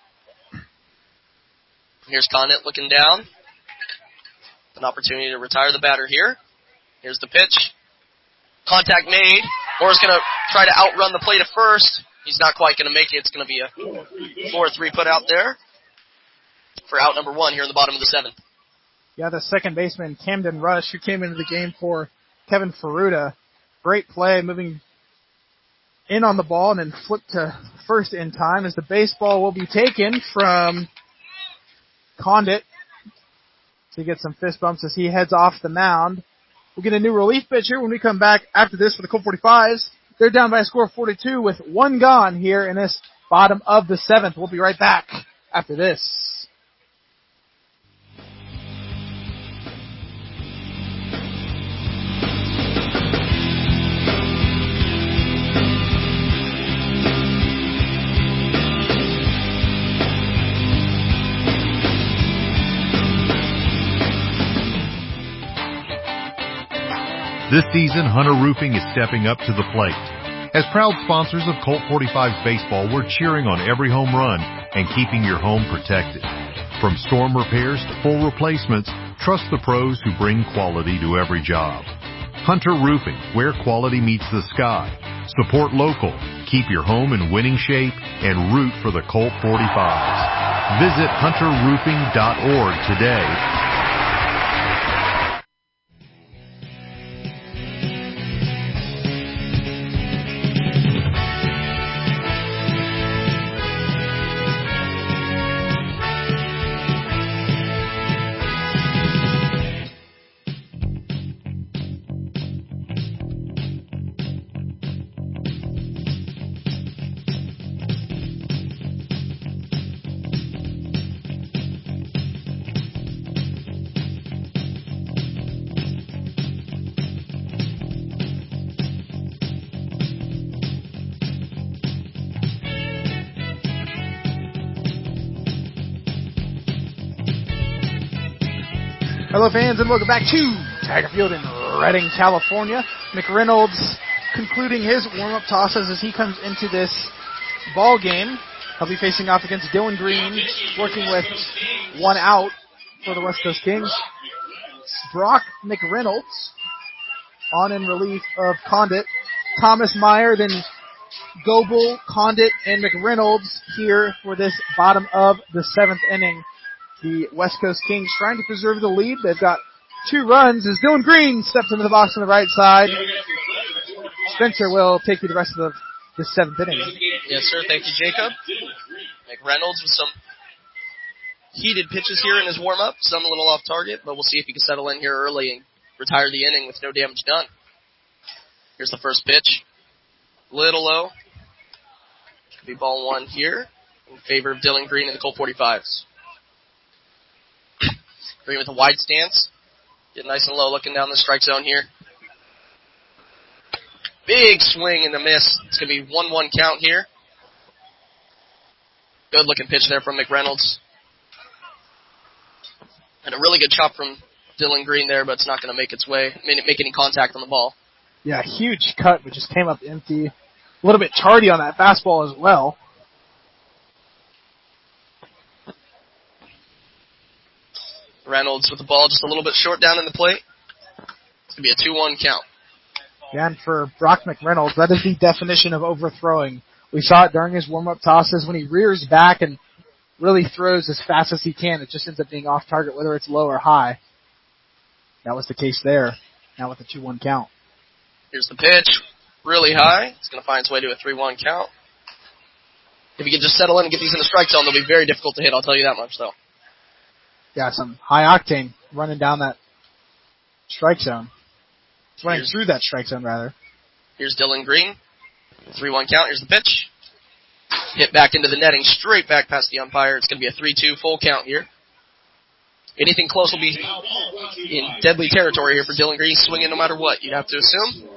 Here's Condit looking down. An opportunity to retire the batter here. Here's the pitch. Contact made. Mora's going to try to outrun the plate at first. He's not quite going to make it. It's going to be a four three put out there for out number one here in the bottom of the seventh. Yeah, the second baseman, Camden Rush, who came into the game for Kevin Ferruta. Great play, moving in on the ball and then flipped to first in time as the baseball will be taken from Condit. So he gets some fist bumps as he heads off the mound. We'll get a new relief pitcher when we come back after this for the Colt forty-fives. They're down by a score of four to two with one gone here in this bottom of the seventh. We'll be right back after this. This season, Hunter Roofing is stepping up to the plate. As proud sponsors of Colt forty-five's baseball, we're cheering on every home run and keeping your home protected. From storm repairs to full replacements, trust the pros who bring quality to every job. Hunter Roofing, where quality meets the sky. Support local, keep your home in winning shape, and root for the Colt forty-fives. Visit hunter roofing dot org today. Hello fans and welcome back to Tiger Field in Redding, California. McReynolds concluding his warm-up tosses as he comes into this ball game. He'll be facing off against Dylan Green, working with one out for the West Coast Kings. Brock McReynolds on in relief of Condit. Thomas Meyer, then Goebel, Condit, and McReynolds here for this bottom of the seventh inning. The West Coast Kings trying to preserve the lead. They've got two runs as Dylan Green steps into the box on the right side. Spencer will take you the rest of the, the seventh inning. Yes, sir. Thank you, Jacob. McReynolds with some heated pitches here in his warm-up. Some a little off target, but we'll see if he can settle in here early and retire the inning with no damage done. Here's the first pitch. Little low. Could be ball one here in favor of Dylan Green and the Colt forty-fives. Green with a wide stance. Get nice and low looking down the strike zone here. Big swing and a miss. It's going to be one one count here. Good looking pitch there from McReynolds. And a really good chop from Dylan Green there, but it's not going to make its way, make any contact on the ball. Yeah, huge cut, but just came up empty. A little bit tardy on that fastball as well. Reynolds with the ball just a little bit short down in the plate. It's going to be a two one count. Yeah, and for Brock McReynolds, that is the definition of overthrowing. We saw it during his warm-up tosses when he rears back and really throws as fast as he can. It just ends up being off target, whether it's low or high. That was the case there. Now with the two one count. Here's the pitch. Really high. It's going to find its way to a three one count. If he can just settle in and get these in the strike zone, they'll be very difficult to hit. I'll tell you that much, though. Yeah, some high octane running down that strike zone. Running Here's, through that strike zone, rather. Here's Dylan Green. three one count. Here's the pitch. Hit back into the netting, straight back past the umpire. It's going to be a three two full count here. Anything close will be in deadly territory here for Dylan Green. Swinging no matter what, you'd have to assume.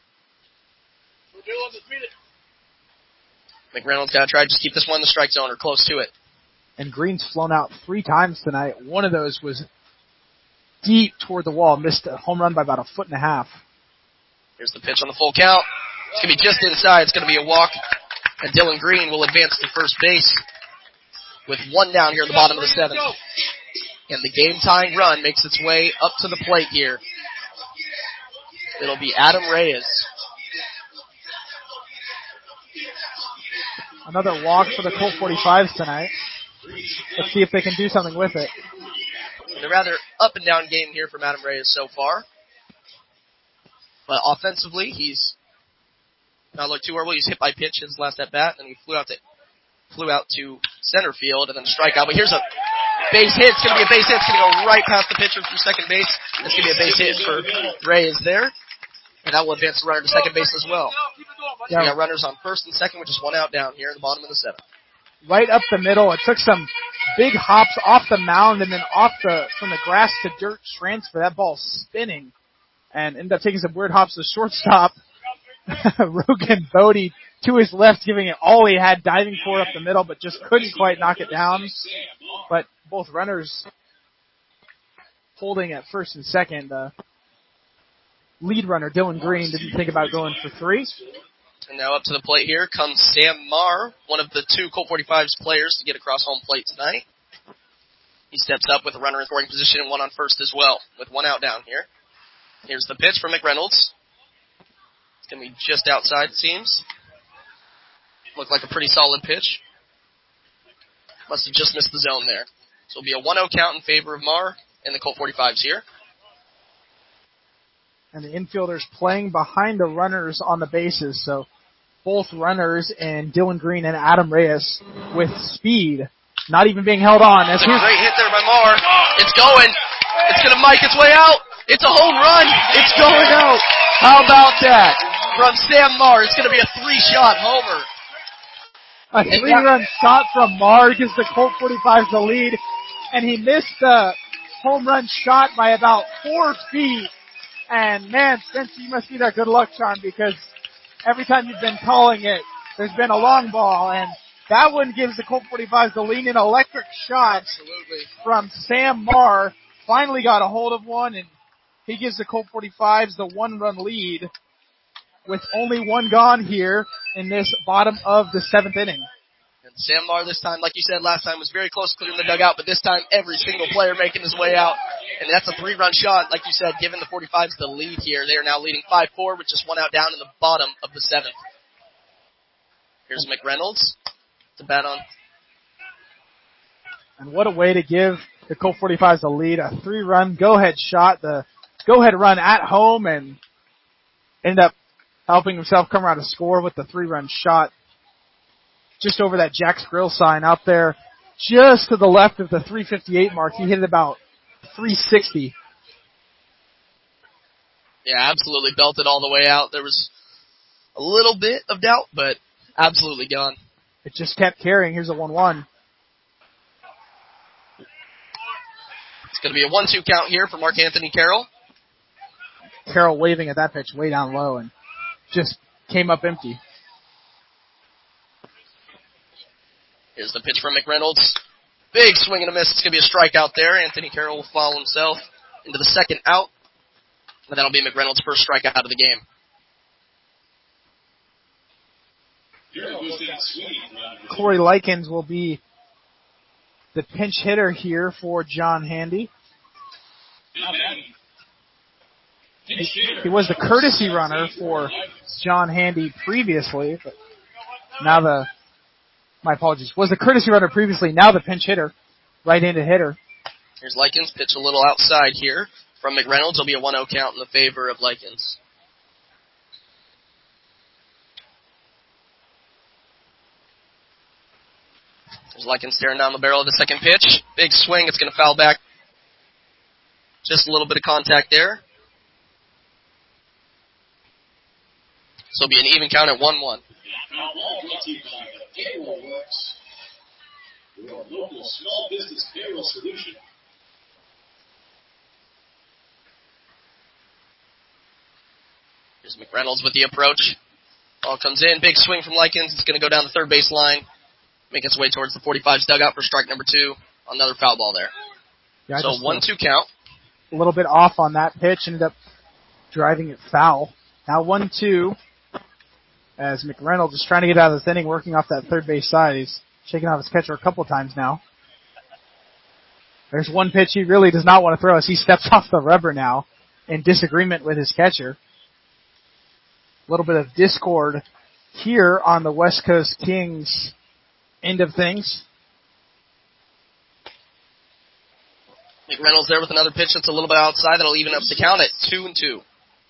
McReynolds got to try to just keep this one in the strike zone or close to it. And Green's flown out three times tonight. One of those was deep toward the wall. Missed a home run by about a foot and a half. Here's the pitch on the full count. It's going to be just inside. It's going to be a walk. And Dylan Green will advance to first base with one down here at the bottom of the seventh. And the game-tying run makes its way up to the plate here. It'll be Adam Reyes. Another walk for the Colt forty-fives tonight. Let's see if they can do something with it. A rather up-and-down game here from Adam Reyes so far. But offensively, he's not looked too horrible. He's hit by pitch his last at-bat, and he flew out to flew out to center field and then strikeout. But here's a base hit. It's going to be a base hit. It's going to go right past the pitcher from second base. It's going to be a base hit for Reyes there. And that will advance the runner to second base as well. Yeah. We got runners on first and second with just one out down here in the bottom of the seventh. Right up the middle. It took some big hops off the mound and then off the from the grass to dirt transfer. That ball spinning and ended up taking some weird hops to the shortstop. Rogan Bodie to his left, giving it all he had, diving for it up the middle, but just couldn't quite knock it down. But both runners holding at first and second. The lead runner, Dylan Green, didn't think about going for three. And now up to the plate here comes Sam Marr, one of the two Colt forty-five's players to get across home plate tonight. He steps up with a runner in scoring position and one on first as well, with one out down here. Here's the pitch from McReynolds. It's going to be just outside, it seems. Looked like a pretty solid pitch. Must have just missed the zone there. So it'll be a one oh count in favor of Marr and the Colt forty-fives here. And the infielders playing behind the runners on the bases, so both runners and Dylan Green and Adam Reyes with speed, not even being held on. That's a great hit there by Marr. It's going. It's going to mic its way out. It's a home run. It's going out. How about that? From Sam Marr, it's going to be a three-shot homer. A three-run shot from Marr gives the Colt forty-fives the lead, and he missed the home run shot by about four feet. And, man, Spencer, you must be that good luck charm, because every time you've been calling it, there's been a long ball, and that one gives the Colt forty-fives the lead. An electric shot Absolutely. from Sam Marr. Finally got a hold of one, and he gives the Colt forty-fives the one-run lead with only one gone here in this bottom of the seventh inning. And Sam Marr this time, like you said last time, was very close to clearing the dugout, but this time every single player making his way out. And that's a three-run shot, like you said, giving the forty-fives the lead here. They are now leading five four with just one out down in the bottom of the seventh. Here's McReynolds to bat on. And what a way to give the Colt forty-fives the lead. A three-run go-ahead shot, the go-ahead run at home, and ended up helping himself come around to score with the three-run shot just over that Jack's Grill sign out there, just to the left of the three fifty-eight mark. He hit it about three sixty. Yeah, absolutely belted all the way out. There was a little bit of doubt, but absolutely gone. It just kept carrying. Here's a one one. It's going to be a one two count here for Mark Anthony Carroll. Carroll waving at that pitch way down low and just came up empty. Here's the pitch from McReynolds. Big swing and a miss. It's going to be a strikeout there. Anthony Carroll will follow himself into the second out. And that'll be McReynolds' first strikeout of the game. Corey Likens will be the pinch hitter here for John Handy. He, he was the courtesy runner for John Handy previously, but now the, my apologies, was the courtesy runner previously, now the pinch hitter, right-handed hitter. Here's Likens, pitch a little outside here from McReynolds. It'll be a one oh count in the favor of Likens. There's Likens staring down the barrel of the second pitch. Big swing, it's going to foul back. Just a little bit of contact there. So it'll be an even count at one one. Your local small business payroll solution. Here's McReynolds with the approach. Ball comes in, big swing from Likens. It's going to go down the third base line, make its way towards the forty-five's dugout for strike number two. Another foul ball there. Yeah, so one two count. A little bit off on that pitch, ended up driving it foul. Now one two. As McReynolds is trying to get out of this inning, working off that third base side. He's shaking off his catcher a couple times now. There's one pitch he really does not want to throw as he steps off the rubber now in disagreement with his catcher. A little bit of discord here on the West Coast Kings end of things. McReynolds there with another pitch that's a little bit outside. That'll even up the count at two and two.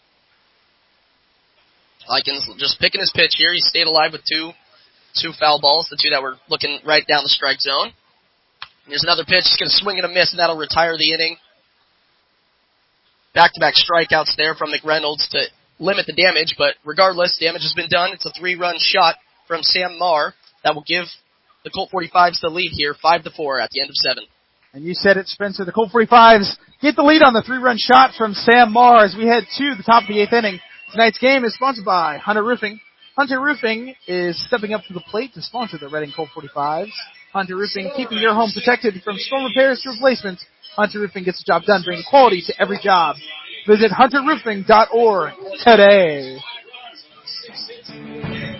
Likens just picking his pitch here. He stayed alive with two two foul balls, the two that were looking right down the strike zone. Here's another pitch. He's going to swing and a miss, and that'll retire the inning. Back-to-back strikeouts there from McReynolds to limit the damage, but regardless, damage has been done. It's a three-run shot from Sam Marr that will give the Colt forty-fives the lead here, five to four at the end of seven. And you said it, Spencer. The Colt forty-fives get the lead on the three-run shot from Sam Marr as we head to the top of the eighth inning. Tonight's game is sponsored by Hunter Roofing. Hunter Roofing is stepping up to the plate to sponsor the Reading Colt forty-fives. Hunter Roofing, keeping your home protected from storm repairs to replacements. Hunter Roofing gets the job done, bringing quality to every job. Visit hunter roofing dot org today.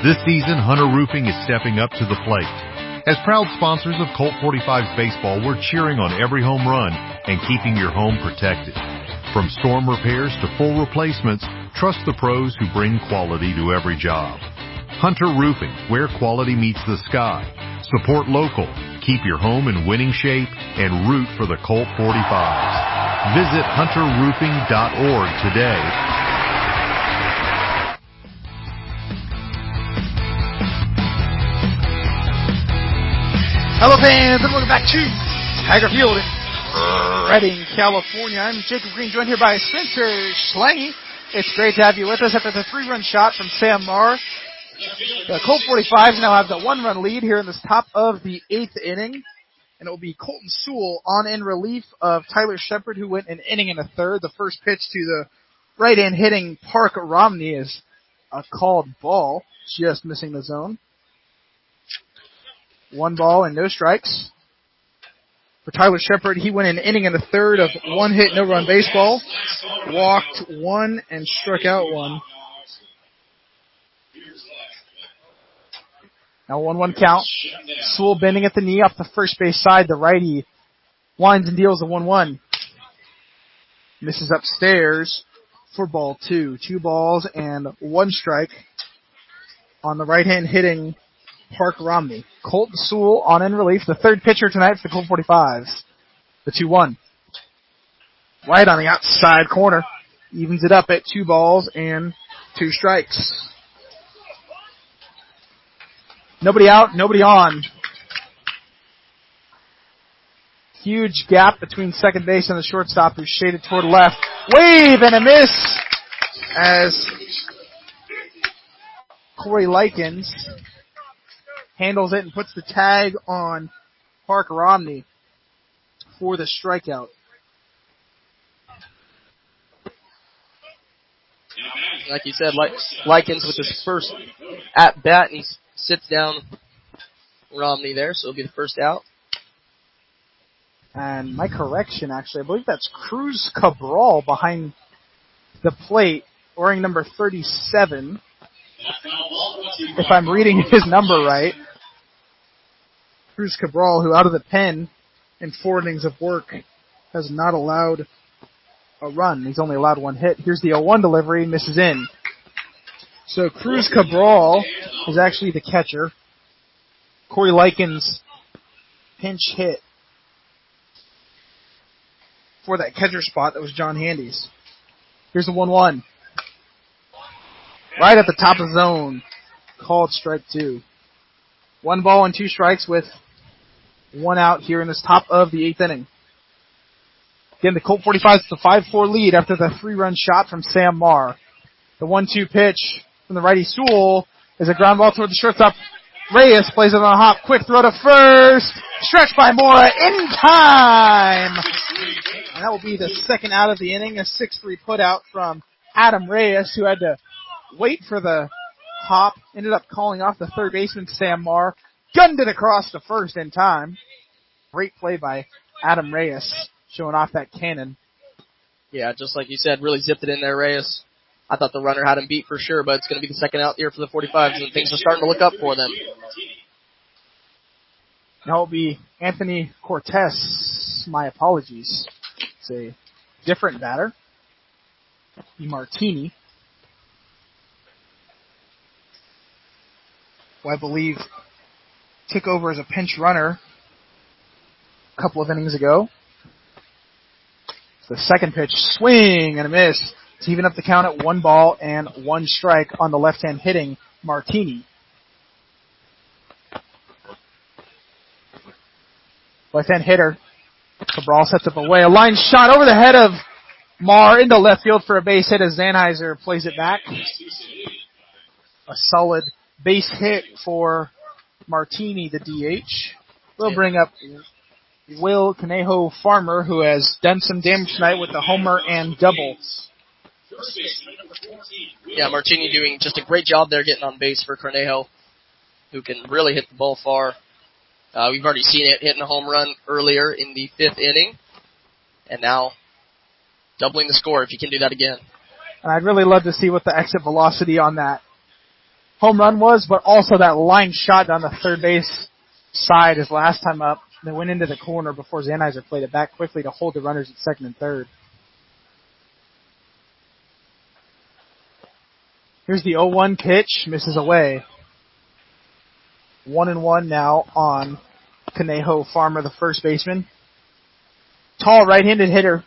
This season, Hunter Roofing is stepping up to the plate. As proud sponsors of Colt forty-five's baseball, we're cheering on every home run and keeping your home protected. From storm repairs to full replacements, trust the pros who bring quality to every job. Hunter Roofing, where quality meets the sky. Support local, keep your home in winning shape, and root for the Colt forty-fives. Visit hunter roofing dot org today. Hello fans, and welcome back to Tiger Field in Redding, California. I'm Jacob Green, joined here by Spencer Schlange. It's great to have you with us after the three-run shot from Sam Marr. The Colt forty-fives now have the one-run lead here in this top of the eighth inning, and it will be Colton Sewell on in relief of Tyler Shepard, who went an inning and a third. The first pitch to the right-hand hitting Park Romney is a called ball, just missing the zone. One ball and no strikes. For Tyler Shepard, he went an inning and a third of one hit, no run baseball. Walked one and struck out one. Now one one count. Sewell bending at the knee off the first base side. The righty winds and deals a one one. Misses upstairs for ball two. Two balls and one strike on the right hand hitting Park Romney. Colton Sewell on in relief, the third pitcher tonight for the Colt forty-fives. The two one. Right on the outside corner. Evens it up at two balls and two strikes. Nobody out, nobody on. Huge gap between second base and the shortstop, who's shaded toward left. Wave and a miss as Corey Likens handles it and puts the tag on Park Romney for the strikeout. Like you said, Likens with his first at bat, and he sits down Romney there, so it'll be the first out. And my correction, actually, I believe that's Cruz Cabral behind the plate, wearing number thirty-seven. If I'm reading his number right. Cruz Cabral, who out of the pen in four innings of work has not allowed a run. He's only allowed one hit. Here's the oh one delivery, misses in. So Cruz Cabral is actually the catcher. Corey Likens' pinch hit for that catcher spot that was John Handy's. Here's the one one. Right at the top of the zone. Called strike two. One ball and two strikes with one out here in this top of the eighth inning. Again, the Colt forty-fives with a five four lead after the three-run shot from Sam Marr. The one two pitch from the righty Sewell is a ground ball toward the shortstop. Reyes plays it on a hop. Quick throw to first. Stretched by Mora in time. And that will be the second out of the inning. A six three put out from Adam Reyes, who had to wait for the hop. Ended up calling off the third baseman, Sam Marr. Gunned it across to first in time. Great play by Adam Reyes, showing off that cannon. Yeah, just like you said, really zipped it in there, Reyes. I thought the runner had him beat for sure, but it's going to be the second out here for the forty-fives, and things are starting to look up for them. Now it will be Anthony Cortez. My apologies. It's a different batter. The Martini, who I believe took over as a pinch runner a couple of innings ago. The second pitch, swing and a miss to even up the count at one ball and one strike on the left-hand hitting Martini. Left-hand hitter, Cabral sets up away. A line shot over the head of Marr into left field for a base hit as Zanheiser plays it back. A solid base hit for Martini, the D H. We'll bring up Will Conejo Farmer, who has done some damage tonight with the homer and double. Yeah, Martini doing just a great job there getting on base for Cornejo, who can really hit the ball far. Uh, we've already seen it hitting a home run earlier in the fifth inning, and now doubling the score if he can do that again. And I'd really love to see what the exit velocity on that home run was, but also that line shot down the third base side his last time up. They went into the corner before Zandheiser played it back quickly to hold the runners at second and third. Here's the oh one pitch, misses away. One and one now on Conejo Farmer, the first baseman. Tall right-handed hitter.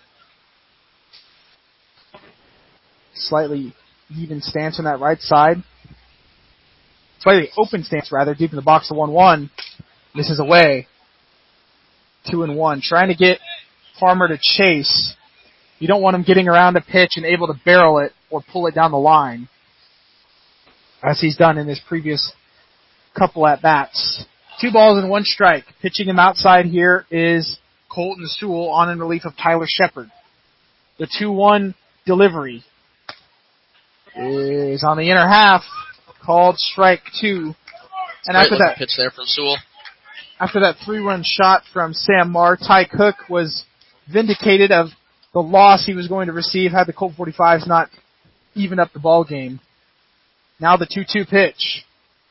Slightly even stance on that right side. Slightly open stance, rather, deep in the box, the one one. Misses away. Two and one. Trying to get Farmer to chase. You don't want him getting around a pitch and able to barrel it or pull it down the line, as he's done in his previous couple at-bats. Two balls and one strike. Pitching him outside here is Colton Sewell on in relief of Tyler Shepard. The two one delivery is on the inner half, called strike two. And Great after that pitch there from Sewell. After that three-run shot from Sam Marr, Ty Cook was vindicated of the loss he was going to receive had the Colt forty-fives not even up the ball game. Now the two two pitch.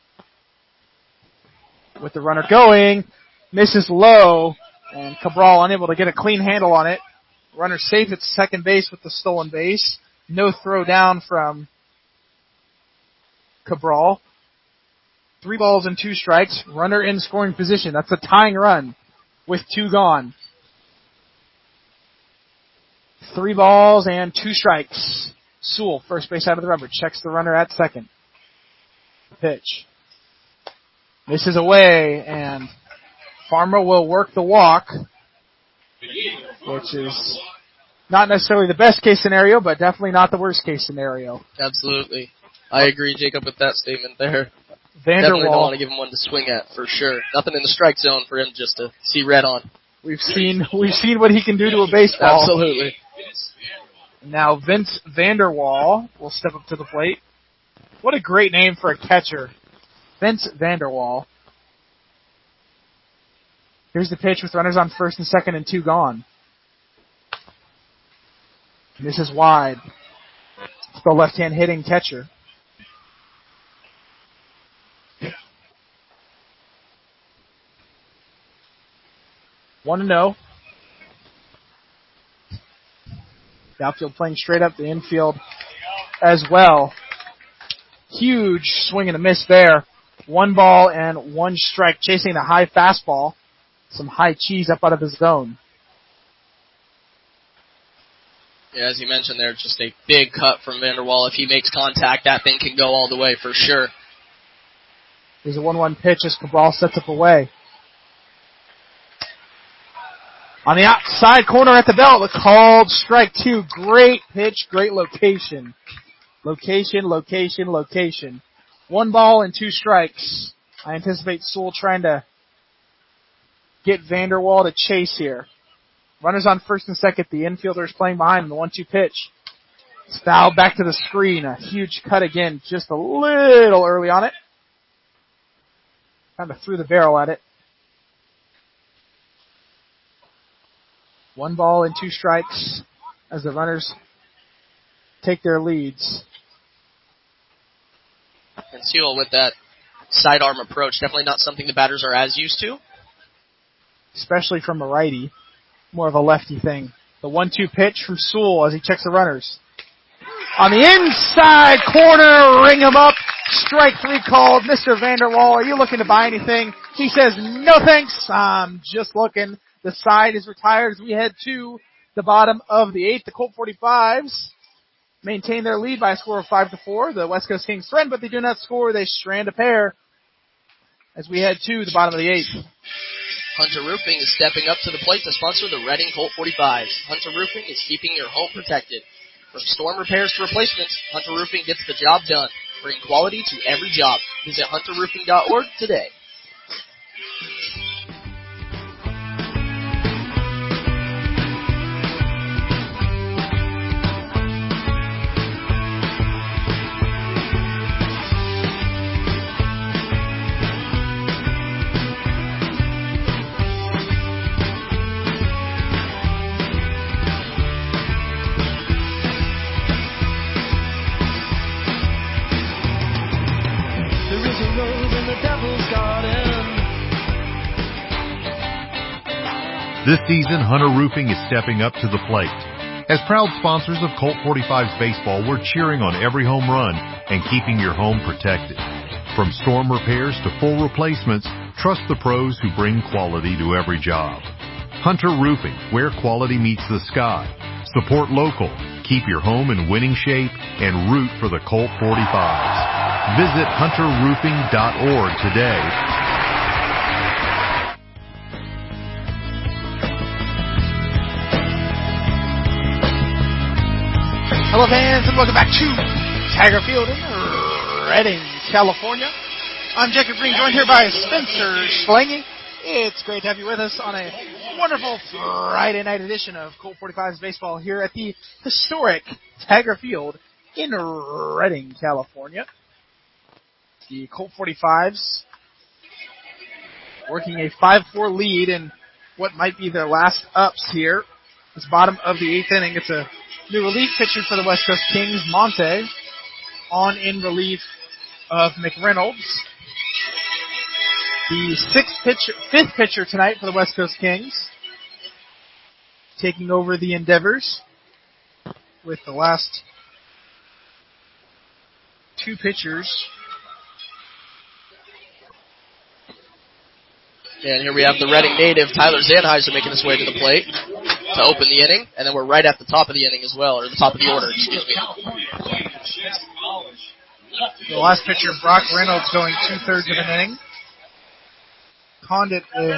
With the runner going, misses low, and Cabral unable to get a clean handle on it. Runner safe at second base with the stolen base. No throw down from Cabral. Three balls and two strikes. Runner in scoring position. That's a tying run with two gone. Three balls and two strikes. Sewell, first base out of the rubber, checks the runner at second. Pitch. Misses away, and Farmer will work the walk, which is not necessarily the best case scenario, but definitely not the worst case scenario. Absolutely. I agree, Jacob, with that statement there. Definitely don't want to give him one to swing at, for sure. Nothing in the strike zone for him just to see red on. We've seen we've seen what he can do to a baseball. Absolutely. Now Vince Vanderwall will step up to the plate. What a great name for a catcher. Vince Vanderwall. Here's the pitch with runners on first and second and two gone. This is wide. It's the left-hand hitting catcher. One and oh. The outfield playing straight up the infield as well. Huge swing and a miss there. One ball and one strike, chasing the high fastball. Some high cheese up out of his zone. Yeah, as you mentioned there, just a big cut from Vanderwall. If he makes contact, that thing can go all the way for sure. There's a one one pitch as Cabral sets up away. On the outside corner at the belt, the called strike two. Great pitch, great location. Location, location, location. One ball and two strikes. I anticipate Sewell trying to get Vanderwall to chase here. Runners on first and second. The infielder is playing behind him. The one two pitch. It's fouled back to the screen. A huge cut again, just a little early on it. Kind of threw the barrel at it. One ball and two strikes as the runners take their leads. And Sewell with that sidearm approach, definitely not something the batters are as used to. Especially from a righty. More of a lefty thing. The one two pitch from Sewell as he checks the runners. On the inside corner, ring him up. Strike three called. Mister Vanderwall, are you looking to buy anything? He says, no thanks. I'm just looking. The side is retired as we head to the bottom of the eighth. The Colt forty-fives maintain their lead by a score of five to four. The West Coast Kings threaten, but they do not score. They strand a pair as we head to the bottom of the eighth. Hunter Roofing is stepping up to the plate to sponsor the Reading Colt forty-fives. Hunter Roofing is keeping your home protected. From storm repairs to replacements, Hunter Roofing gets the job done. Bring quality to every job. Visit hunter roofing dot org today. This season, Hunter Roofing is stepping up to the plate. As proud sponsors of Colt forty-five's baseball, we're cheering on every home run and keeping your home protected. From storm repairs to full replacements, trust the pros who bring quality to every job. Hunter Roofing, where quality meets the sky. Support local, keep your home in winning shape, and root for the Colt forty-fives. Visit hunter roofing dot org today. Hello fans, and welcome back to Tiger Field in Redding, California. I'm Jacob Green, joined here by Spencer Schlange. It's great to have you with us on a wonderful Friday night edition of Colt forty-five's baseball here at the historic Tiger Field in Redding, California. The Colt forty-fives working a five four lead in what might be their last ups here. It's bottom of the eighth inning. It's a new relief pitcher for the West Coast Kings, Monte, on in relief of McReynolds. The sixth pitcher, fifth pitcher tonight for the West Coast Kings, taking over the endeavors with the last two pitchers. And here we have the Reading native, Tyler Zanheiser, making his way to the plate to open the inning. And then we're right at the top of the inning as well, or the top of the order, excuse me. The last pitcher, Brock Reynolds, going two-thirds of an inning. Condit in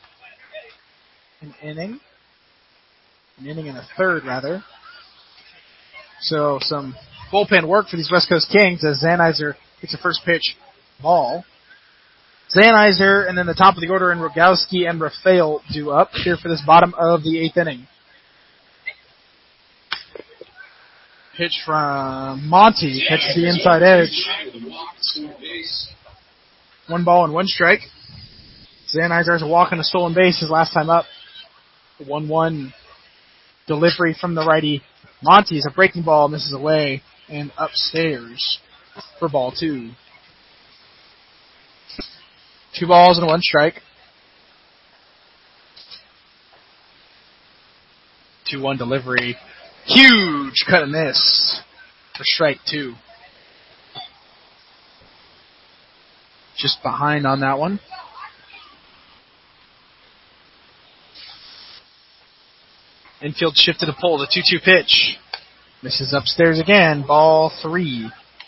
an inning. An inning and a third, rather. So some bullpen work for these West Coast Kings as Zanheiser gets a first pitch ball. Zanheiser, and then the top of the order, and Rogowski and Rafael do up here for this bottom of the eighth inning. Pitch from Monty, catches the inside edge. One ball and one strike. Zanheiser has a walk and a stolen base his last time up. one one delivery from the righty. Monty is a breaking ball, misses away, and upstairs for ball two. Two balls and one strike. two one delivery. Huge cut and miss for strike two. Just behind on that one. Infield shifted to pull. The two two pitch. Misses upstairs again. Ball three.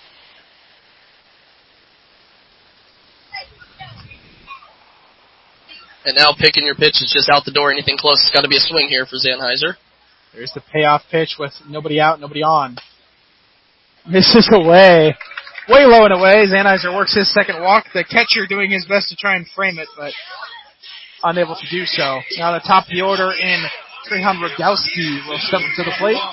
And now picking your pitch is just out the door. Anything close, it's got to be a swing here for Zanheiser. There's the payoff pitch with nobody out, nobody on. Misses away. Way low and away. Zanheiser works his second walk. The catcher doing his best to try and frame it, but unable to do so. Now the top of the order in Trehan Rogowski will step up to the plate.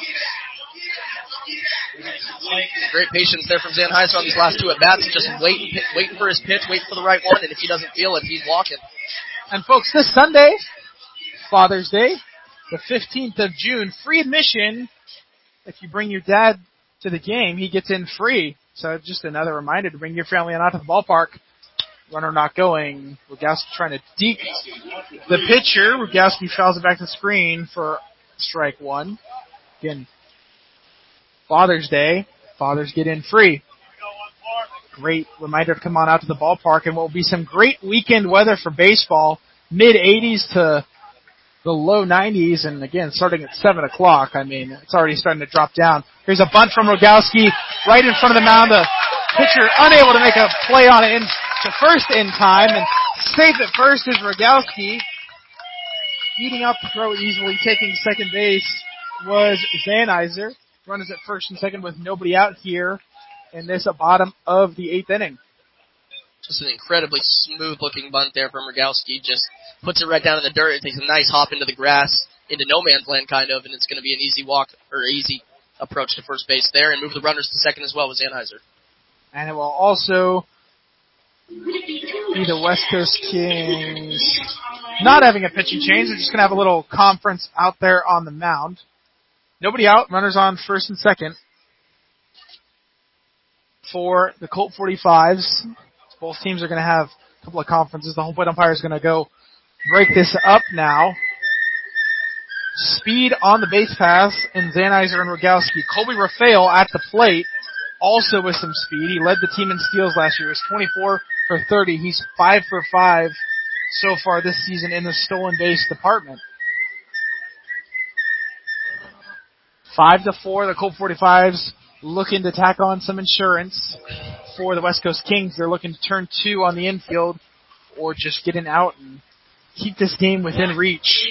Great patience there from Zanheiser on these last two at-bats. Just waiting, waiting for his pitch, waiting for the right one, and if he doesn't feel it, he's walking. And folks, this Sunday, Father's Day, the fifteenth of June, free admission. If you bring your dad to the game, he gets in free. So just another reminder to bring your family on out to the ballpark. Runner not going. Rogowski trying to deke the pitcher. Rogowski fouls it back to the screen for strike one. Again, Father's Day. Fathers get in free. Great reminder to come on out to the ballpark, and what will be some great weekend weather for baseball. mid eighties to the low nineties, and again, starting at seven o'clock. I mean, it's already starting to drop down. Here's a bunt from Rogowski right in front of the mound. The pitcher unable to make a play on it in, to first in time, and safe at first is Rogowski. Beating up the throw easily, taking second base was Zanheiser. Runners at first and second with nobody out here in this bottom of the eighth inning. Just an incredibly smooth-looking bunt there from Rogowski. Just puts it right down in the dirt. It takes a nice hop into the grass, into no man's land kind of, and it's going to be an easy walk, or easy approach to first base there, and move the runners to second as well with Zanheiser. And it will also be the West Coast Kings not having a pitching change. They're just going to have a little conference out there on the mound. Nobody out. Runners on first and second for the Colt forty-fives. Both teams are going to have a couple of conferences. The home plate umpire is going to go break this up now. speed on the base pass in Zanizer and Rogowski. Colby Rafael at the plate, also with some speed. He led the team in steals last year. He was twenty-four for thirty. He's five for five so far this season in the stolen base department. Five to four, the Colt forty-fives looking to tack on some insurance for the West Coast Kings. They're looking to turn two on the infield or just get an out and keep this game within reach.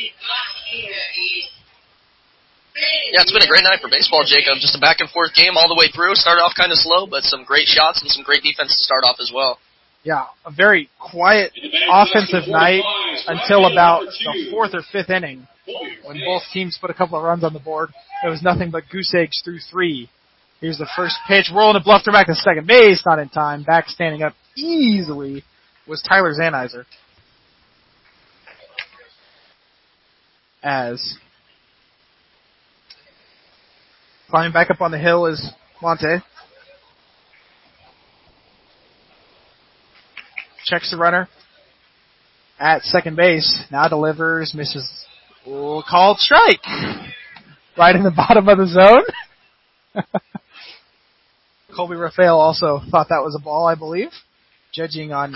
Yeah, it's been a great night for baseball, Jacob. Just a back and forth game all the way through. Started off kind of slow, but some great shots and some great defense to start off as well. Yeah, a very quiet offensive night until about the fourth or fifth inning when both teams put a couple of runs on the board. It was nothing but goose eggs through three. Here's the first pitch. Rolling a bluff throw back to second base. Not in time. Back standing up easily was Tyler Zanizer. As climbing back up on the hill is Monte. Checks the runner at second base. Now delivers. Misses. Oh, called strike. Right in the bottom of the zone. Colby Rafael also thought that was a ball, I believe, judging on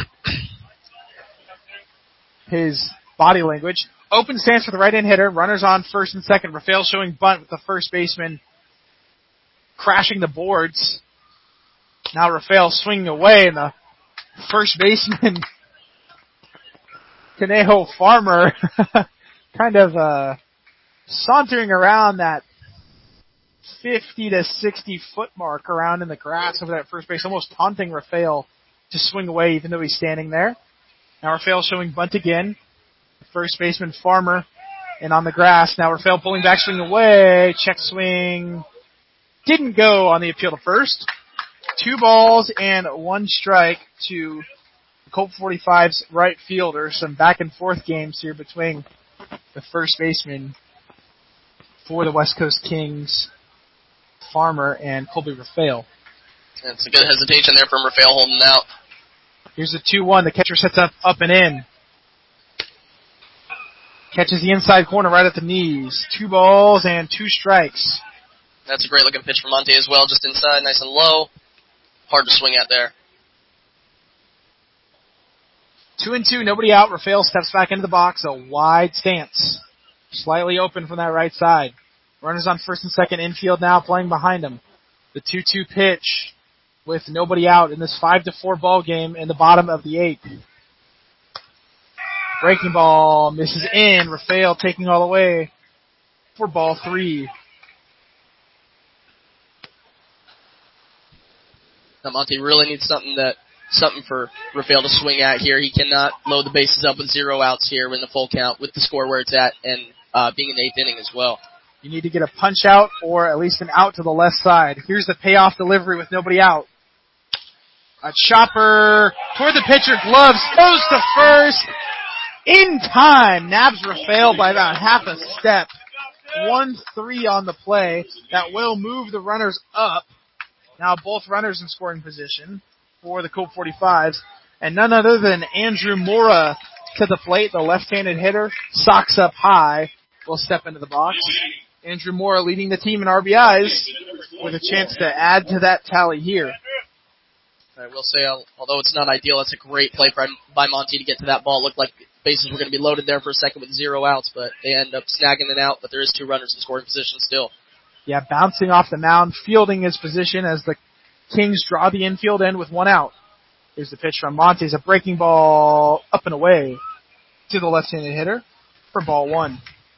his body language. Open stance for the right-hand hitter. Runners on first and second. Rafael showing bunt with the first baseman crashing the boards. Now Rafael swinging away, and the first baseman, Conejo Farmer, kind of uh, sauntering around that fifty to sixty foot mark around in the grass over that first base, almost taunting Rafael to swing away even though he's standing there. Now Rafael showing bunt again. First baseman Farmer and on the grass. Now Rafael pulling back, swing away. Check swing. Didn't go on the appeal to first. Two balls and one strike to the Colt forty-five's right fielder. Some back and forth games here between the first baseman for the West Coast Kings, Farmer, and Colby Rafael. It's a good hesitation there from Rafael holding out. Here's the two one. The catcher sets up, up and in. Catches the inside corner right at the knees. Two balls and two strikes. That's a great looking pitch from Monte as well, just inside, nice and low. Hard to swing at there. Two and two, nobody out. Rafael steps back into the box, a wide stance. Slightly open from that right side. Runners on first and second, infield now playing behind him. The two two pitch with nobody out in this five to four ball game in the bottom of the eighth. Breaking ball misses in. Rafael taking all the way for ball three. Now Monte really needs something that something for Rafael to swing at here. He cannot load the bases up with zero outs here in the full count with the score where it's at and uh, being in the eighth inning as well. You need to get a punch out or at least an out to the left side. Here's the payoff delivery with nobody out. A chopper toward the pitcher, gloves, goes to first. In time, nabs Rafael by about half a step. one three on the play. That will move the runners up. Now both runners in scoring position for the Colt forty-fives. And none other than Andrew Mora to the plate, the left-handed hitter. Socks up high. Will step into the box. Andrew Mora leading the team in R B Is with a chance to add to that tally here. I will say, although it's not ideal, it's a great play by, by Monte to get to that ball. It looked like bases were going to be loaded there for a second with zero outs, but they end up snagging it out, but there is two runners in scoring position still. Yeah, bouncing off the mound, fielding his position as the Kings draw the infield end with one out. Here's the pitch from Monte. It's a breaking ball up and away to the left-handed hitter for ball one.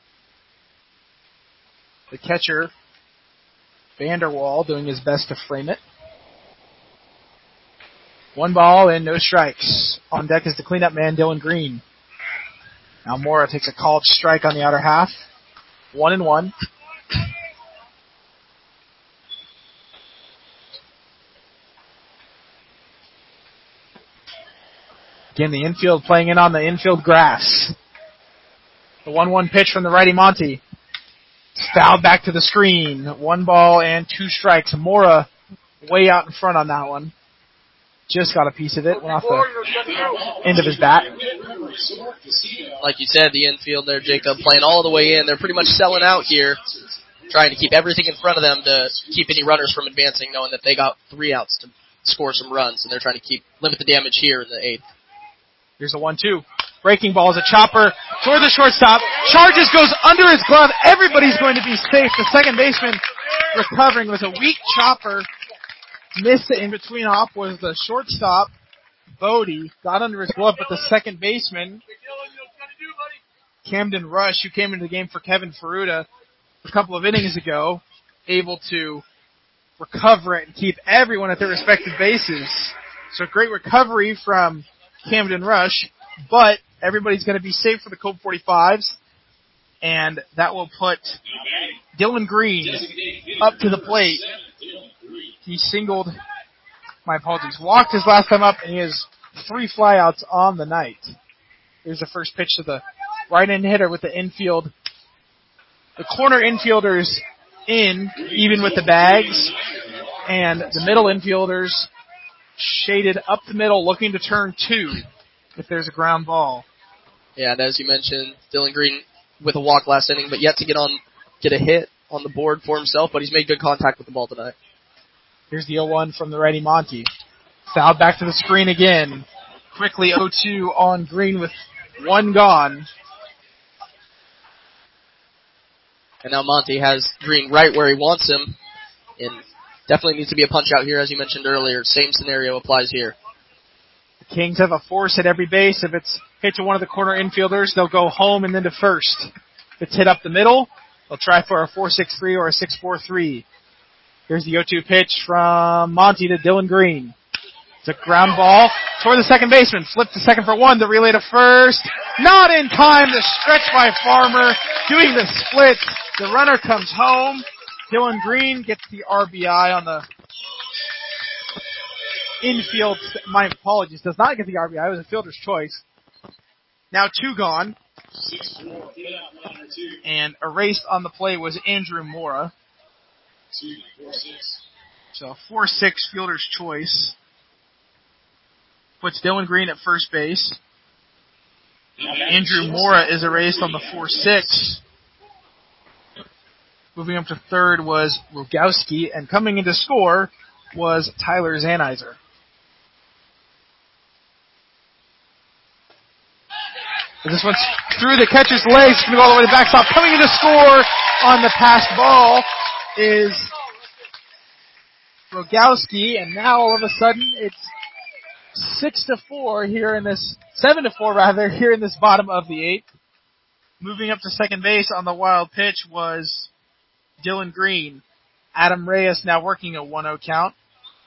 The catcher, Vanderwall, doing his best to frame it. One ball and no strikes. On deck is the cleanup man, Dylan Green. Now Mora takes a called strike on the outer half. One and one. Again, the infield playing in on the infield grass. The one one pitch from the righty Monte. It's fouled back to the screen. One ball and two strikes. Mora way out in front on that one. just got a piece of it, went off the end of his bat. Like you said, the infield there, Jacob, playing all the way in. They're pretty much selling out here, trying to keep everything in front of them to keep any runners from advancing, knowing that they got three outs to score some runs, and they're trying to keep limit the damage here in the eighth. Here's a one two. Breaking ball is a chopper toward the shortstop. Charges, goes under his glove. Everybody's going to be safe. The second baseman recovering was a weak chopper. Missed it in between off was the shortstop, Bodie. Got under his glove, but the second baseman, Camden Rush, who came into the game for Kevin Ferruta a couple of innings ago, able to recover it and keep everyone at their respective bases. So great recovery from Camden Rush, but everybody's going to be safe for the Colt forty-fives, and that will put Dylan Green up to the plate. He singled, my apologies, walked his last time up, and he has three flyouts on the night. Here's the first pitch to the right-hand hitter with the infield. The corner infielders in, even with the bags, and the middle infielders shaded up the middle, looking to turn two if there's a ground ball. Yeah, and as you mentioned, Dylan Green with a walk last inning, but yet to get on, get a hit on the board for himself, but he's made good contact with the ball tonight. Here's the oh one from the righty Monty. Fouled back to the screen again. Quickly oh two on Green with one gone. And now Monty has Green right where he wants him, and definitely needs to be a punch out here, as you mentioned earlier. Same scenario applies here. The Kings have a force at every base. If it's hit to one of the corner infielders, they'll go home and then to first. If it's hit up the middle, they'll try for a four six three or a six four three. Here's the oh two pitch from Monty to Dylan Green. It's a ground ball toward the second baseman. Flip to second for one. The relay to first. Not in time. The stretch by Farmer. Doing the split. The runner comes home. Dylan Green gets the R B I on the infield. My apologies. Does not get the R B I. It was a fielder's choice. Now two gone. And erased on the play was Andrew Mora. So four six fielder's choice. Puts Dylan Green at first base. Andrew Mora is erased on the four six. Moving up to third was Rogowski, and coming in to score was Tyler Zanizer. This one's through the catcher's legs, going to go all the way to the backstop. Coming in to score on the passed ball is Rogowski, and now all of a sudden it's six to four here in this, seven to four rather, here in this bottom of the eighth. Moving up to second base on the wild pitch was Dylan Green. Adam Reyes now working a one oh count.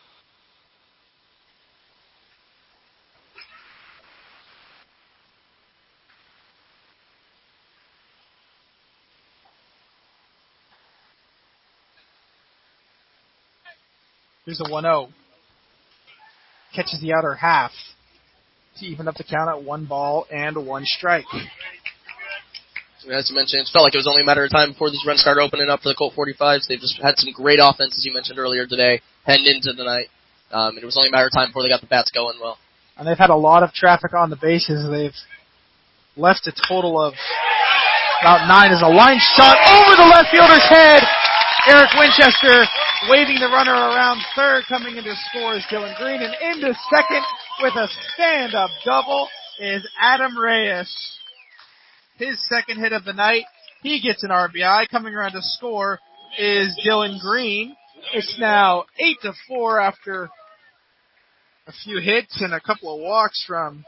Here's a one oh. Catches the outer half to even up the count at one ball and one strike. As you mentioned, it felt like it was only a matter of time before these runs started opening up for the Colt forty-fives. They've just had some great offense, as you mentioned earlier today, heading into the night. Um, and it was only a matter of time before they got the bats going well. And they've had a lot of traffic on the bases. They've left a total of about nine as a line shot over the left fielder's head. Eric Winchester waving the runner around third. Coming into score is Dylan Green. And into second with a stand-up double is Adam Reyes. His second hit of the night. He gets an R B I. Coming around to score is Dylan Green. It's now eight to four after a few hits and a couple of walks from,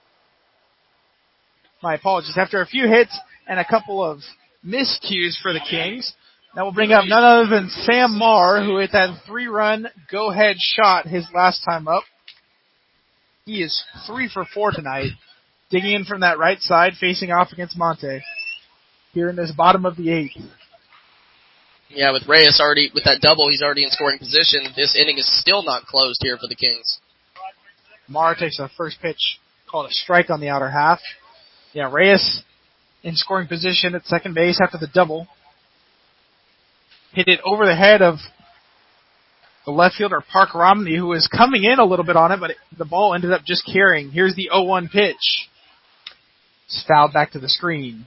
my apologies, after a few hits and a couple of miscues for the Kings. That will bring up none other than Sam Marr, who hit that three-run go-ahead shot his last time up. He is three for four tonight. Digging in from that right side, facing off against Monte. Here in this bottom of the eighth. Yeah, with Reyes already, with that double, he's already in scoring position. This inning is still not closed here for the Kings. Marr takes a first pitch, called a strike on the outer half. Yeah, Reyes in scoring position at second base after the double. Hit it over the head of the left fielder, Park Romney, who was coming in a little bit on it, but it, the ball ended up just carrying. Here's the oh one pitch. It's fouled back to the screen.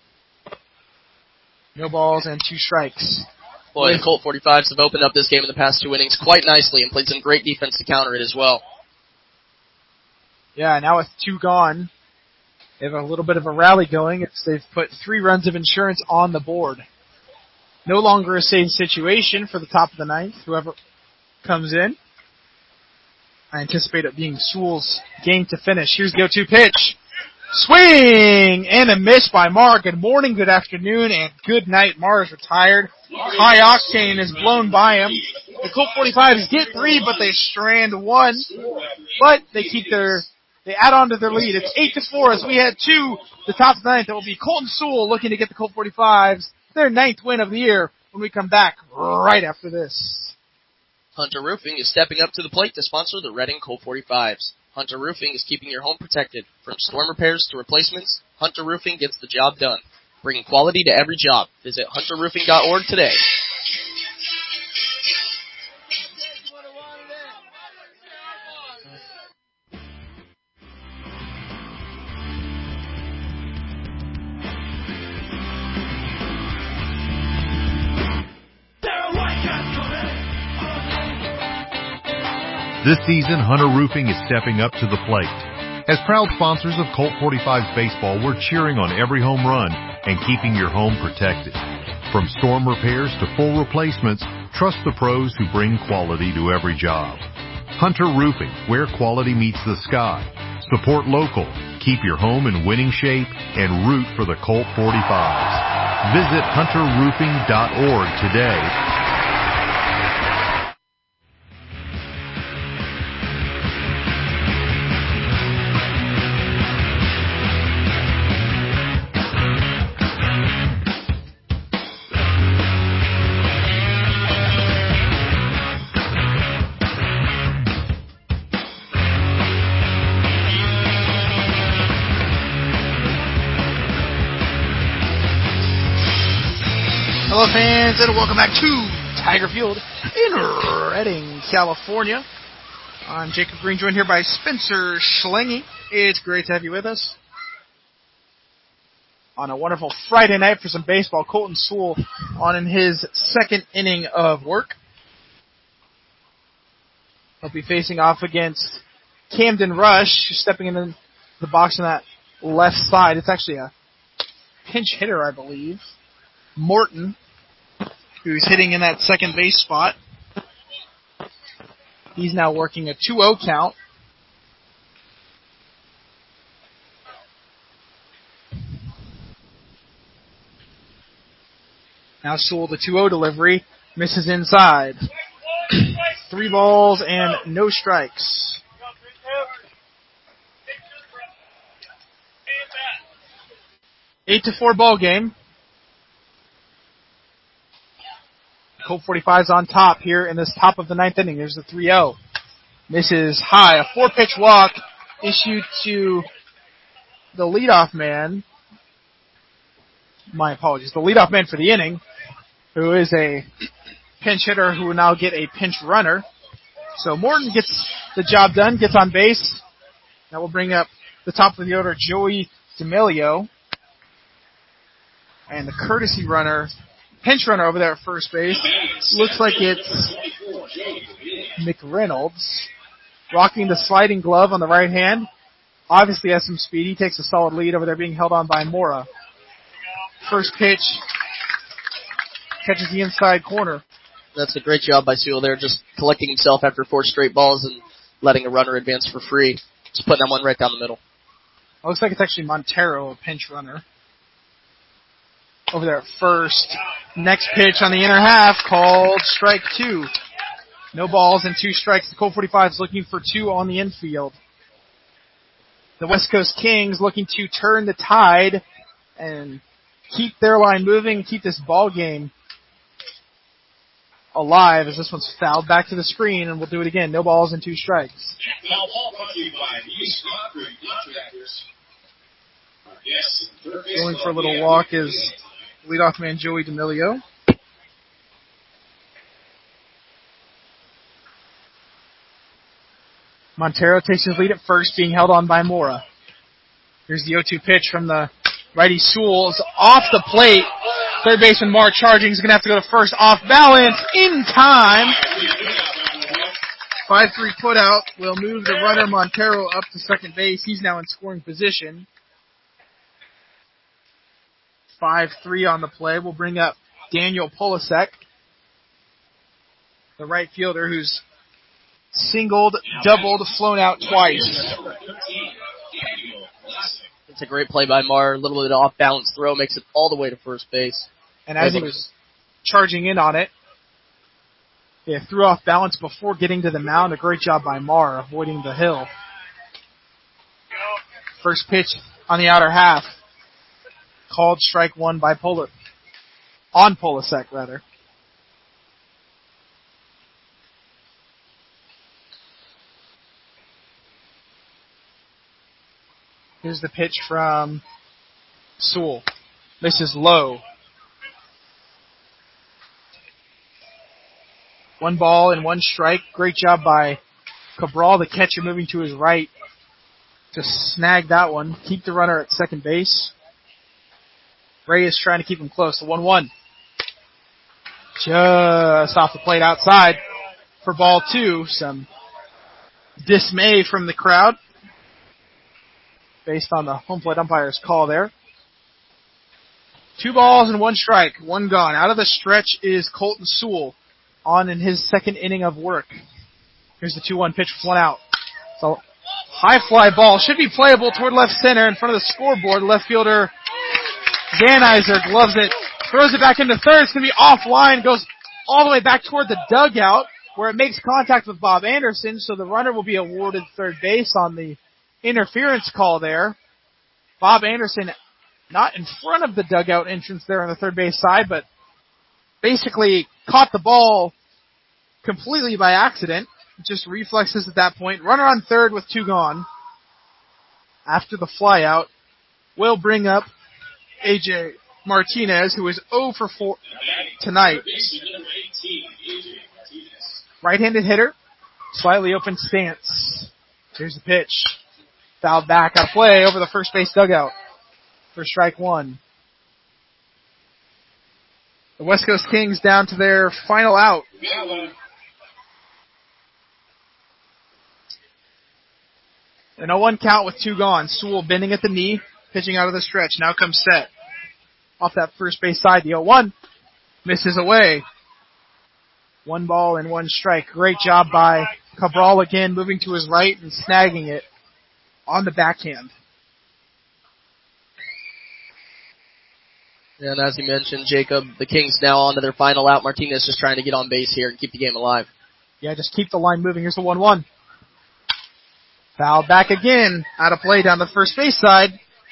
No balls and two strikes. Boy, the Colt forty-fives have opened up this game in the past two innings quite nicely and played some great defense to counter it as well. Yeah, now with two gone, they have a little bit of a rally going. It's, they've put three runs of insurance on the board. No longer a safe situation for the top of the ninth, whoever comes in. I anticipate it being Sewell's game to finish. Here's the oh two pitch. Swing and a miss by Marr. Good morning, good afternoon, and good night. Marr is retired. High Octane is blown by him. The Colt forty-fives get three, but they strand one. But they keep their, they add on to their lead. It's eight to four as we head to the top of the ninth. It will be Colton Sewell looking to get the Colt forty-fives their ninth win of the year when we come back right after this. Hunter Roofing is stepping up to the plate to sponsor the Reading Colt forty-fives. Hunter Roofing is keeping your home protected. From storm repairs to replacements, Hunter Roofing gets the job done. Bringing quality to every job. Visit hunter roofing dot org today. This season, Hunter Roofing is stepping up to the plate. As proud sponsors of Colt forty-fives baseball, we're cheering on every home run and keeping your home protected. From storm repairs to full replacements, trust the pros who bring quality to every job. Hunter Roofing, where quality meets the sky. Support local, keep your home in winning shape, and root for the Colt forty-fives. Visit hunter roofing dot org today. Hello fans, and welcome back to Tiger Field in Redding, California. I'm Jacob Green, joined here by Spencer Schlange. It's great to have you with us on a wonderful Friday night for some baseball. Colton Sewell on in his second inning of work. He'll be facing off against Camden Rush, who's stepping in the box on that left side. It's actually a pinch hitter, I believe. Morton, who's hitting in that second base spot. He's now working a two oh count. Now Sewell, the two oh delivery, misses inside. Three balls and no strikes. Eight to four ball game. Colt forty-five's on top here in this top of the ninth inning. There's the three oh. Misses high. A four-pitch walk issued to the leadoff man. My apologies. The leadoff man for the inning, who is a pinch hitter who will now get a pinch runner. So Morton gets the job done, gets on base. That will bring up the top of the order, Joey D'Amelio. And the courtesy runner, pinch runner over there at first base, looks like it's McReynolds. Rocking the sliding glove on the right hand. Obviously has some speed. He takes a solid lead over there, being held on by Mora. First pitch catches the inside corner. That's a great job by Sewell there, just collecting himself after four straight balls and letting a runner advance for free. Just putting that one right down the middle. It looks like it's actually Montero, a pinch runner. Over there at first. Next pitch on the inner half, called strike two. No balls and two strikes. The Colt forty-five is looking for two on the infield. The West Coast Kings looking to turn the tide and keep their line moving, keep this ball game alive as this one's fouled back to the screen, and we'll do it again. No balls and two strikes. Foul ball brought to you by East Concrete Contractors. Yes, going for a little walk is leadoff man Joey D'Amelio. Montero takes his lead at first, being held on by Mora. Here's the oh two pitch from the righty Sewell. It's off the plate. Third baseman Marr charging. He's going to have to go to first. Off balance. In time. five three put out will move the runner Montero up to second base. He's now in scoring position. five three on the play will bring up Daniel Polasek, the right fielder who's singled, doubled, flown out twice. It's a great play by Marr. A little bit of off-balance throw makes it all the way to first base. And as he was charging in on it, he threw off balance before getting to the mound. A great job by Marr, avoiding the hill. First pitch on the outer half. Called strike one by Pola, on Polasek, rather. Here's the pitch from Sewell. This is low. One ball and one strike. Great job by Cabral, the catcher, moving to his right to snag that one. Keep the runner at second base. Ray is trying to keep him close. The one one. Just off the plate outside for ball two. Some dismay from the crowd based on the home plate umpire's call there. Two balls and one strike. One gone. Out of the stretch is Colton Sewell on in his second inning of work. Here's the two one pitch with one out. So high fly ball. Should be playable toward left center in front of the scoreboard. Left fielder Zanizer gloves it, throws it back into third. It's going to be offline, goes all the way back toward the dugout where it makes contact with Bob Anderson, so the runner will be awarded third base on the interference call there. Bob Anderson not in front of the dugout entrance there on the third base side, but basically caught the ball completely by accident. Just reflexes at that point. Runner on third with two gone. After the fly out, will bring up A J Martinez, who is oh for four tonight. Right-handed hitter, slightly open stance. Here's the pitch. Fouled back, out of play over the first base dugout for strike one. The West Coast Kings down to their final out. An oh one count with two gone. Sewell bending at the knee, pitching out of the stretch. Now comes set. Off that first base side, the oh one. Misses away. One ball and one strike. Great job by Cabral again, moving to his right and snagging it on the backhand. And as you mentioned, Jacob, the Kings now on to their final out. Martinez just trying to get on base here and keep the game alive. Yeah, just keep the line moving. Here's the one one. Fouled back again. Out of play down the first base side.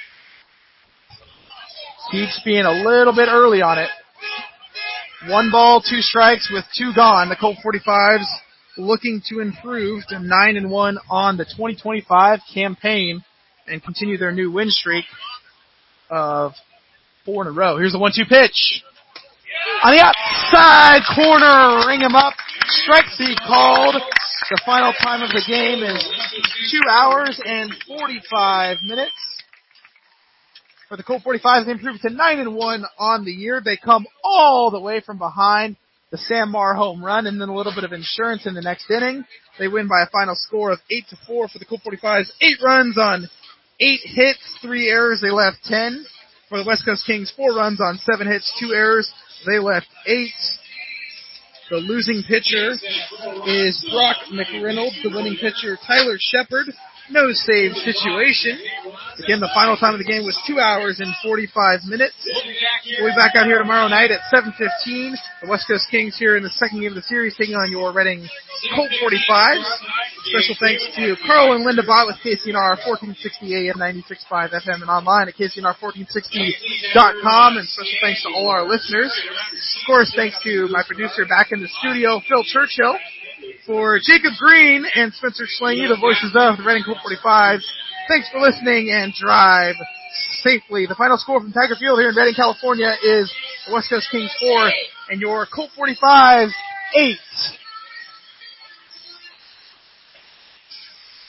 Keeps being a little bit early on it. One ball, two strikes with two gone. The Colt forty-fives looking to improve to nine and one on the twenty twenty-five campaign and continue their new win streak of four in a row. Here's the one two pitch. On the outside corner, ring him up. Strike C called. The final time of the game is two hours and forty-five minutes. For the Colt forty-fives, they improved to nine and one on the year. They come all the way from behind the Sam Marr home run and then a little bit of insurance in the next inning. They win by a final score of eight to four for the Colt forty-fives. Eight runs on eight hits, three errors. They left ten. For the West Coast Kings, four runs on seven hits, two errors. They left eight. The losing pitcher is Brock McReynolds. The winning pitcher, Tyler Shepard. No save situation. Again, the final time of the game was two hours and forty-five minutes. We'll be back out here tomorrow night at seven fifteen. The West Coast Kings here in the second game of the series taking on your Reading Colt forty-fives. Special thanks to Carl and Linda Bott with K C N R fourteen sixty A M, ninety-six point five F M, and online at K C N R fourteen sixty dot com. And special thanks to all our listeners. Of course, thanks to my producer back in the studio, Phil Churchill. For Jacob Green and Spencer Schlange, the voices of the Reading Colt forty-fives, thanks for listening and drive safely. The final score from Tiger Field here in Redding, California is the West Coast Kings four and your Colt forty-fives eight.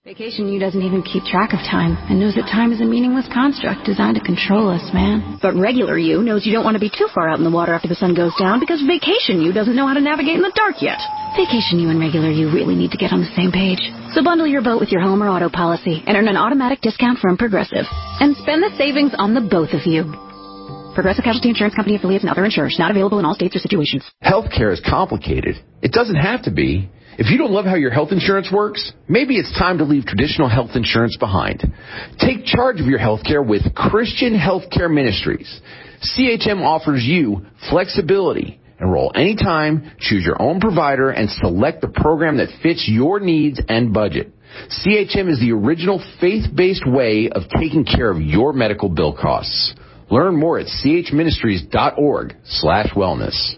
Vacation You doesn't even keep track of time and knows that time is a meaningless construct designed to control us, man. But Regular You knows you don't want to be too far out in the water after the sun goes down because Vacation You doesn't know how to navigate in the dark yet. Vacation You and Regular You really need to get on the same page. So bundle your boat with your home or auto policy and earn an automatic discount from Progressive. And spend the savings on the both of you. Progressive Casualty Insurance Company affiliates and other insurers. Not available in all states or situations. Healthcare is complicated. It doesn't have to be. If you don't love how your health insurance works, maybe it's time to leave traditional health insurance behind. Take charge of your healthcare with Christian Healthcare Ministries. C H M offers you flexibility. Enroll anytime, choose your own provider, and select the program that fits your needs and budget. C H M is the original faith-based way of taking care of your medical bill costs. Learn more at chministries.org slash wellness.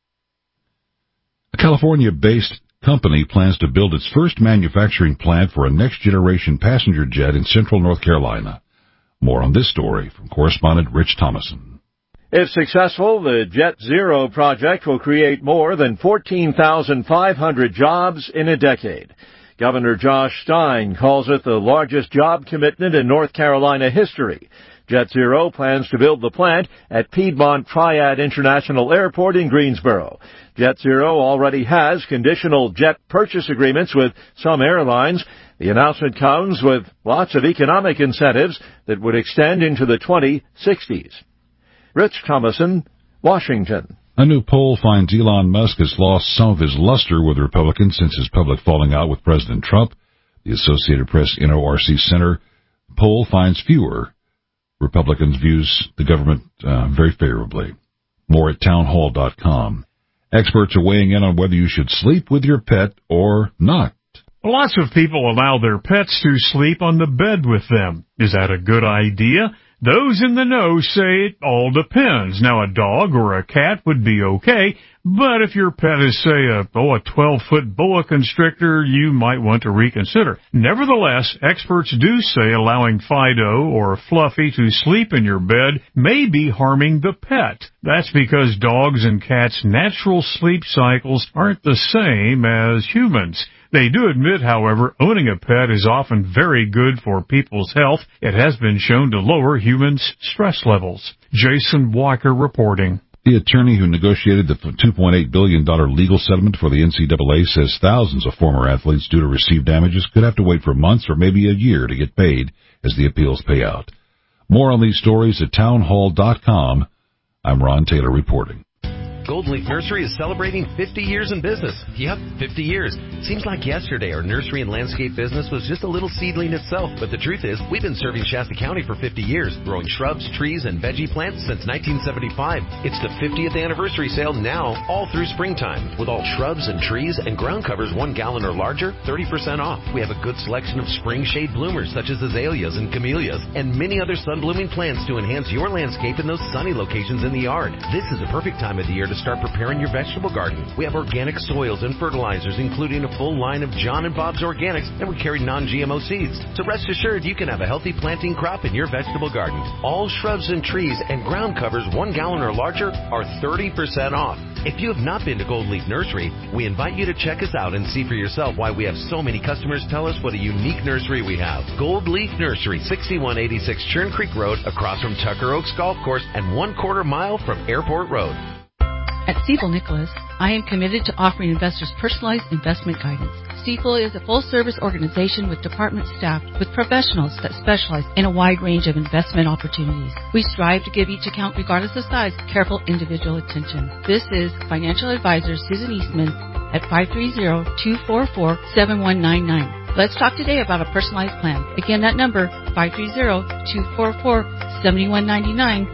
A California-based company plans to build its first manufacturing plant for a next-generation passenger jet in central North Carolina. More on this story from correspondent Rich Thomason. If successful, the Jet Zero project will create more than fourteen thousand five hundred jobs in a decade. Governor Josh Stein calls it the largest job commitment in North Carolina history. Jet Zero plans to build the plant at Piedmont Triad International Airport in Greensboro. Jet Zero already has conditional jet purchase agreements with some airlines. The announcement comes with lots of economic incentives that would extend into the twenty sixties. Rich Thomason, Washington. A new poll finds Elon Musk has lost some of his luster with Republicans since his public falling out with President Trump. The Associated Press N O R C Center poll finds fewer Republicans views the government uh, very favorably. More at townhall dot com. Experts are weighing in on whether you should sleep with your pet or not. Lots of people allow their pets to sleep on the bed with them. Is that a good idea? Those in the know say it all depends. Now, a dog or a cat would be okay, but if your pet is, say, a, oh, a twelve-foot boa constrictor, you might want to reconsider. Nevertheless, experts do say allowing Fido or Fluffy to sleep in your bed may be harming the pet. That's because dogs and cats' natural sleep cycles aren't the same as humans. They do admit, however, owning a pet is often very good for people's health. It has been shown to lower humans' stress levels. Jason Walker reporting. The attorney who negotiated the two point eight billion dollars legal settlement for the N C double A says thousands of former athletes due to receive damages could have to wait for months or maybe a year to get paid as the appeals pay out. More on these stories at townhall dot com. I'm Ron Taylor reporting. Golden Leaf Nursery is celebrating fifty years in business. Yep, fifty years. Seems like yesterday our nursery and landscape business was just a little seedling itself, but the truth is we've been serving Shasta County for fifty years, growing shrubs, trees, and veggie plants since nineteen seventy-five. It's the fiftieth anniversary sale now, all through springtime, with all shrubs and trees and ground covers one gallon or larger, thirty percent off. We have a good selection of spring shade bloomers such as azaleas and camellias, and many other sun-blooming plants to enhance your landscape in those sunny locations in the yard. This is the perfect time of the year to start preparing your vegetable garden. We have organic soils and fertilizers, including a full line of John and Bob's Organics, and we carry non G M O seeds. So rest assured you can have a healthy planting crop in your vegetable garden. All shrubs and trees and ground covers one gallon or larger are thirty percent off. If you have not been to Gold Leaf Nursery, we invite you to check us out and see for yourself why we have so many customers tell us what a unique nursery we have. Gold Leaf Nursery, sixty-one eighty-six Churn Creek Road, across from Tucker Oaks Golf Course, and one quarter mile from Airport Road. At Stifel Nicholas, I am committed to offering investors personalized investment guidance. Stifel is a full-service organization with department staff with professionals that specialize in a wide range of investment opportunities. We strive to give each account, regardless of size, careful individual attention. This is financial advisor Susan Eastman at five three zero, two four four, seven one nine nine. Let's talk today about a personalized plan. Again, that number, five three zero, two four four, seven one nine nine.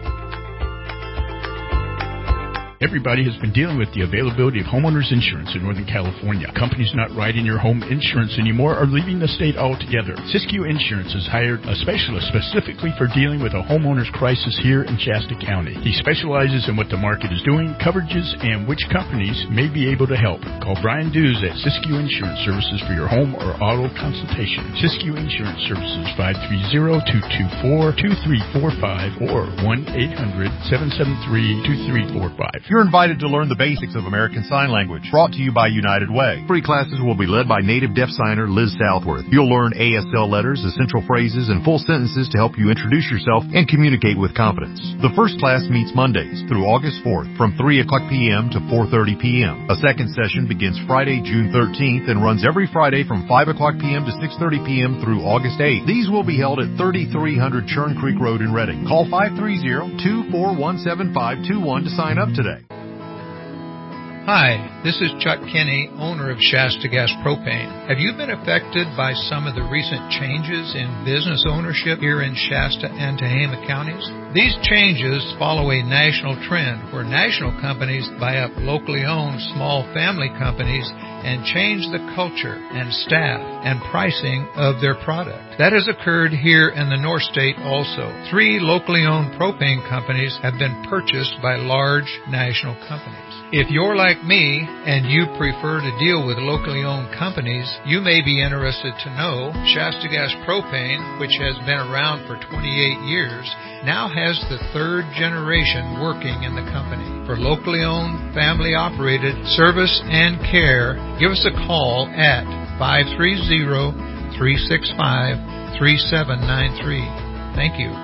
Everybody has been dealing with the availability of homeowners insurance in Northern California. Companies not writing your home insurance anymore are leaving the state altogether. Siskiyou Insurance has hired a specialist specifically for dealing with a homeowner's crisis here in Shasta County. He specializes in what the market is doing, coverages, and which companies may be able to help. Call Brian Dews at Siskiyou Insurance Services for your home or auto consultation. Siskiyou Insurance Services, five three zero, two two four, two three four five or one eight hundred, seven seven three, two three four five. you're invited to learn the basics of American Sign Language, brought to you by United Way. Free classes will be led by native deaf signer Liz Southworth. You'll learn A S L letters, essential phrases, and full sentences to help you introduce yourself and communicate with confidence. The first class meets Mondays through August fourth from three o'clock p.m. to four thirty p.m. A second session begins Friday, June thirteenth and runs every Friday from five o'clock p.m. to six thirty p.m. through August eighth. These will be held at thirty-three hundred Churn Creek Road in Reading. Call five three zero, two four one, seven five two one to sign up today. Hi, this is Chuck Kinney, owner of Shasta Gas Propane. Have you been affected by some of the recent changes in business ownership here in Shasta and Tehama counties? These changes follow a national trend where national companies buy up locally owned small family companies and change the culture and staff and pricing of their product. That has occurred here in the North State also. Three locally owned propane companies have been purchased by large national companies. If you're like me and you prefer to deal with locally owned companies, you may be interested to know Shasta Gas Propane, which has been around for twenty-eight years, now has the third generation working in the company. For locally owned, family operated service and care, give us a call at five three zero, three six five, three seven nine three. Thank you.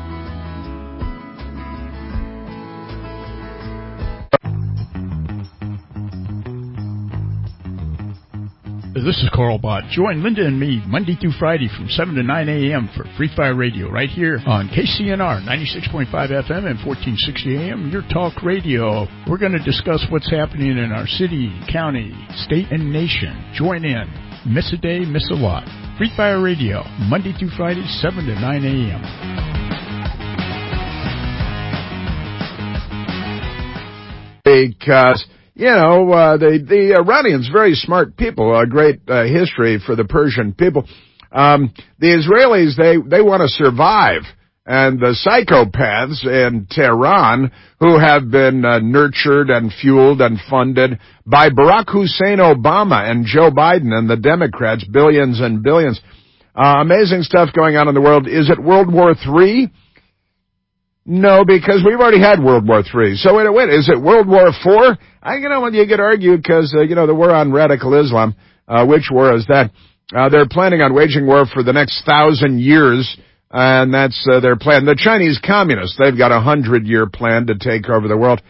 This is Carl Bott. Join Linda and me Monday through Friday from seven to nine a.m. for Free Fire Radio right here on K C N R ninety-six point five F M and fourteen sixty A M, your talk radio. We're going to discuss what's happening in our city, county, state, and nation. Join in. Miss a day, miss a lot. Free Fire Radio, Monday through Friday, seven to nine a.m. Because... You know, uh, the, the Iranians, very smart people, a great uh, history for the Persian people. Um, the Israelis, they, they want to survive. And the psychopaths in Tehran, who have been uh, nurtured and fueled and funded by Barack Hussein Obama and Joe Biden and the Democrats, billions and billions. Uh, amazing stuff going on in the world. Is it World War Three? No, because we've already had World War Three. So wait, wait, is it World War Four? I, you know, when you get argued because, uh, you know, the war on radical Islam, uh, which war is that? Uh, they're planning on waging war for the next thousand years, and that's uh, their plan. The Chinese communists, they've got a hundred-year plan to take over the world.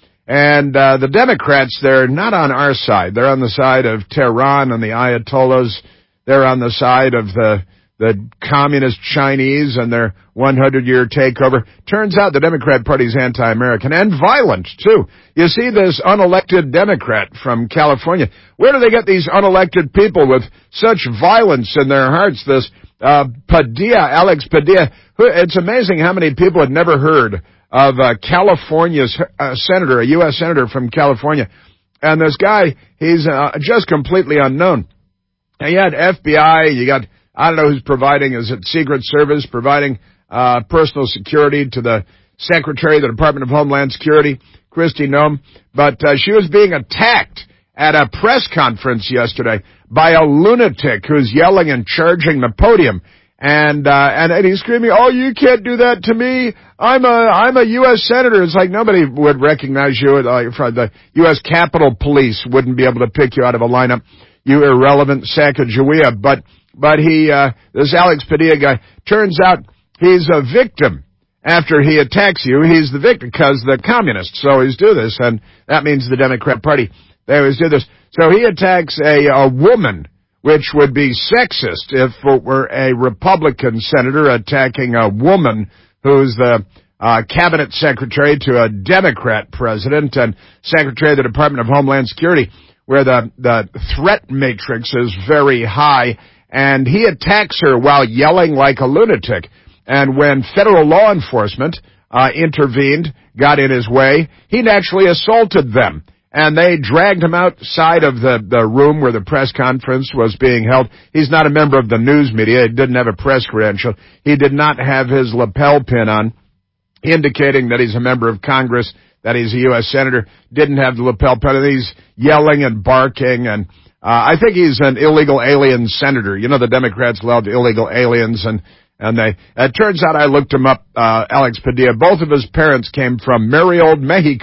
And uh, the Democrats, they're not on our side. They're on the side of Tehran and the Ayatollahs. They're on the side of the the communist Chinese and their hundred-year takeover. Turns out the Democrat Party's anti-American and violent, too. You see this unelected Democrat from California. Where do they get these unelected people with such violence in their hearts? This uh, Padilla, Alex Padilla. Who, it's amazing how many people had never heard of uh, California's uh, senator, a U S senator from California. And this guy, he's uh, just completely unknown. And you had F B I, you got... I don't know who's providing, is it Secret Service providing uh personal security to the Secretary of the Department of Homeland Security, Kristi Noem, but uh, she was being attacked at a press conference yesterday by a lunatic who's yelling and charging the podium. And, uh, and, and he's screaming, "Oh, you can't do that to me. I'm a, I'm a U S senator." It's like nobody would recognize you. Uh, the U S Capitol Police wouldn't be able to pick you out of a lineup, you irrelevant Sacagawea. But, but he, uh, this Alex Padilla guy, turns out he's a victim. After he attacks you, he's the victim because the communists always do this, and that means the Democrat Party. They always do this. So he attacks a, a woman, which would be sexist if it were a Republican senator attacking a woman who's the uh, cabinet secretary to a Democrat president and secretary of the Department of Homeland Security, where the, the threat matrix is very high, and he attacks her while yelling like a lunatic. And when federal law enforcement uh, intervened, got in his way, he naturally assaulted them. And they dragged him outside of the, the room where the press conference was being held. He's not a member of the news media. He didn't have a press credential. He did not have his lapel pin on, indicating that he's a member of Congress, that he's a U S senator. Didn't have the lapel pin. And he's yelling and barking. And uh, I think he's an illegal alien senator. You know, the Democrats love illegal aliens, and And they, it turns out I looked him up, uh, Alex Padilla. Both of his parents came from merry old Mexico.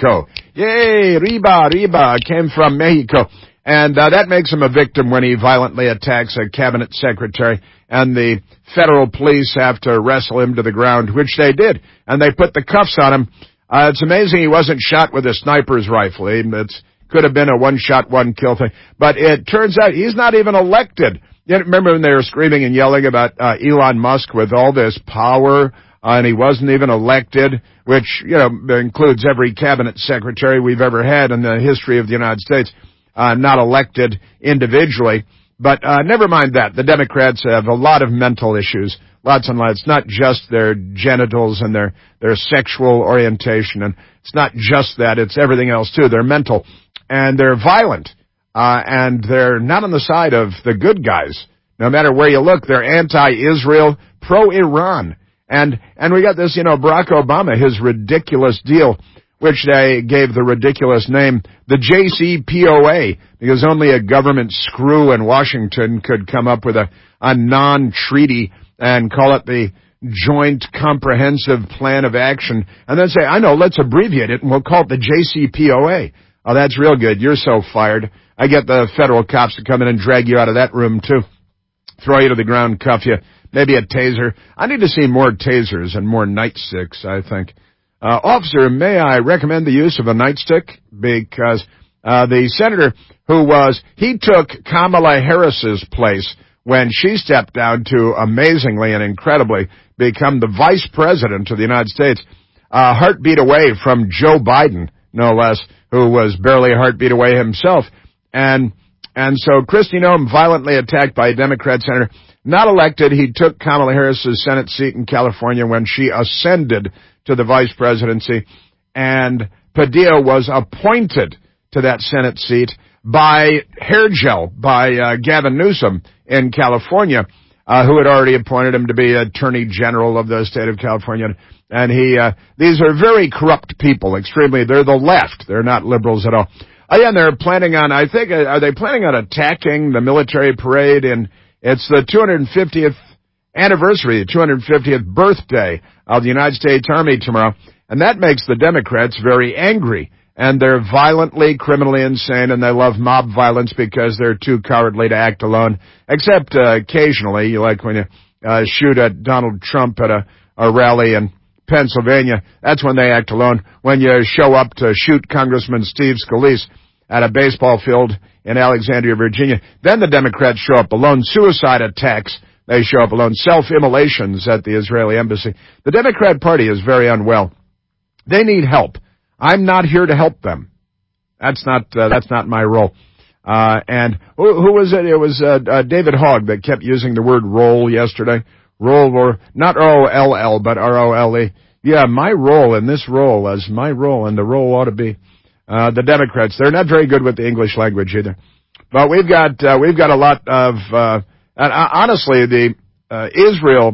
Yay, Riba, Riba came from Mexico. And uh, that makes him a victim when he violently attacks a cabinet secretary, and the federal police have to wrestle him to the ground, which they did, and they put the cuffs on him. Uh, it's amazing he wasn't shot with a sniper's rifle. It could have been a one-shot, one-kill thing. But it turns out he's not even elected. You remember when they were screaming and yelling about uh, Elon Musk with all this power, uh, and he wasn't even elected, which, you know, includes every cabinet secretary we've ever had in the history of the United States. Uh, not elected individually, but uh, never mind that. The Democrats have a lot of mental issues, lots and lots. It's not just their genitals and their, their sexual orientation, and it's not just that. It's everything else, too. They're mental, and they're violent, uh, and they're not on the side of the good guys. No matter where you look, they're anti-Israel, pro-Iran. And, and we got this, you know, Barack Obama, his ridiculous deal, which they gave the ridiculous name, the J C P O A, because only a government screw in Washington could come up with a, a non-treaty and call it the Joint Comprehensive Plan of Action, and then say, I know, let's abbreviate it, and we'll call it the J C P O A. Oh, that's real good. You're so fired. I get the federal cops to come in and drag you out of that room, too. Throw you to the ground, cuff you, maybe a taser. I need to see more tasers and more nightsticks, I think. Uh, officer, may I recommend the use of a nightstick? Because uh, the senator who was, he took Kamala Harris's place when she stepped down to amazingly and incredibly become the vice president of the United States, a heartbeat away from Joe Biden, no less, who was barely a heartbeat away himself. And and so Kristi Noem, violently attacked by a Democrat senator, not elected. He took Kamala Harris's Senate seat in California when she ascended to the vice presidency, and Padilla was appointed to that Senate seat by hair gel, by uh, Gavin Newsom in California, uh, who had already appointed him to be Attorney General of the state of California. And he, uh, these are very corrupt people, extremely. They're the left. They're not liberals at all. Oh, yeah, and they're planning on, I think, uh, are they planning on attacking the military parade? And it's the two hundred fiftieth anniversary, the two hundred fiftieth birthday of the United States Army tomorrow, and that makes the Democrats very angry, and they're violently, criminally insane, and they love mob violence because they're too cowardly to act alone, except uh, occasionally, like when you uh, shoot at Donald Trump at a, a rally in Pennsylvania, that's when they act alone. When you show up to shoot Congressman Steve Scalise at a baseball field in Alexandria, Virginia, then the Democrats show up alone. Suicide attacks, they show up alone. Self-immolations at the Israeli embassy. The Democrat Party is very unwell. They need help. I'm not here to help them. That's not uh, that's not my role. Uh, and who, who was it? It was uh, uh, David Hogg that kept using the word roll yesterday. Roll, or not R O L L, but R O L E. Yeah, my role in this role is my role, and the role ought to be uh, the Democrats. They're not very good with the English language either. But we've got uh, we've got a lot of. Uh, And uh, honestly, the uh, Israel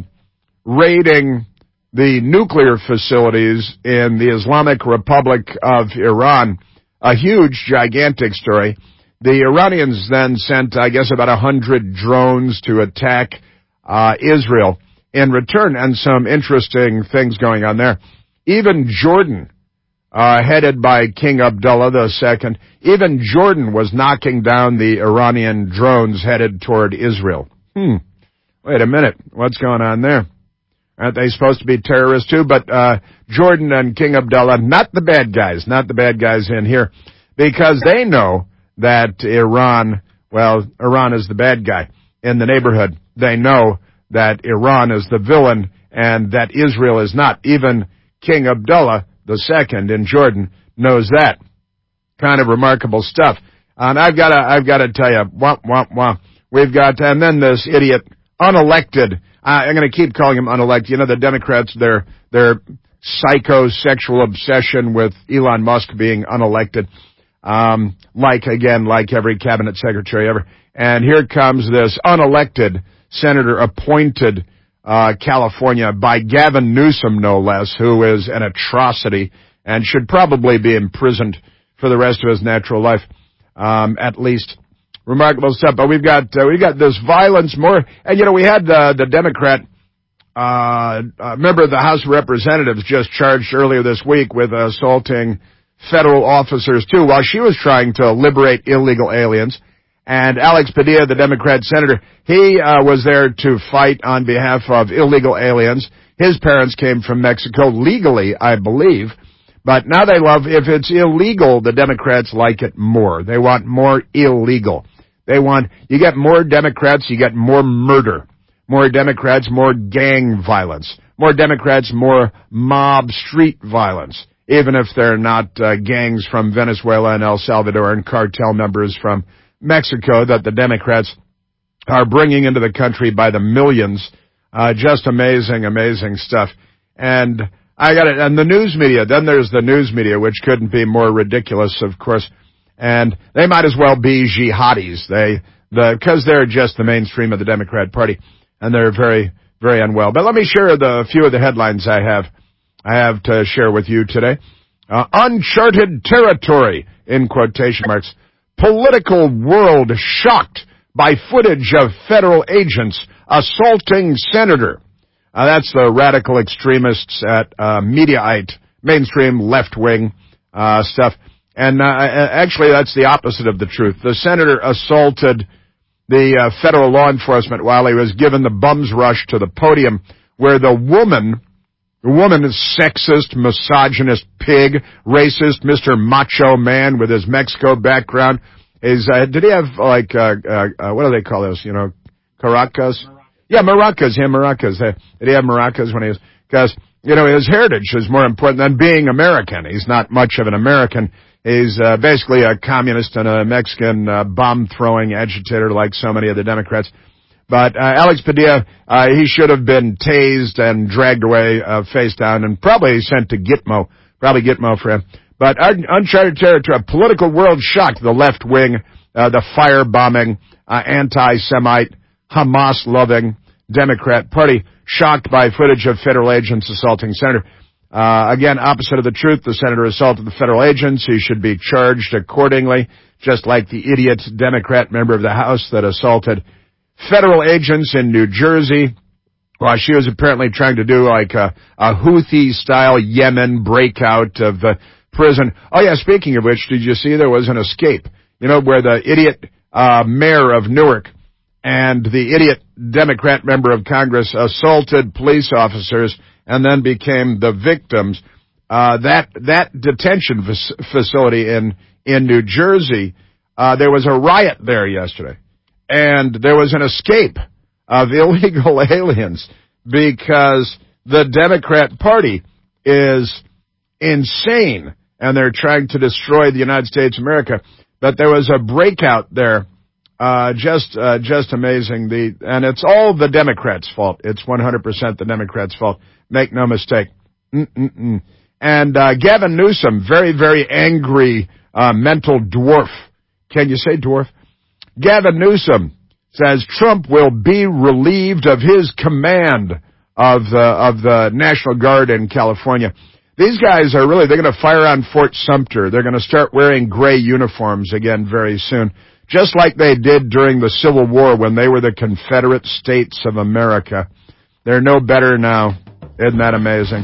raiding the nuclear facilities in the Islamic Republic of Iran, a huge, gigantic story. The Iranians then sent, I guess, about a hundred drones to attack uh, Israel in return, and some interesting things going on there. Even Jordan, uh, headed by King Abdullah the Second, even Jordan was knocking down the Iranian drones headed toward Israel. Hmm. Wait a minute. What's going on there? Aren't they supposed to be terrorists too? But uh Jordan and King Abdullah, not the bad guys, not the bad guys in here, because they know that Iran, well, Iran is the bad guy in the neighborhood. They know that Iran is the villain and that Israel is not. Even King Abdullah the Second in Jordan knows that. Kind of remarkable stuff. And I've got to, I've got to tell you, wah, wah, wah. We've got, and then this idiot, unelected. Uh, I'm going to keep calling him unelected. You know, the Democrats, their their psychosexual obsession with Elon Musk being unelected, um, like again, like every cabinet secretary ever. And here comes this unelected senator appointed uh California by Gavin Newsom, no less, who is an atrocity and should probably be imprisoned for the rest of his natural life, um, at least. Remarkable stuff. But we've got uh, we've got this violence more, and you know we had uh, the Democrat uh, uh member of the House of Representatives just charged earlier this week with assaulting federal officers, too, while she was trying to liberate illegal aliens. And Alex Padilla, the Democrat senator, he uh, was there to fight on behalf of illegal aliens. His parents came from Mexico legally, I believe. But now they love, if it's illegal, the Democrats like it more. They want more illegal. They want, you get more Democrats, you get more murder. More Democrats, more gang violence. More Democrats, more mob street violence. Even if they're not uh, gangs from Venezuela and El Salvador and cartel members from Mexico that the Democrats are bringing into the country by the millions. Uh, just amazing, amazing stuff. And I got it. And the news media, then there's the news media, which couldn't be more ridiculous, of course. And they might as well be jihadis. They, the, cause they're just the mainstream of the Democrat Party. And they're very, very unwell. But let me share the few of the headlines I have, I have to share with you today. Uh, uncharted territory, in quotation marks. Political world shocked by footage of federal agents assaulting senator. Uh, that's the radical extremists at uh, Mediaite, mainstream left-wing uh, stuff. And uh, actually, that's the opposite of the truth. The senator assaulted the uh, federal law enforcement while he was given the bum's rush to the podium, where the woman, the woman is sexist, misogynist pig, racist, Mister Macho Man with his Mexico background. Is uh, did he have like uh, uh, uh, what do they call those? You know, caracas? Yeah, maracas. Yeah, maracas. Uh, did he have maracas when he was? Because you know his heritage is more important than being American. He's not much of an American. He's uh, basically a communist and a Mexican uh, bomb-throwing agitator like so many of the Democrats. But uh, Alex Padilla, uh, he should have been tased and dragged away uh, face down and probably sent to Gitmo. Probably Gitmo for him. But uncharted territory, a political world shocked the left wing, uh, the firebombing, uh, anti-Semite, Hamas-loving Democrat Party, shocked by footage of federal agents assaulting senator. Uh, again, opposite of the truth, the senator assaulted the federal agents. He should be charged accordingly, just like the idiot Democrat member of the House that assaulted federal agents in New Jersey. Well, she was apparently trying to do like a, a Houthi-style Yemen breakout of the prison. Oh, yeah, speaking of which, did you see there was an escape? You know, where the idiot uh mayor of Newark and the idiot Democrat member of Congress assaulted police officers and then became the victims. Uh that that detention facility in in New Jersey, uh there was a riot there yesterday. And there was an escape of illegal aliens because the Democrat Party is insane and they're trying to destroy the United States of America. But there was a breakout there, uh, just, uh, just amazing. The, and it's all the Democrats' fault. It's one hundred percent the Democrats' fault. Make no mistake. Mm-mm-mm. And, uh, Gavin Newsom, very, very angry, uh, mental dwarf. Can you say dwarf? Gavin Newsom says Trump will be relieved of his command of the, of the National Guard in California. These guys are really, they're going to fire on Fort Sumter. They're going to start wearing gray uniforms again very soon, just like they did during the Civil War when they were the Confederate States of America. They're no better now. Isn't that amazing?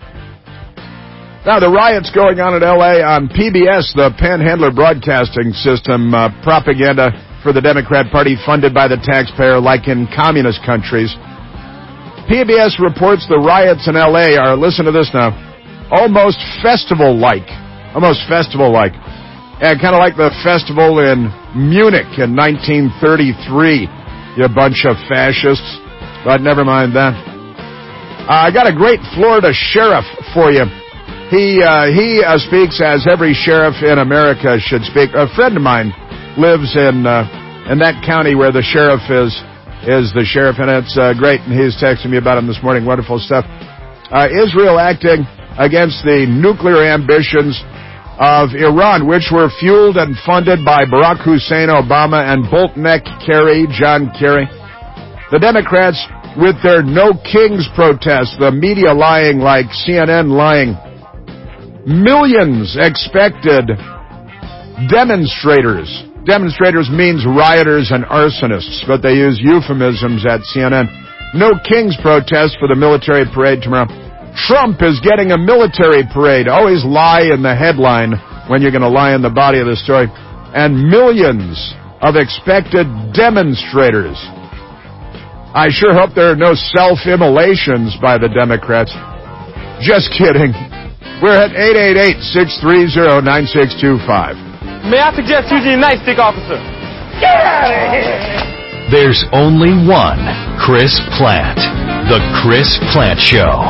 Now, the riots going on in L A on P B S, the Panhandler Broadcasting System, uh, propaganda for the Democrat Party funded by the taxpayer like in communist countries. P B S reports the riots in L A are, listen to this now, almost festival-like. Almost festival-like. Yeah, kind of like the festival in Munich in nineteen thirty-three, you bunch of fascists. But never mind that. Uh, I got a great Florida sheriff for you. He, uh, he uh, speaks as every sheriff in America should speak. A friend of mine lives in, uh, in that county where the sheriff is, is the sheriff, and it's, uh, great, and he's texting me about him this morning. Wonderful stuff. Uh, Israel acting against the nuclear ambitions of Iran, which were fueled and funded by Barack Hussein Obama and Bolt-neck Kerry, John Kerry. The Democrats with their No Kings protest, the media lying like C N N lying. Millions expected demonstrators. Demonstrators means rioters and arsonists, but they use euphemisms at C N N. No Kings protest for the military parade tomorrow. Trump is getting a military parade. Always lie in the headline when you're going to lie in the body of the story. And millions of expected demonstrators. I sure hope there are no self-immolations by the Democrats. Just kidding. We're at eight eight eight, six three zero, nine six two five. May I suggest using a nightstick, officer? Get out of here! There's only one Chris Plant. The Chris Plant Show.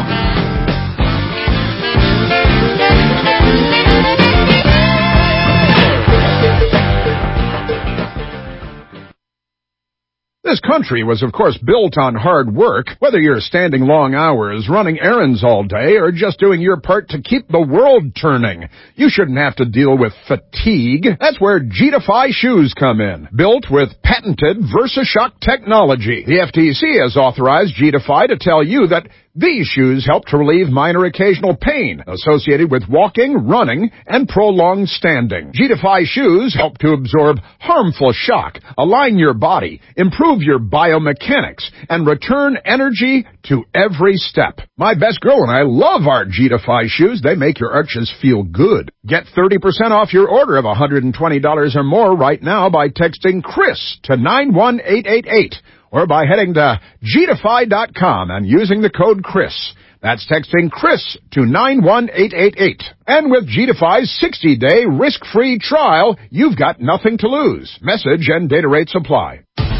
This country was, of course, built on hard work. Whether you're standing long hours, running errands all day, or just doing your part to keep the world turning, you shouldn't have to deal with fatigue. That's where G Defy shoes come in. Built with patented VersaShock technology. The F T C has authorized G Defy to tell you that these shoes help to relieve minor occasional pain associated with walking, running, and prolonged standing. G Defy shoes help to absorb harmful shock, align your body, improve your biomechanics, and return energy to every step. My best girl and I love our G Defy shoes. They make your arches feel good. Get thirty percent off your order of one hundred twenty dollars or more right now by texting Chris to nine one eight eight eight. Or by heading to G Defy dot com and using the code Chris. That's texting Chris to nine one eight eight eight. And with G Defy's sixty-day risk-free trial, you've got nothing to lose. Message and data rates apply.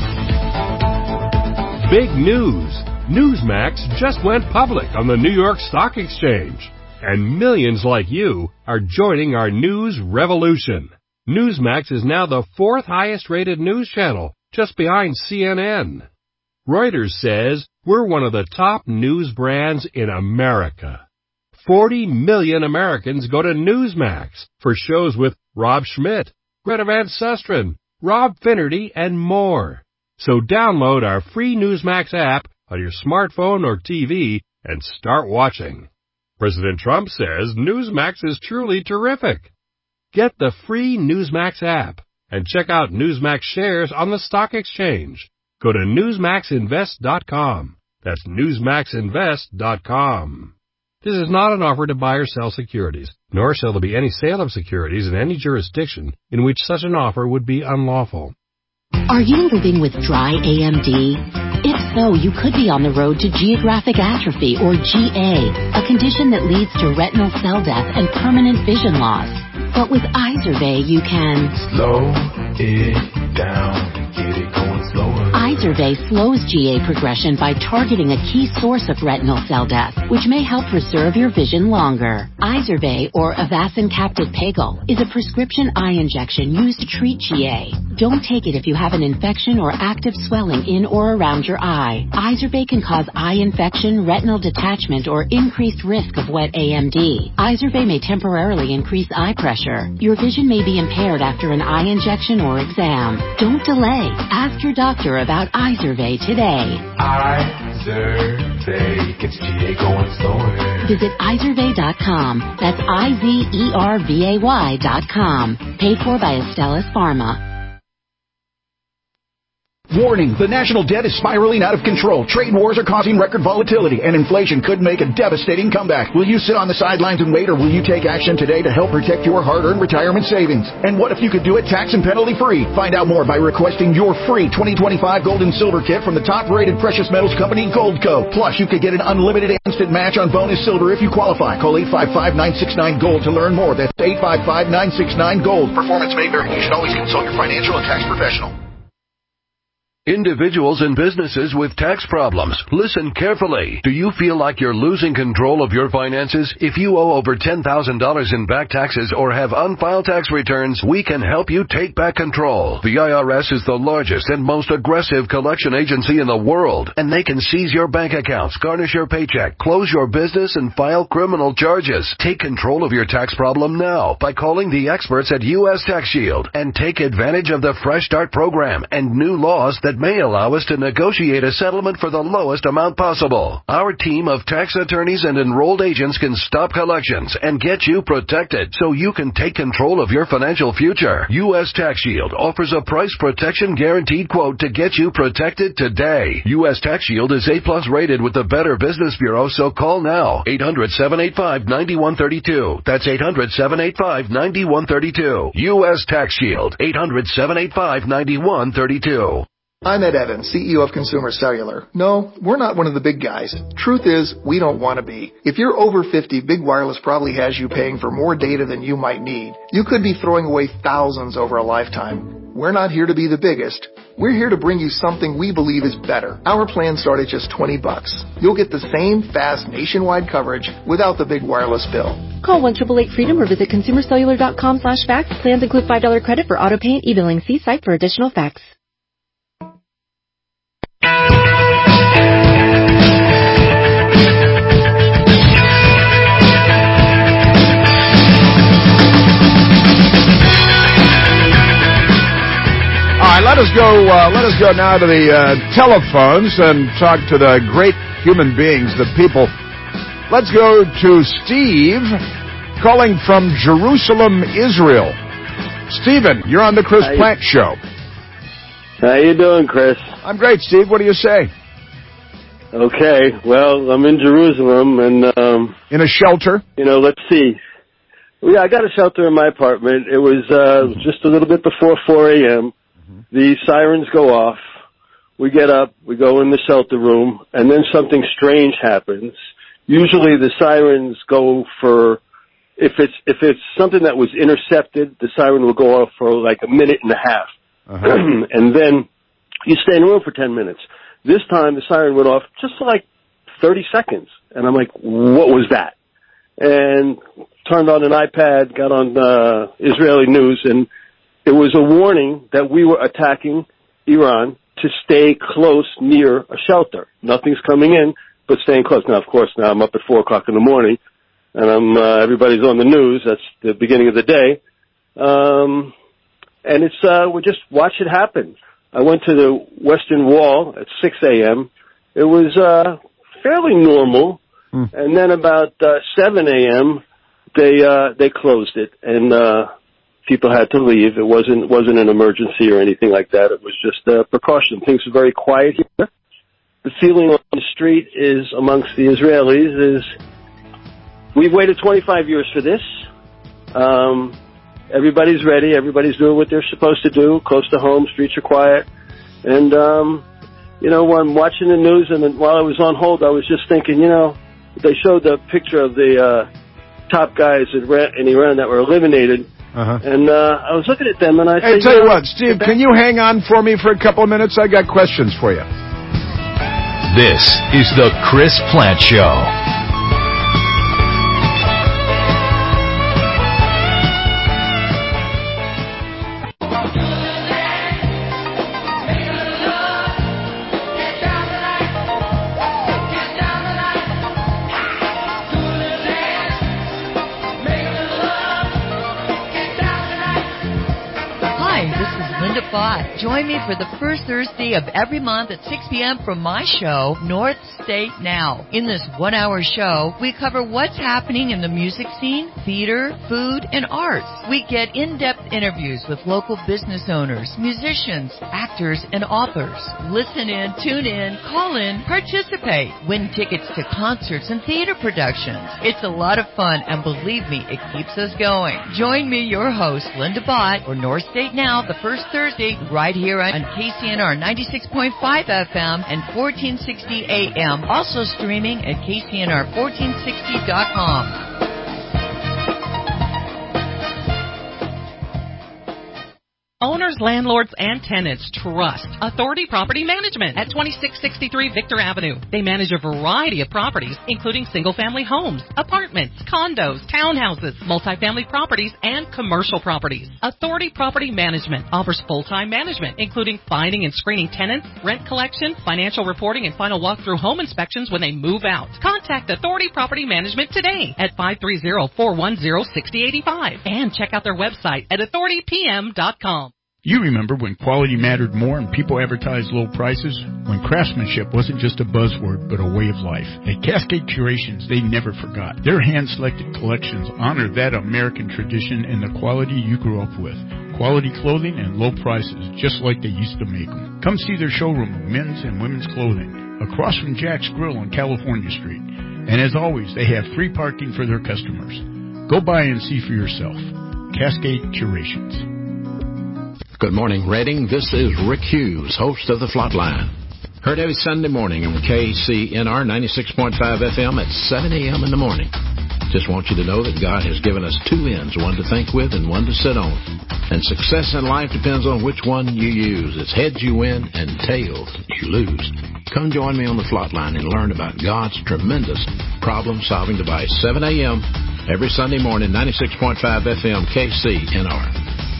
Big news! Newsmax just went public on the New York Stock Exchange. And millions like you are joining our news revolution. Newsmax is now the fourth highest rated news channel, just behind C N N. Reuters says we're one of the top news brands in America. forty million Americans go to Newsmax for shows with Rob Schmidt, Greta Van Susteren, Rob Finnerty, and more. So download our free Newsmax app on your smartphone or T V and start watching. President Trump says Newsmax is truly terrific. Get the free Newsmax app and check out Newsmax shares on the stock exchange. Go to Newsmax Invest dot com. That's Newsmax Invest dot com. This is not an offer to buy or sell securities, nor shall there be any sale of securities in any jurisdiction in which such an offer would be unlawful. Are you living with dry A M D? If so, you could be on the road to geographic atrophy, or G A, a condition that leads to retinal cell death and permanent vision loss. But with Izervay, you can slow it down, get it going slower. Izervay slows G A progression by targeting a key source of retinal cell death, which may help preserve your vision longer. Izervay, or Avastin Capted Pagel, is a prescription eye injection used to treat G A. Don't take it if you have an infection or active swelling in or around your eye. Izervay can cause eye infection, retinal detachment, or increased risk of wet A M D. Izervay may temporarily increase eye pressure. Your vision may be impaired after an eye injection or exam. Don't delay. Ask your doctor about Izervay today. Izervay gets G A going slower. Visit Izervay dot com. That's I Z E R V A Y dot com. Paid for by Astellas Pharma. Warning, the national debt is spiraling out of control. Trade wars are causing record volatility, and inflation could make a devastating comeback. Will you sit on the sidelines and wait, or will you take action today to help protect your hard-earned retirement savings? And what if you could do it tax and penalty-free? Find out more by requesting your free twenty twenty-five Gold and Silver Kit from the top-rated precious metals company, Goldco. Plus, you could get an unlimited instant match on bonus silver if you qualify. Call eight five five, nine six nine, GOLD to learn more. That's eight five five, nine six nine, GOLD. Performance may vary. You should always consult your financial and tax professional. Individuals and businesses with tax problems, listen carefully. Do you feel like you're losing control of your finances? If you owe over ten thousand dollars in back taxes or have unfiled tax returns, we can help you take back control. The I R S is the largest and most aggressive collection agency in the world, and they can seize your bank accounts, garnish your paycheck, close your business, and file criminal charges. Take control of your tax problem now by calling the experts at U S Tax Shield and take advantage of the Fresh Start program and new laws that that may allow us to negotiate a settlement for the lowest amount possible. Our team of tax attorneys and enrolled agents can stop collections and get you protected so you can take control of your financial future. U S Tax Shield offers a price protection guaranteed quote to get you protected today. U S Tax Shield is A plus rated with the Better Business Bureau, so call now. eight hundred, seven eight five, nine one three two. That's eight hundred, seven eight five, nine one three two. U S Tax Shield. eight hundred, seven eight five, nine one three two. I'm Ed Evans, C E O of Consumer Cellular. No, we're not one of the big guys. Truth is, we don't want to be. If you're over fifty, Big Wireless probably has you paying for more data than you might need. You could be throwing away thousands over a lifetime. We're not here to be the biggest. We're here to bring you something we believe is better. Our plans start at just twenty bucks. You'll get the same fast nationwide coverage without the big wireless bill. Call one eight eight eight freedom or visit consumer cellular dot com slash facts. Plans include five dollars credit for auto pay and e-billing. See site for additional facts. All right, let us go. Uh, let us go now to the uh, telephones and talk to the great human beings, the people. Let's go to Steve, calling from Jerusalem, Israel. Stephen, you're on the Chris How Plant Show. How you doing, Chris? I'm great, Steve. What do you say? Okay, well, I'm in Jerusalem, and um, in a shelter. You know, let's see. Yeah, I got a shelter in my apartment. It was uh, just a little bit before four a.m. The sirens go off. We get up. We go in the shelter room, and then something strange happens. Usually, the sirens go for if it's if it's something that was intercepted, the siren will go off for like a minute and a half, uh-huh. and then you stay in the room for ten minutes. This time, the siren went off just for like thirty seconds, and I'm like, "What was that?" And turned on an iPad, got on uh, Israeli news, and it was a warning that we were attacking Iran to stay close near a shelter. Nothing's coming in, but staying close. Now, of course, now I'm up at four o'clock in the morning, and I'm uh, everybody's on the news. That's the beginning of the day, um, and it's uh, we just watch it happen. I went to the Western Wall at six a.m. It was uh, fairly normal, hmm. and then about uh, seven a.m. they uh, they closed it, and uh, people had to leave. It wasn't wasn't an emergency or anything like that. It was just a precaution. Things were very quiet here. The feeling on the street is amongst the Israelis is we've waited twenty-five years for this. Um, everybody's ready. Everybody's doing what they're supposed to do. Close to home, streets are quiet. And, um, you know, when I'm watching the news and then while I was on hold, I was just thinking, you know, they showed the picture of the uh, top guys in Iran that were eliminated. Uh-huh. And uh, I was looking at them and I hey, said, tell you, you know, what, Steve, can you hang on for me for a couple of minutes? I got questions for you. This is the Chris Plant Show. Join me for the first Thursday of every month at six p.m. for my show, North State Now. In this one-hour show, we cover what's happening in the music scene, theater, food, and arts. We get in-depth interviews with local business owners, musicians, actors, and authors. Listen in, tune in, call in, participate, win tickets to concerts and theater productions. It's a lot of fun, and believe me, it keeps us going. Join me, your host, Linda Bott, for North State Now, the first Thursday, right here on K C N R ninety-six point five F M and fourteen sixty A M. Also streaming at K C N R fourteen sixty dot com. Owners, landlords, and tenants trust Authority Property Management at twenty-six sixty-three Victor Avenue. They manage a variety of properties, including single-family homes, apartments, condos, townhouses, multifamily properties, and commercial properties. Authority Property Management offers full-time management, including finding and screening tenants, rent collection, financial reporting, and final walkthrough home inspections when they move out. Contact Authority Property Management today at five three zero, four one zero, six zero eight five and check out their website at authority p m dot com. You remember when quality mattered more and people advertised low prices? When craftsmanship wasn't just a buzzword, but a way of life. At Cascade Curations, they never forgot. Their hand-selected collections honor that American tradition and the quality you grew up with. Quality clothing and low prices, just like they used to make them. Come see their showroom of men's and women's clothing, across from Jack's Grill on California Street. And as always, they have free parking for their customers. Go by and see for yourself. Cascade Curations. Good morning, Reading. This is Rick Hughes, host of The Flatline. Heard every Sunday morning on K C N R ninety-six point five F M at seven a.m. in the morning. Just want you to know that God has given us two ends, one to think with and one to sit on. And success in life depends on which one you use. It's heads you win and tails you lose. Come join me on The Flatline and learn about God's tremendous problem-solving device. seven a.m. every Sunday morning, ninety-six point five F M, K C N R.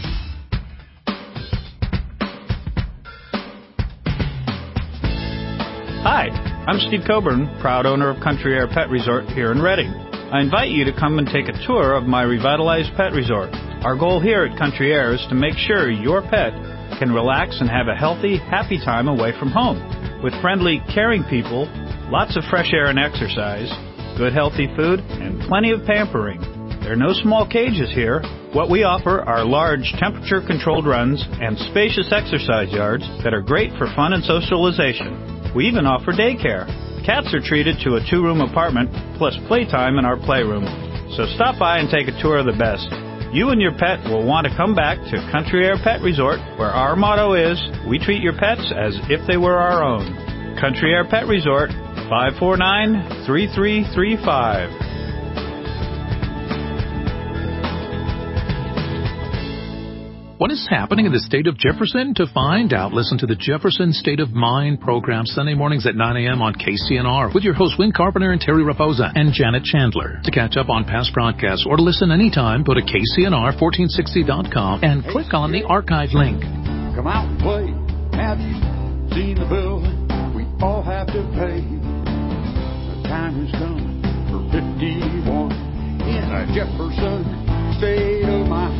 Hi, I'm Steve Coburn, proud owner of Country Air Pet Resort here in Reading. I invite you to come and take a tour of my revitalized pet resort. Our goal here at Country Air is to make sure your pet can relax and have a healthy, happy time away from home. With friendly, caring people, lots of fresh air and exercise, good healthy food, and plenty of pampering. There are no small cages here. What we offer are large temperature-controlled runs and spacious exercise yards that are great for fun and socialization. We even offer daycare. Cats are treated to a two-room apartment plus playtime in our playroom. So stop by and take a tour of the best. You and your pet will want to come back to Country Air Pet Resort, where our motto is, we treat your pets as if they were our own. Country Air Pet Resort, five four nine, three three three five. What is happening in the state of Jefferson? To find out, listen to the Jefferson State of Mind program Sunday mornings at nine a.m. on K C N R with your hosts Win Carpenter and Terry Raposa and Janet Chandler. To catch up on past broadcasts or to listen anytime, go to K C N R fourteen sixty dot com and click on the archive link. Come out and play. Have you seen the bill we all have to pay? The time has come for fifty-one in a Jefferson State of Mind.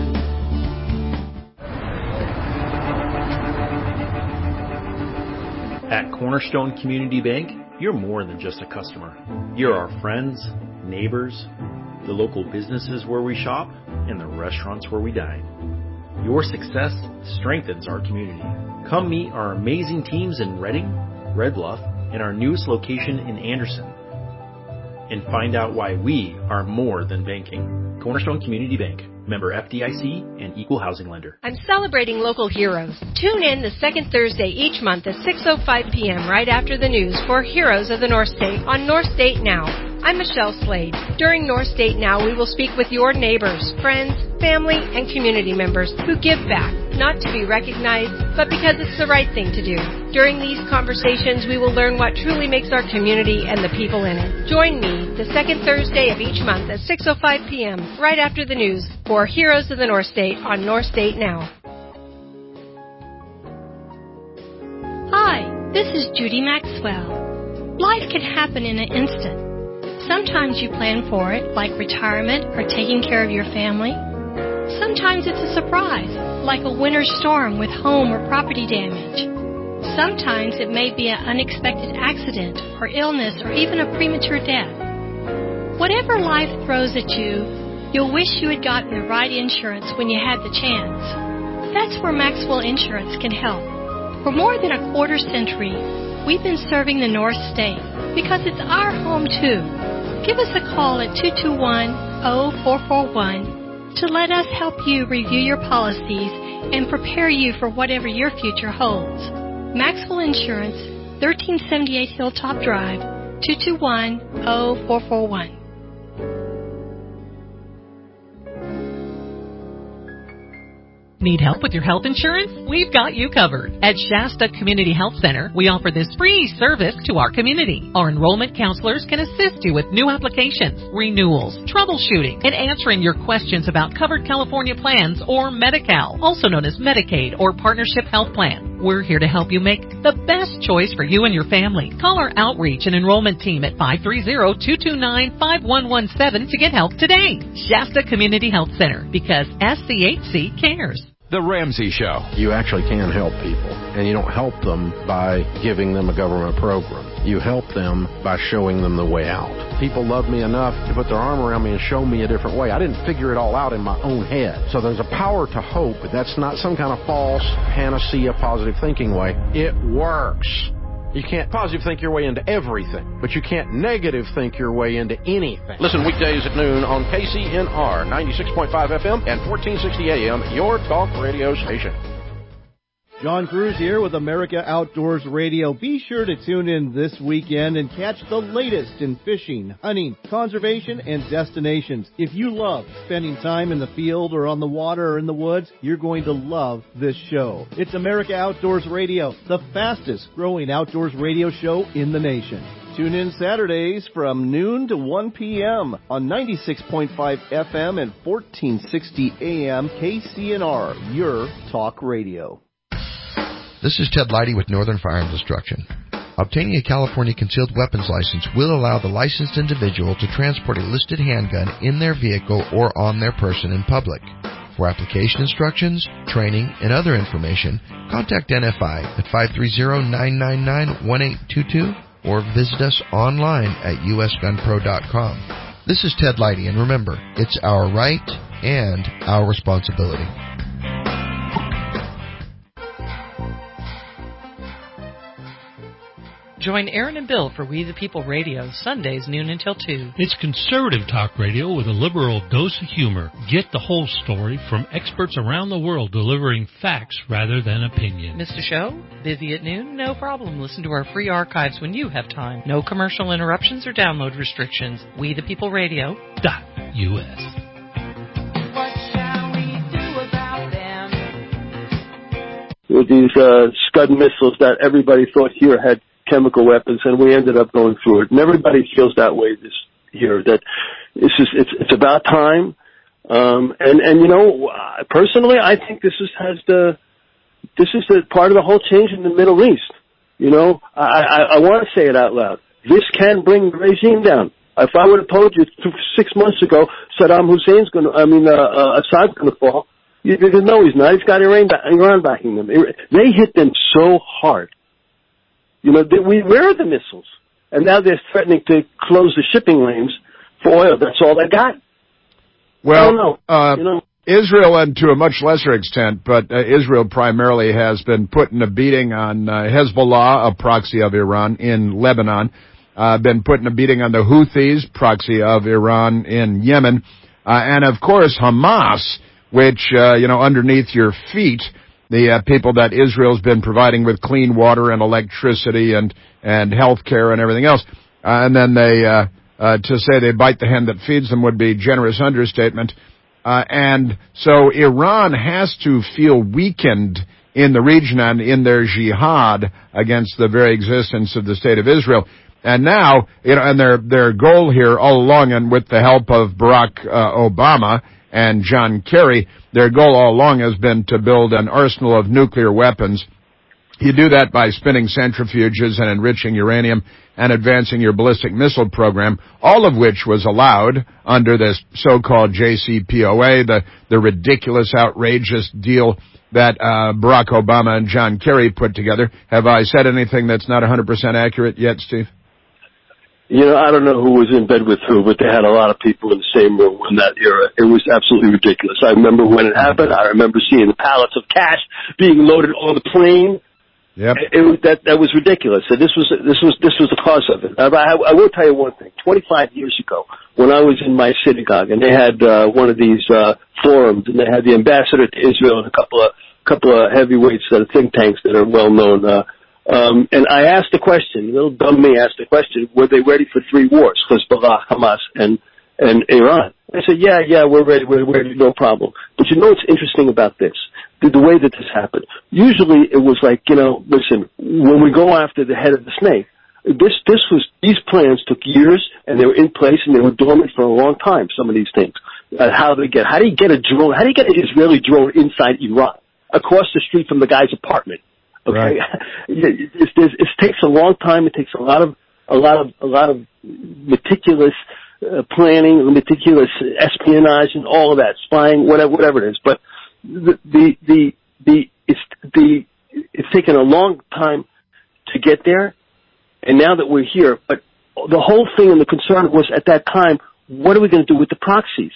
At Cornerstone Community Bank, you're more than just a customer. You're our friends, neighbors, the local businesses where we shop, and the restaurants where we dine. Your success strengthens our community. Come meet our amazing teams in Reading, Red Bluff, and our newest location in Anderson. And find out why we are more than banking. Cornerstone Community Bank. Member F D I C and Equal Housing Lender. I'm celebrating local heroes. Tune in the second Thursday each month at six oh five p.m. right after the news for Heroes of the North State on North State Now. I'm Michelle Slade. During North State Now, we will speak with your neighbors, friends, family, and community members who give back, not to be recognized, but because it's the right thing to do. During these conversations, we will learn what truly makes our community and the people in it. Join me the second Thursday of each month at six oh five p.m. right after the news for Heroes of the North State on North State Now. Hi, this is Judy Maxwell. Life can happen in an instant. Sometimes you plan for it, like retirement or taking care of your family. Sometimes it's a surprise, like a winter storm with home or property damage. Sometimes it may be an unexpected accident or illness or even a premature death. Whatever life throws at you, you'll wish you had gotten the right insurance when you had the chance. That's where Maxwell Insurance can help. For more than a quarter century, we've been serving the North State because it's our home too. Give us a call at two two one, oh four four one to let us help you review your policies and prepare you for whatever your future holds. Maxwell Insurance, thirteen seventy-eight Hilltop Drive, two two one, oh four four one. Need help with your health insurance? We've got you covered. At Shasta Community Health Center, we offer this free service to our community. Our enrollment counselors can assist you with new applications, renewals, troubleshooting, and answering your questions about covered California plans or Medi-Cal, also known as Medicaid or Partnership Health Plan. We're here to help you make the best choice for you and your family. Call our outreach and enrollment team at five three zero, two two nine, five one one seven to get help today. Shasta Community Health Center, because S C H C cares. The Ramsey Show. You actually can help people, and you don't help them by giving them a government program. You help them by showing them the way out. People love me enough to put their arm around me and show me a different way. I didn't figure it all out in my own head. So there's a power to hope, but that's not some kind of false panacea positive thinking way. It works. You can't positive think your way into everything, but you can't negative think your way into anything. Listen weekdays at noon on K C N R ninety-six point five F M and fourteen sixty A M, your talk radio station. John Cruz here with America Outdoors Radio. Be sure to tune in this weekend and catch the latest in fishing, hunting, conservation, and destinations. If you love spending time in the field or on the water or in the woods, you're going to love this show. It's America Outdoors Radio, the fastest growing outdoors radio show in the nation. Tune in Saturdays from noon to one p.m. on ninety-six point five F M and fourteen sixty A M K C N R, your talk radio. This is Ted Leidy with Northern Firearms Instruction. Obtaining a California concealed weapons license will allow the licensed individual to transport a listed handgun in their vehicle or on their person in public. For application instructions, training, and other information, contact N F I at five three zero, nine nine nine, one eight two two or visit us online at U S gun pro dot com. This is Ted Leidy, and remember, it's our right and our responsibility. Join Aaron and Bill for We the People Radio, Sundays noon until two. It's conservative talk radio with a liberal dose of humor. Get the whole story from experts around the world delivering facts rather than opinion. Missed a show? Busy at noon? No problem. Listen to our free archives when you have time. No commercial interruptions or download restrictions. We the People Radio dot U S. With these uh, Scud missiles that everybody thought here had chemical weapons, and we ended up going through it. And everybody feels that way this year. That it's just it's it's about time. Um, and and you know, personally, I think this is has the this is the part of the whole change in the Middle East. You know, I I, I want to say it out loud. This can bring the regime down. If I would have told you six months ago Saddam Hussein's going to, I mean, uh, uh, Assad's going to fall, you'd say, no, he's not. He's got Iran, Iran backing them. They hit them so hard. You know, they, we, where are the missiles? And now they're threatening to close the shipping lanes for oil. That's all they got. Well, I don't know. Uh, you know? Israel, and to a much lesser extent, but uh, Israel primarily has been putting a beating on uh, Hezbollah, a proxy of Iran, in Lebanon. Uh, been putting a beating on the Houthis, proxy of Iran, in Yemen. Uh, and, of course, Hamas, which, uh, you know, underneath your feet, the uh, people that Israel's been providing with clean water and electricity and, and health care and everything else. Uh, and then they, uh, uh, to say they bite the hand that feeds them would be generous understatement. Uh, and so Iran has to feel weakened in the region and in their jihad against the very existence of the State of Israel. And now, you know, and their, their goal here all along, and with the help of Barack uh, Obama and John Kerry, their goal all along has been to build an arsenal of nuclear weapons. You do that by spinning centrifuges and enriching uranium and advancing your ballistic missile program, all of which was allowed under this so-called J C P O A, the, the ridiculous, outrageous deal that uh, Barack Obama and John Kerry put together. Have I said anything that's not one hundred percent accurate yet, Steve? You know, I don't know who was in bed with who, but they had a lot of people in the same room in that era. It was absolutely ridiculous. I remember when it happened. I remember seeing the pallets of cash being loaded on the plane. Yep. It, it was, that, that was ridiculous. So this was, this was, this was the cause of it. I, I will tell you one thing. twenty-five years ago, when I was in my synagogue, and they had, uh, one of these, uh, forums, and they had the ambassador to Israel and a couple of, couple of heavyweights that are think tanks that are well known, uh, Um, and I asked the question, little dumb me asked the question, were they ready for three wars? Hezbollah, Hamas, and, and Iran. I said, yeah, yeah, we're ready, we're ready, no problem. But you know what's interesting about this? The, the way that this happened. Usually it was like, you know, listen, when we go after the head of the snake, this, this was, these plans took years, and they were in place, and they were dormant for a long time, some of these things. Uh, how do they get, how do you get a drone, how do you get an Israeli drone inside Iran, across the street from the guy's apartment? Okay, right. it, it, it, it takes a long time. It takes a lot of a lot of a lot of meticulous uh, planning, meticulous espionage, and all of that, spying, whatever, whatever it is. But the the the, the it's the it's taken a long time to get there, and now that we're here, but the whole thing and the concern was at that time, what are we going to do with the proxies?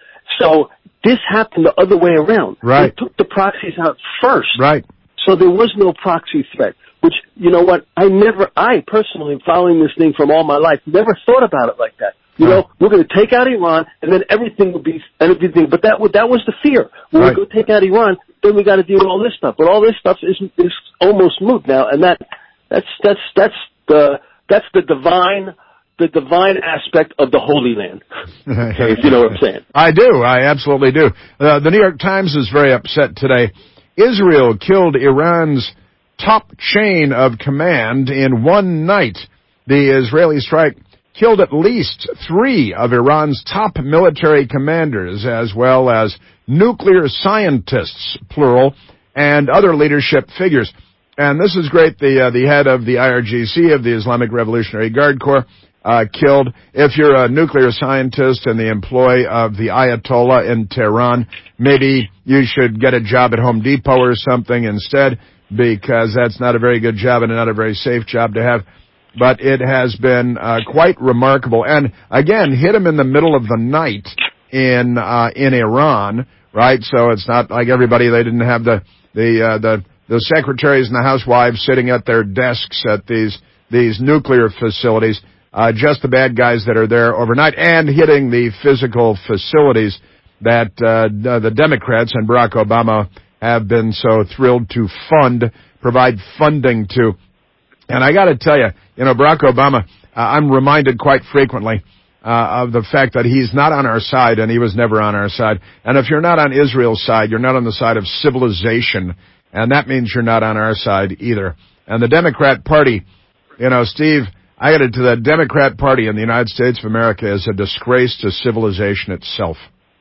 So this happened the other way around. Right. They took the proxies out first. Right. So there was no proxy threat, which, you know what, I never, I personally, following this thing from all my life, never thought about it like that. You huh. know, we're going to take out Iran, and then everything will be, everything, but that, that was the fear. When right. we go take out Iran, then we got to deal with all this stuff. But all this stuff is, is almost moot now, and that, that's, that's, that's the, that's the divine, the divine aspect of the Holy Land. Okay, if you know what I'm saying. I do. I absolutely do. Uh, the New York Times is very upset today. Israel killed Iran's top chain of command in one night. The Israeli strike killed at least three of Iran's top military commanders, as well as nuclear scientists, plural, and other leadership figures. And this is great. The uh, the head of the I R G C, of the Islamic Revolutionary Guard Corps, uh, killed. If you're a nuclear scientist in the employ of the Ayatollah in Tehran, maybe you should get a job at Home Depot or something instead, because that's not a very good job and not a very safe job to have. But it has been uh, quite remarkable. And again, hit him in the middle of the night in uh, in Iran, right? So it's not like everybody, they didn't have the the uh, the the secretaries and the housewives sitting at their desks at these these nuclear facilities. Uh, just the bad guys that are there overnight and hitting the physical facilities that uh, the Democrats and Barack Obama have been so thrilled to fund, provide funding to. And I got to tell you, you know, Barack Obama, uh, I'm reminded quite frequently uh, of the fact that he's not on our side, and he was never on our side. And if you're not on Israel's side, you're not on the side of civilization, and that means you're not on our side either. And the Democrat Party, you know, Steve, I got it to the Democrat Party in the United States of America is a disgrace to civilization itself.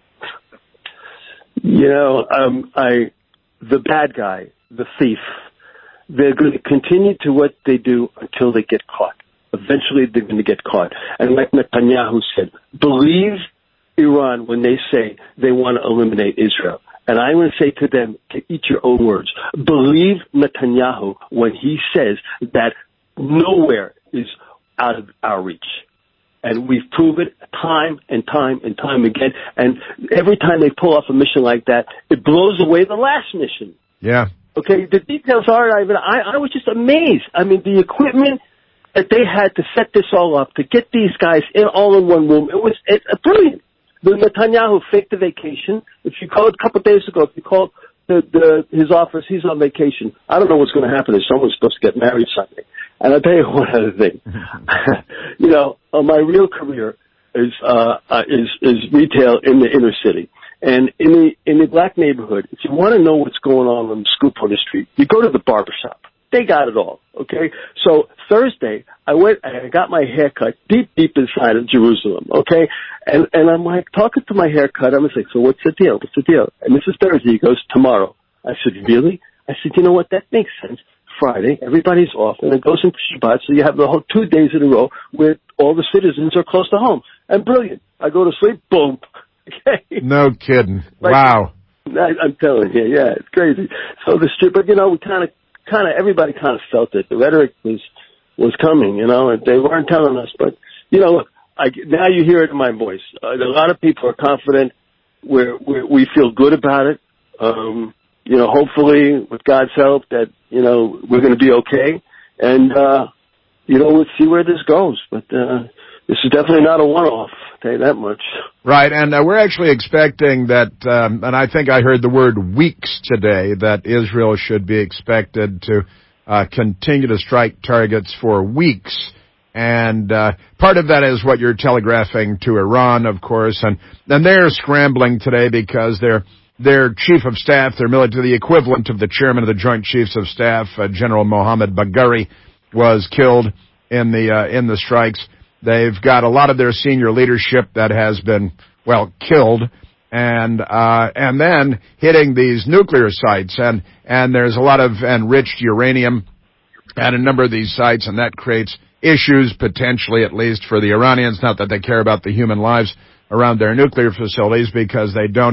You know, um, I, the bad guy, the thief, they're going to continue to what they do until they get caught. Eventually they're going to get caught. And like Netanyahu said, believe Iran when they say they want to eliminate Israel. And I'm going to say to them, to eat your own words, believe Netanyahu when he says that nowhere is out of our reach. And we've proven it time and time and time again. And every time they pull off a mission like that, it blows away the last mission. Yeah. Okay, the details aren't even, I, I was just amazed. I mean, the equipment that they had to set this all up, to get these guys in all in one room, it was it's brilliant. The Netanyahu faked the vacation. If you called a couple of days ago, if you called the, the, his office, he's on vacation. I don't know what's going to happen if someone's supposed to get married Sunday. And I'll tell you one other thing. You know, uh, my real career is, uh, uh, is, is retail in the inner city. And in the, in the black neighborhood, if you want to know what's going on on the scoop on the street, you go to the barbershop. They got it all, okay? So Thursday, I went, I got my hair cut deep, deep inside of Jerusalem, okay? And, and I'm like, talking to my haircut, I'm like, so what's the deal? What's the deal? And this is Thursday. He goes, tomorrow. I said, really? I said, you know what? That makes sense. Friday, everybody's off, and it goes into Shabbat, so you have the whole two days in a row where all the citizens are close to home. And brilliant. I go to sleep, boom. Okay. No kidding. Like, wow. I, I'm telling you, yeah, it's crazy. So the strip, but you know, we kind of, kind of, everybody kind of felt it. The rhetoric was, was coming, you know, and they weren't telling us, but, you know, I, now you hear it in my voice. Uh, a lot of people are confident. We're, we're, we feel good about it. Um, you know, hopefully with God's help that, you know, we're going to be okay. And, uh, you know, let's see where this goes. But, uh, this is definitely not a one-off, I'll tell you that much. Right, and uh, we're actually expecting that, um, and I think I heard the word weeks today, that Israel should be expected to uh, continue to strike targets for weeks. And uh, part of that is what you're telegraphing to Iran, of course, and, and they're scrambling today because their their chief of staff, their military, the equivalent of the chairman of the Joint Chiefs of Staff, uh, General Mohammed Bagheri, was killed in the uh, in the strikes. They've got a lot of their senior leadership that has been, well, killed, and uh, and then hitting these nuclear sites, and and there's a lot of enriched uranium at a number of these sites, and that creates issues, potentially at least, for the Iranians. Not that they care about the human lives around their nuclear facilities, because they don't.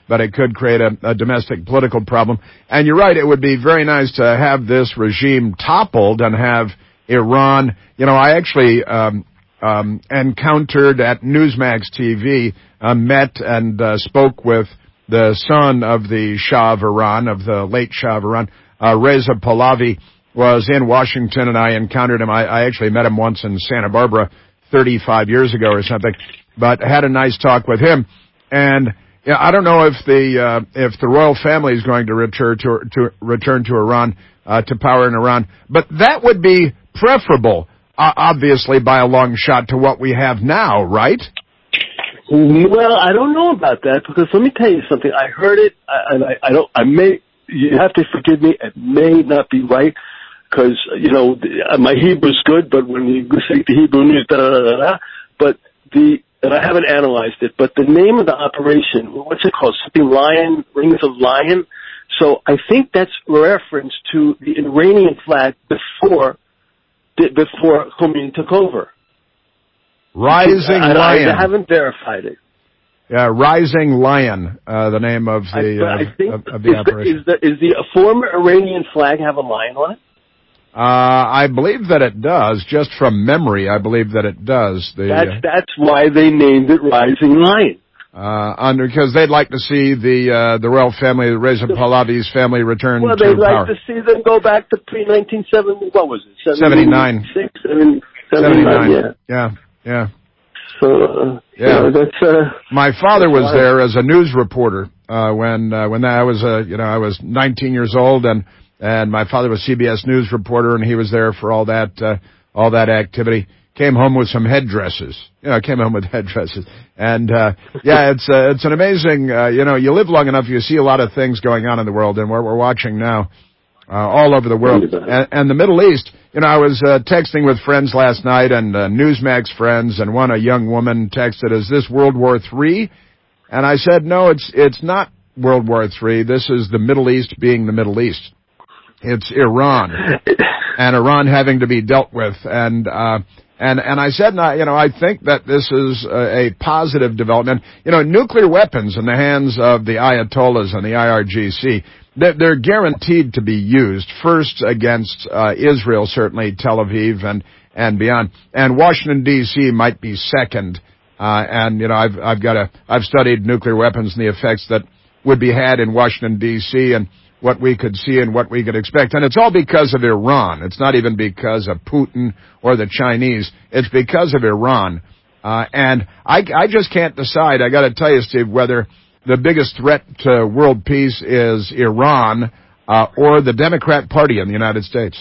but it could create a, a domestic political problem. And you're right, it would be very nice to have this regime toppled and have Iran. You know, I actually um, um, encountered at Newsmax T V, uh, met and uh, spoke with the son of the Shah of Iran, of the late Shah of Iran, uh, Reza Pahlavi, was in Washington, and I encountered him. I, I actually met him once in Santa Barbara thirty-five years ago or something, but had a nice talk with him. And yeah, I don't know if the uh, if the royal family is going to return to to return to Iran, uh, to power in Iran, but that would be preferable, uh, obviously, by a long shot to what we have now, right? Well, I don't know about that, because let me tell you something. I heard it, and I, I don't. I may. You have to forgive me. It may not be right, because you know my Hebrew's good, but when you say the Hebrew news, da da da da. But the and I haven't analyzed it, but the name of the operation, what's it called? Something Lion, Rings of Lion. So I think that's reference to the Iranian flag before before Khomeini took over. Rising I, Lion. I haven't verified it. Yeah, Rising Lion, uh, the name of the I, I uh, think of, of the is operation. The, is the is the former Iranian flag have a lion on it? Uh, I believe that it does. Just from memory, I believe that it does. The, that's uh, that's why they named it Rising Lion. Uh, under because they'd like to see the uh, the royal family, Reza Pahlavi's family, return well, to they'd power. like to see them go back to pre nineteen seventy. What was it? Seventy-nine. seventy-nine. Yeah. Yeah. Yeah. So, uh, yeah, you know, that's, uh, my father that's was why. there as a news reporter uh, when uh, when I was uh, you know I was nineteen years old, and and my father was C B S News reporter, and he was there for all that uh, all that activity. Came home with some headdresses, you know. Came home with headdresses, and uh, yeah, it's uh, it's an amazing. Uh, you know, you live long enough, you see a lot of things going on in the world, and what we're watching now. Uh, all over the world. And, and the Middle East, you know, I was uh, texting with friends last night, and uh, Newsmax friends, and one, a young woman, texted, "Is this World War Three?" And I said, no, it's it's not World War Three. This is the Middle East being the Middle East. It's Iran, and Iran having to be dealt with. And uh, and and I said, you know, I think that this is a, a positive development. You know, nuclear weapons in the hands of the Ayatollahs and the I R G C, they're guaranteed to be used, first against uh, Israel, certainly Tel Aviv and, and beyond. And Washington, D C might be second. Uh, and, you know, I've, I've got a, I've studied nuclear weapons and the effects that would be had in Washington, D C, and what we could see and what we could expect. And it's all because of Iran. It's not even because of Putin or the Chinese. It's because of Iran. Uh, and I, I just can't decide, I got to tell you, Steve, whether the biggest threat to world peace is Iran uh, or the Democrat Party in the United States.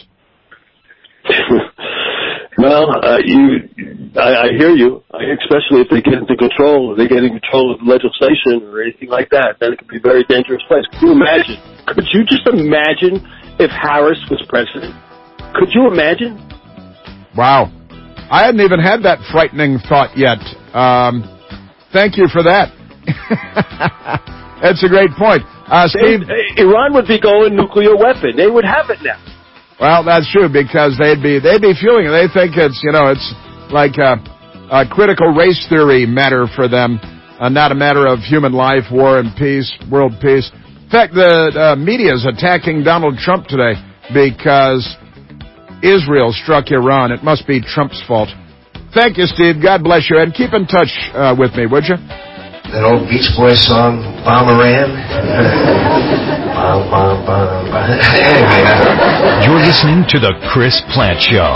Well, uh, you, I, I hear you. I, especially if they get into control, if they get in control of legislation or anything like that, then it could be a very dangerous place. Could you imagine? Could you just imagine if Harris was president? Could you imagine? Wow. I hadn't even had that frightening thought yet. Um, thank you for that. That's a great point. Uh, Steve, they, Iran would be going nuclear weapon. They would have it now. Well, that's true, because they'd be they'd be fueling it. They think it's, you know, it's like a, a critical race theory matter for them, uh, not a matter of human life, war and peace, world peace. In fact, the uh, media is attacking Donald Trump today because Israel struck Iran. It must be Trump's fault. Thank you, Steve. God bless you, and keep in touch uh, with me, would you? That old Beach Boys song, Bomberan. Bom, bom, bom, bom. Anyway, uh, you're listening to The Chris Plant Show.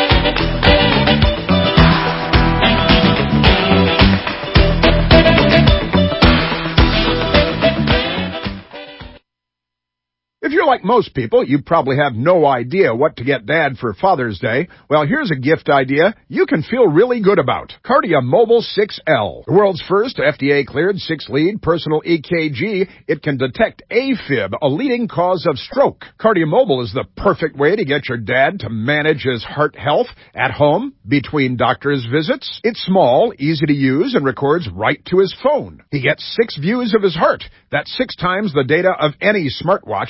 If you're like most people, you probably have no idea what to get Dad for Father's Day. Well, here's a gift idea you can feel really good about. Cardia Mobile six L. The world's first F D A-cleared six-lead personal E K G. It can detect AFib, a leading cause of stroke. Cardia Mobile is the perfect way to get your dad to manage his heart health at home, between doctor's visits. It's small, easy to use, and records right to his phone. He gets six views of his heart. That's six times the data of any smartwatch at a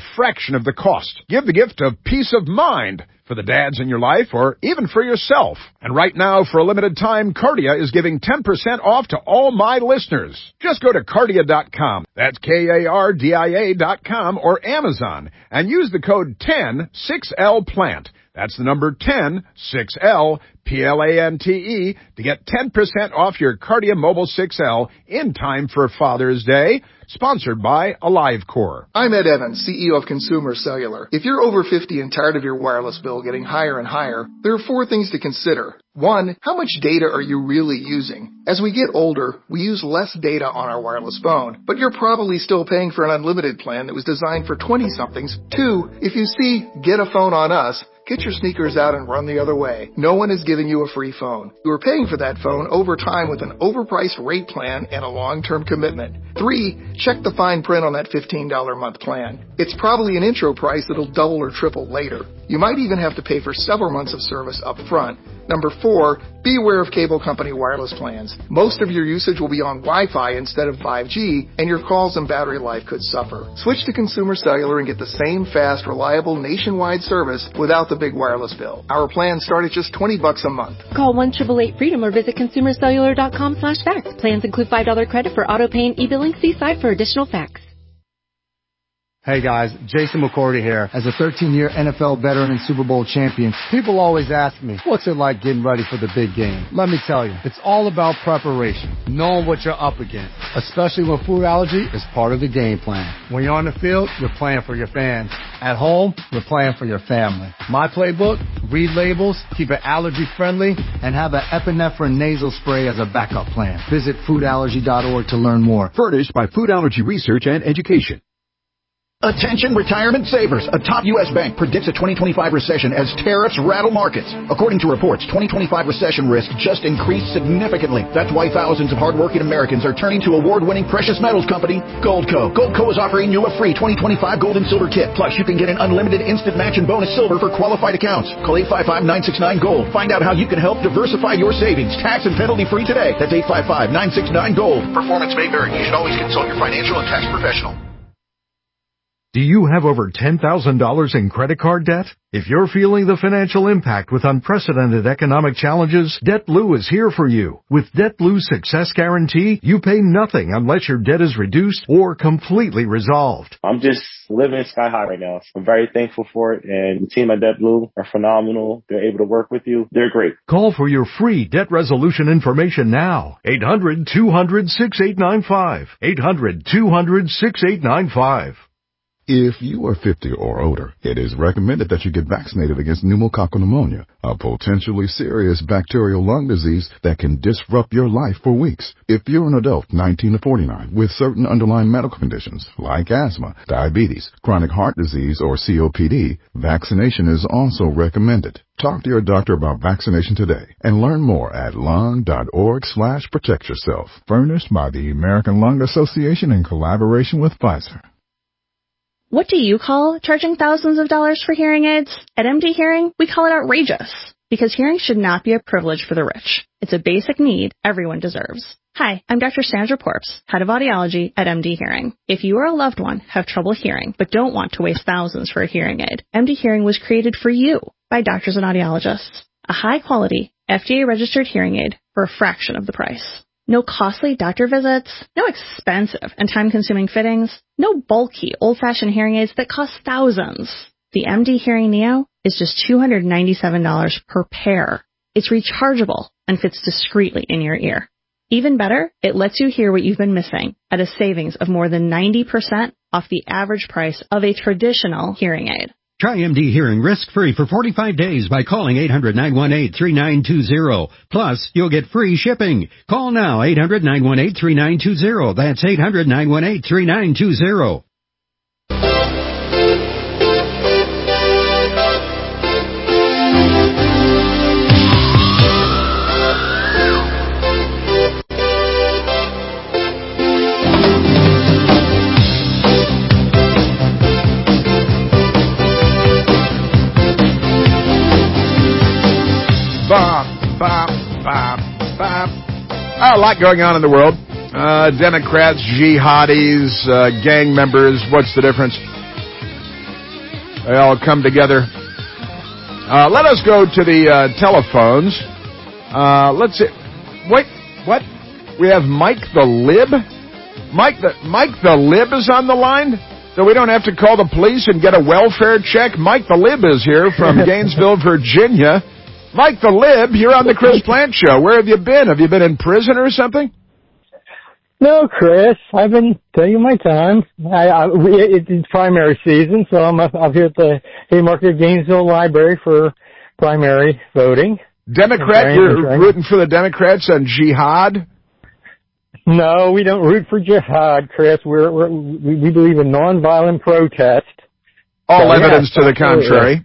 fraction of the cost. Give the gift of peace of mind for the dads in your life or even for yourself. And right now, for a limited time, Cardia is giving ten percent off to all my listeners. Just go to Cardia dot com. That's K A R D I A dot com or Amazon and use the code ten six L plant. That's the number ten six L, P L A N T E, to get ten percent off your Cardia Mobile six L in time for Father's Day. Sponsored by AliveCore. I'm Ed Evans, C E O of Consumer Cellular. If you're over fifty and tired of your wireless bill getting higher and higher, there are four things to consider. One, how much data are you really using? As we get older, we use less data on our wireless phone, but you're probably still paying for an unlimited plan that was designed for twenty-somethings. Two, if you see Get a Phone on Us, get your sneakers out and run the other way. No one is giving you a free phone. You are paying for that phone over time with an overpriced rate plan and a long-term commitment. Three, check the fine print on that fifteen dollars a month plan. It's probably an intro price that'll double or triple later. You might even have to pay for several months of service up front. Number four, be aware of cable company wireless plans. Most of your usage will be on Wi-Fi instead of five G, and your calls and battery life could suffer. Switch to Consumer Cellular and get the same fast, reliable, nationwide service without the big wireless bill. Our plans start at just twenty bucks a month. Call one eight eight eight freedom or visit consumer cellular dot com slash facts. Plans include five dollars credit for auto pay and e-billing. See site for additional facts. Hey guys, Jason McCourty here. As a thirteen-year N F L veteran and Super Bowl champion, people always ask me, what's it like getting ready for the big game? Let me tell you, it's all about preparation, knowing what you're up against, especially when food allergy is part of the game plan. When you're on the field, you're playing for your fans. At home, you're playing for your family. My playbook, read labels, keep it allergy-friendly, and have an epinephrine nasal spray as a backup plan. Visit food allergy dot org to learn more. Furnished by Food Allergy Research and Education. Attention retirement savers. A top U S bank predicts a twenty twenty-five recession as tariffs rattle markets. According to reports, twenty twenty-five recession risk just increased significantly. That's why thousands of hardworking Americans are turning to award-winning precious metals company, Goldco. Goldco is offering you a free twenty twenty-five gold and silver kit. Plus, you can get an unlimited instant match and bonus silver for qualified accounts. Call eight five five, nine six nine, GOLD. Find out how you can help diversify your savings. Tax and penalty free today. That's eight five five, nine six nine, GOLD. Performance may vary. You should always consult your financial and tax professional. Do you have over ten thousand dollars in credit card debt? If you're feeling the financial impact with unprecedented economic challenges, DebtBlue is here for you. With DebtBlue's Success Guarantee, you pay nothing unless your debt is reduced or completely resolved. I'm just living sky high right now. I'm very thankful for it, and the team at DebtBlue are phenomenal. They're able to work with you. They're great. Call for your free debt resolution information now. eight hundred, two hundred, six eight nine five. eight hundred, two hundred, six eight nine five. If you are fifty or older, it is recommended that you get vaccinated against pneumococcal pneumonia, a potentially serious bacterial lung disease that can disrupt your life for weeks. If you're an adult nineteen to forty-nine with certain underlying medical conditions like asthma, diabetes, chronic heart disease, or C O P D, vaccination is also recommended. Talk to your doctor about vaccination today and learn more at lung.org slash protect yourself. Furnished by the American Lung Association in collaboration with Pfizer. What do you call charging thousands of dollars for hearing aids? At M D Hearing, we call it outrageous, because hearing should not be a privilege for the rich. It's a basic need everyone deserves. Hi, I'm Doctor Sandra Porps, Head of Audiology at M D Hearing. If you or a loved one have trouble hearing but don't want to waste thousands for a hearing aid, M D Hearing was created for you by doctors and audiologists. A high-quality, F D A-registered hearing aid for a fraction of the price. No costly doctor visits, no expensive and time-consuming fittings, no bulky, old-fashioned hearing aids that cost thousands. The M D Hearing Neo is just two hundred ninety-seven dollars per pair. It's rechargeable and fits discreetly in your ear. Even better, it lets you hear what you've been missing at a savings of more than ninety percent off the average price of a traditional hearing aid. Try M D Hearing risk-free for forty-five days by calling eight hundred, nine one eight, three nine two zero. Plus, you'll get free shipping. Call now, eight hundred, nine one eight, three nine two zero. That's eight hundred, nine one eight, three nine two zero. Bop, bop, bop, bop. A lot going on in the world. Uh, Democrats, jihadis, uh, gang members, what's the difference? They all come together. Uh, let us go to the uh, telephones. Uh, let's see. Wait, what? We have Mike the Lib? Mike the, Mike the Lib is on the line? So we don't have to call the police and get a welfare check? Mike the Lib is here from Gainesville, Virginia. Mike the Lib, you're on the Chris Plant Show. Where have you been? Have you been in prison or something? No, Chris. I've been taking my time. I, I, it, it's primary season, so I'm up, up here at the Haymarket Gainesville Library for primary voting. Democrat? You're rooting for the Democrats on jihad? No, we don't root for jihad, Chris. We're, we're, we, we believe in nonviolent protest. All so, evidence yeah, to the contrary.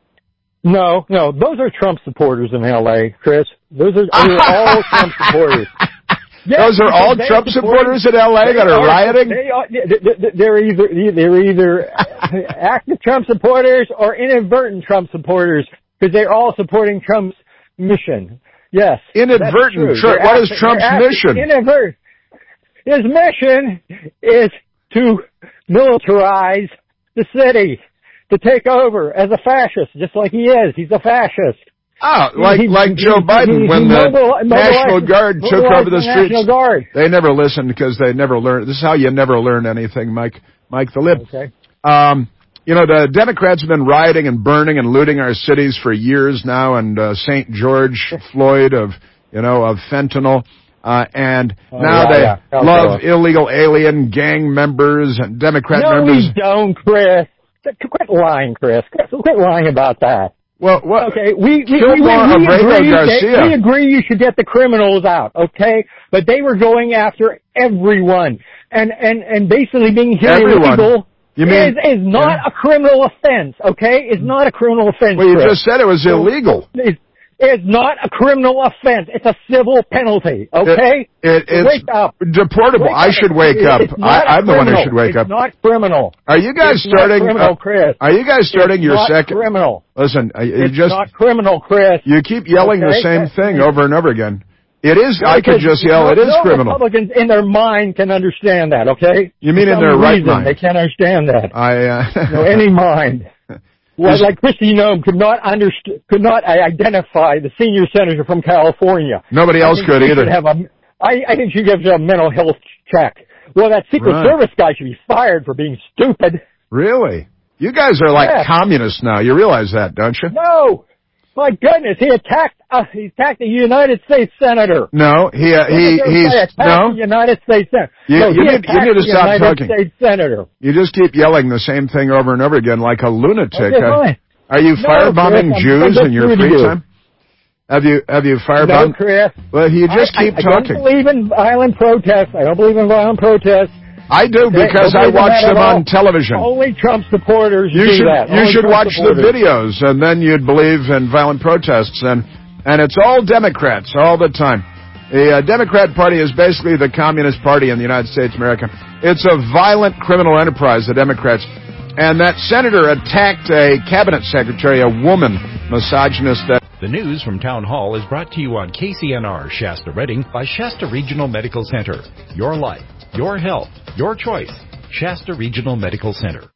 No, no, those are Trump supporters in L A, Chris. Those are, those are all Trump supporters. Yes, those are all Trump supporters in L A that are, are rioting? They are, they're either, they're either active Trump supporters or inadvertent Trump supporters, because they're all supporting Trump's mission. Yes. Inadvertent Trump. What is Trump's mission? Inadvertent. His mission is to militarize the city, to take over as a fascist, just like he is. He's a fascist. Oh, like he, like Joe he, Biden he, when he the mobilized, National Guard took over the, the streets. National Guard. They never listened because they never learned. This is how you never learn anything, Mike. Mike the Lib. Okay. Um, you know, the Democrats have been rioting and burning and looting our cities for years now, and uh, Saint George Floyd of, you know, of fentanyl. Uh, and oh, now yeah, they yeah. love so. illegal alien gang members and Democrat no, members. No, we don't, Chris. Quit lying, Chris. Quit lying about that. Well, what? Okay, we we, we, we, we, agree that, we agree you should get the criminals out, okay? But they were going after everyone. And, and, and basically being here illegal you mean, is, is not yeah. a criminal offense, okay? It's not a criminal offense. Well, you Chris. just said it was illegal. It's, It's not a criminal offense. It's a civil penalty, okay? It, it, it's wake up. deportable. Wake I should wake up. I, I'm the one who should wake it's up. It's not criminal. Are you guys it's starting? Not criminal, Chris. Uh, are you guys starting it's your not second? Criminal. Listen, you it's just not criminal, Chris. You keep yelling okay? the same thing over and over again. It is. No, I could just yell. No, it is no criminal. Republicans in their mind can understand that. Okay. You mean For in their right reason, mind? They can't understand that. I. Uh, no, any mind. Well, like Kristi Noem could not underst- could not identify the senior senator from California. Nobody else could either. Have a, I, I think she gives a mental health check. Well, that Secret right. Service guy should be fired for being stupid. Really? You guys are like yes. communists now. You realize that, don't you? No. My goodness, he attacked uh, he attacked a United States senator. No, he uh, he he's attacked no the United States senator. You, no, you, need, you need to stop United talking. States senator. You just keep yelling the same thing over and over again like a lunatic. Okay, uh, are you no, firebombing Chris, Jews in your free you. time? Have you have you firebombed? No, Chris. Well, you just I, keep I, talking. I don't believe in violent protests. I don't believe in violent protests. I do because I watch them on television. Only Trump supporters you do should, that. You Only should Trump watch supporters. the videos, and then you'd believe in violent protests. And and it's all Democrats all the time. The uh, Democrat Party is basically the Communist Party in the United States of America. It's a violent criminal enterprise, the Democrats. And that senator attacked a cabinet secretary, a woman, misogynist. That The news from Town Hall is brought to you on K C N R Shasta Redding by Shasta Regional Medical Center. Your life, your health, your choice. Shasta Regional Medical Center.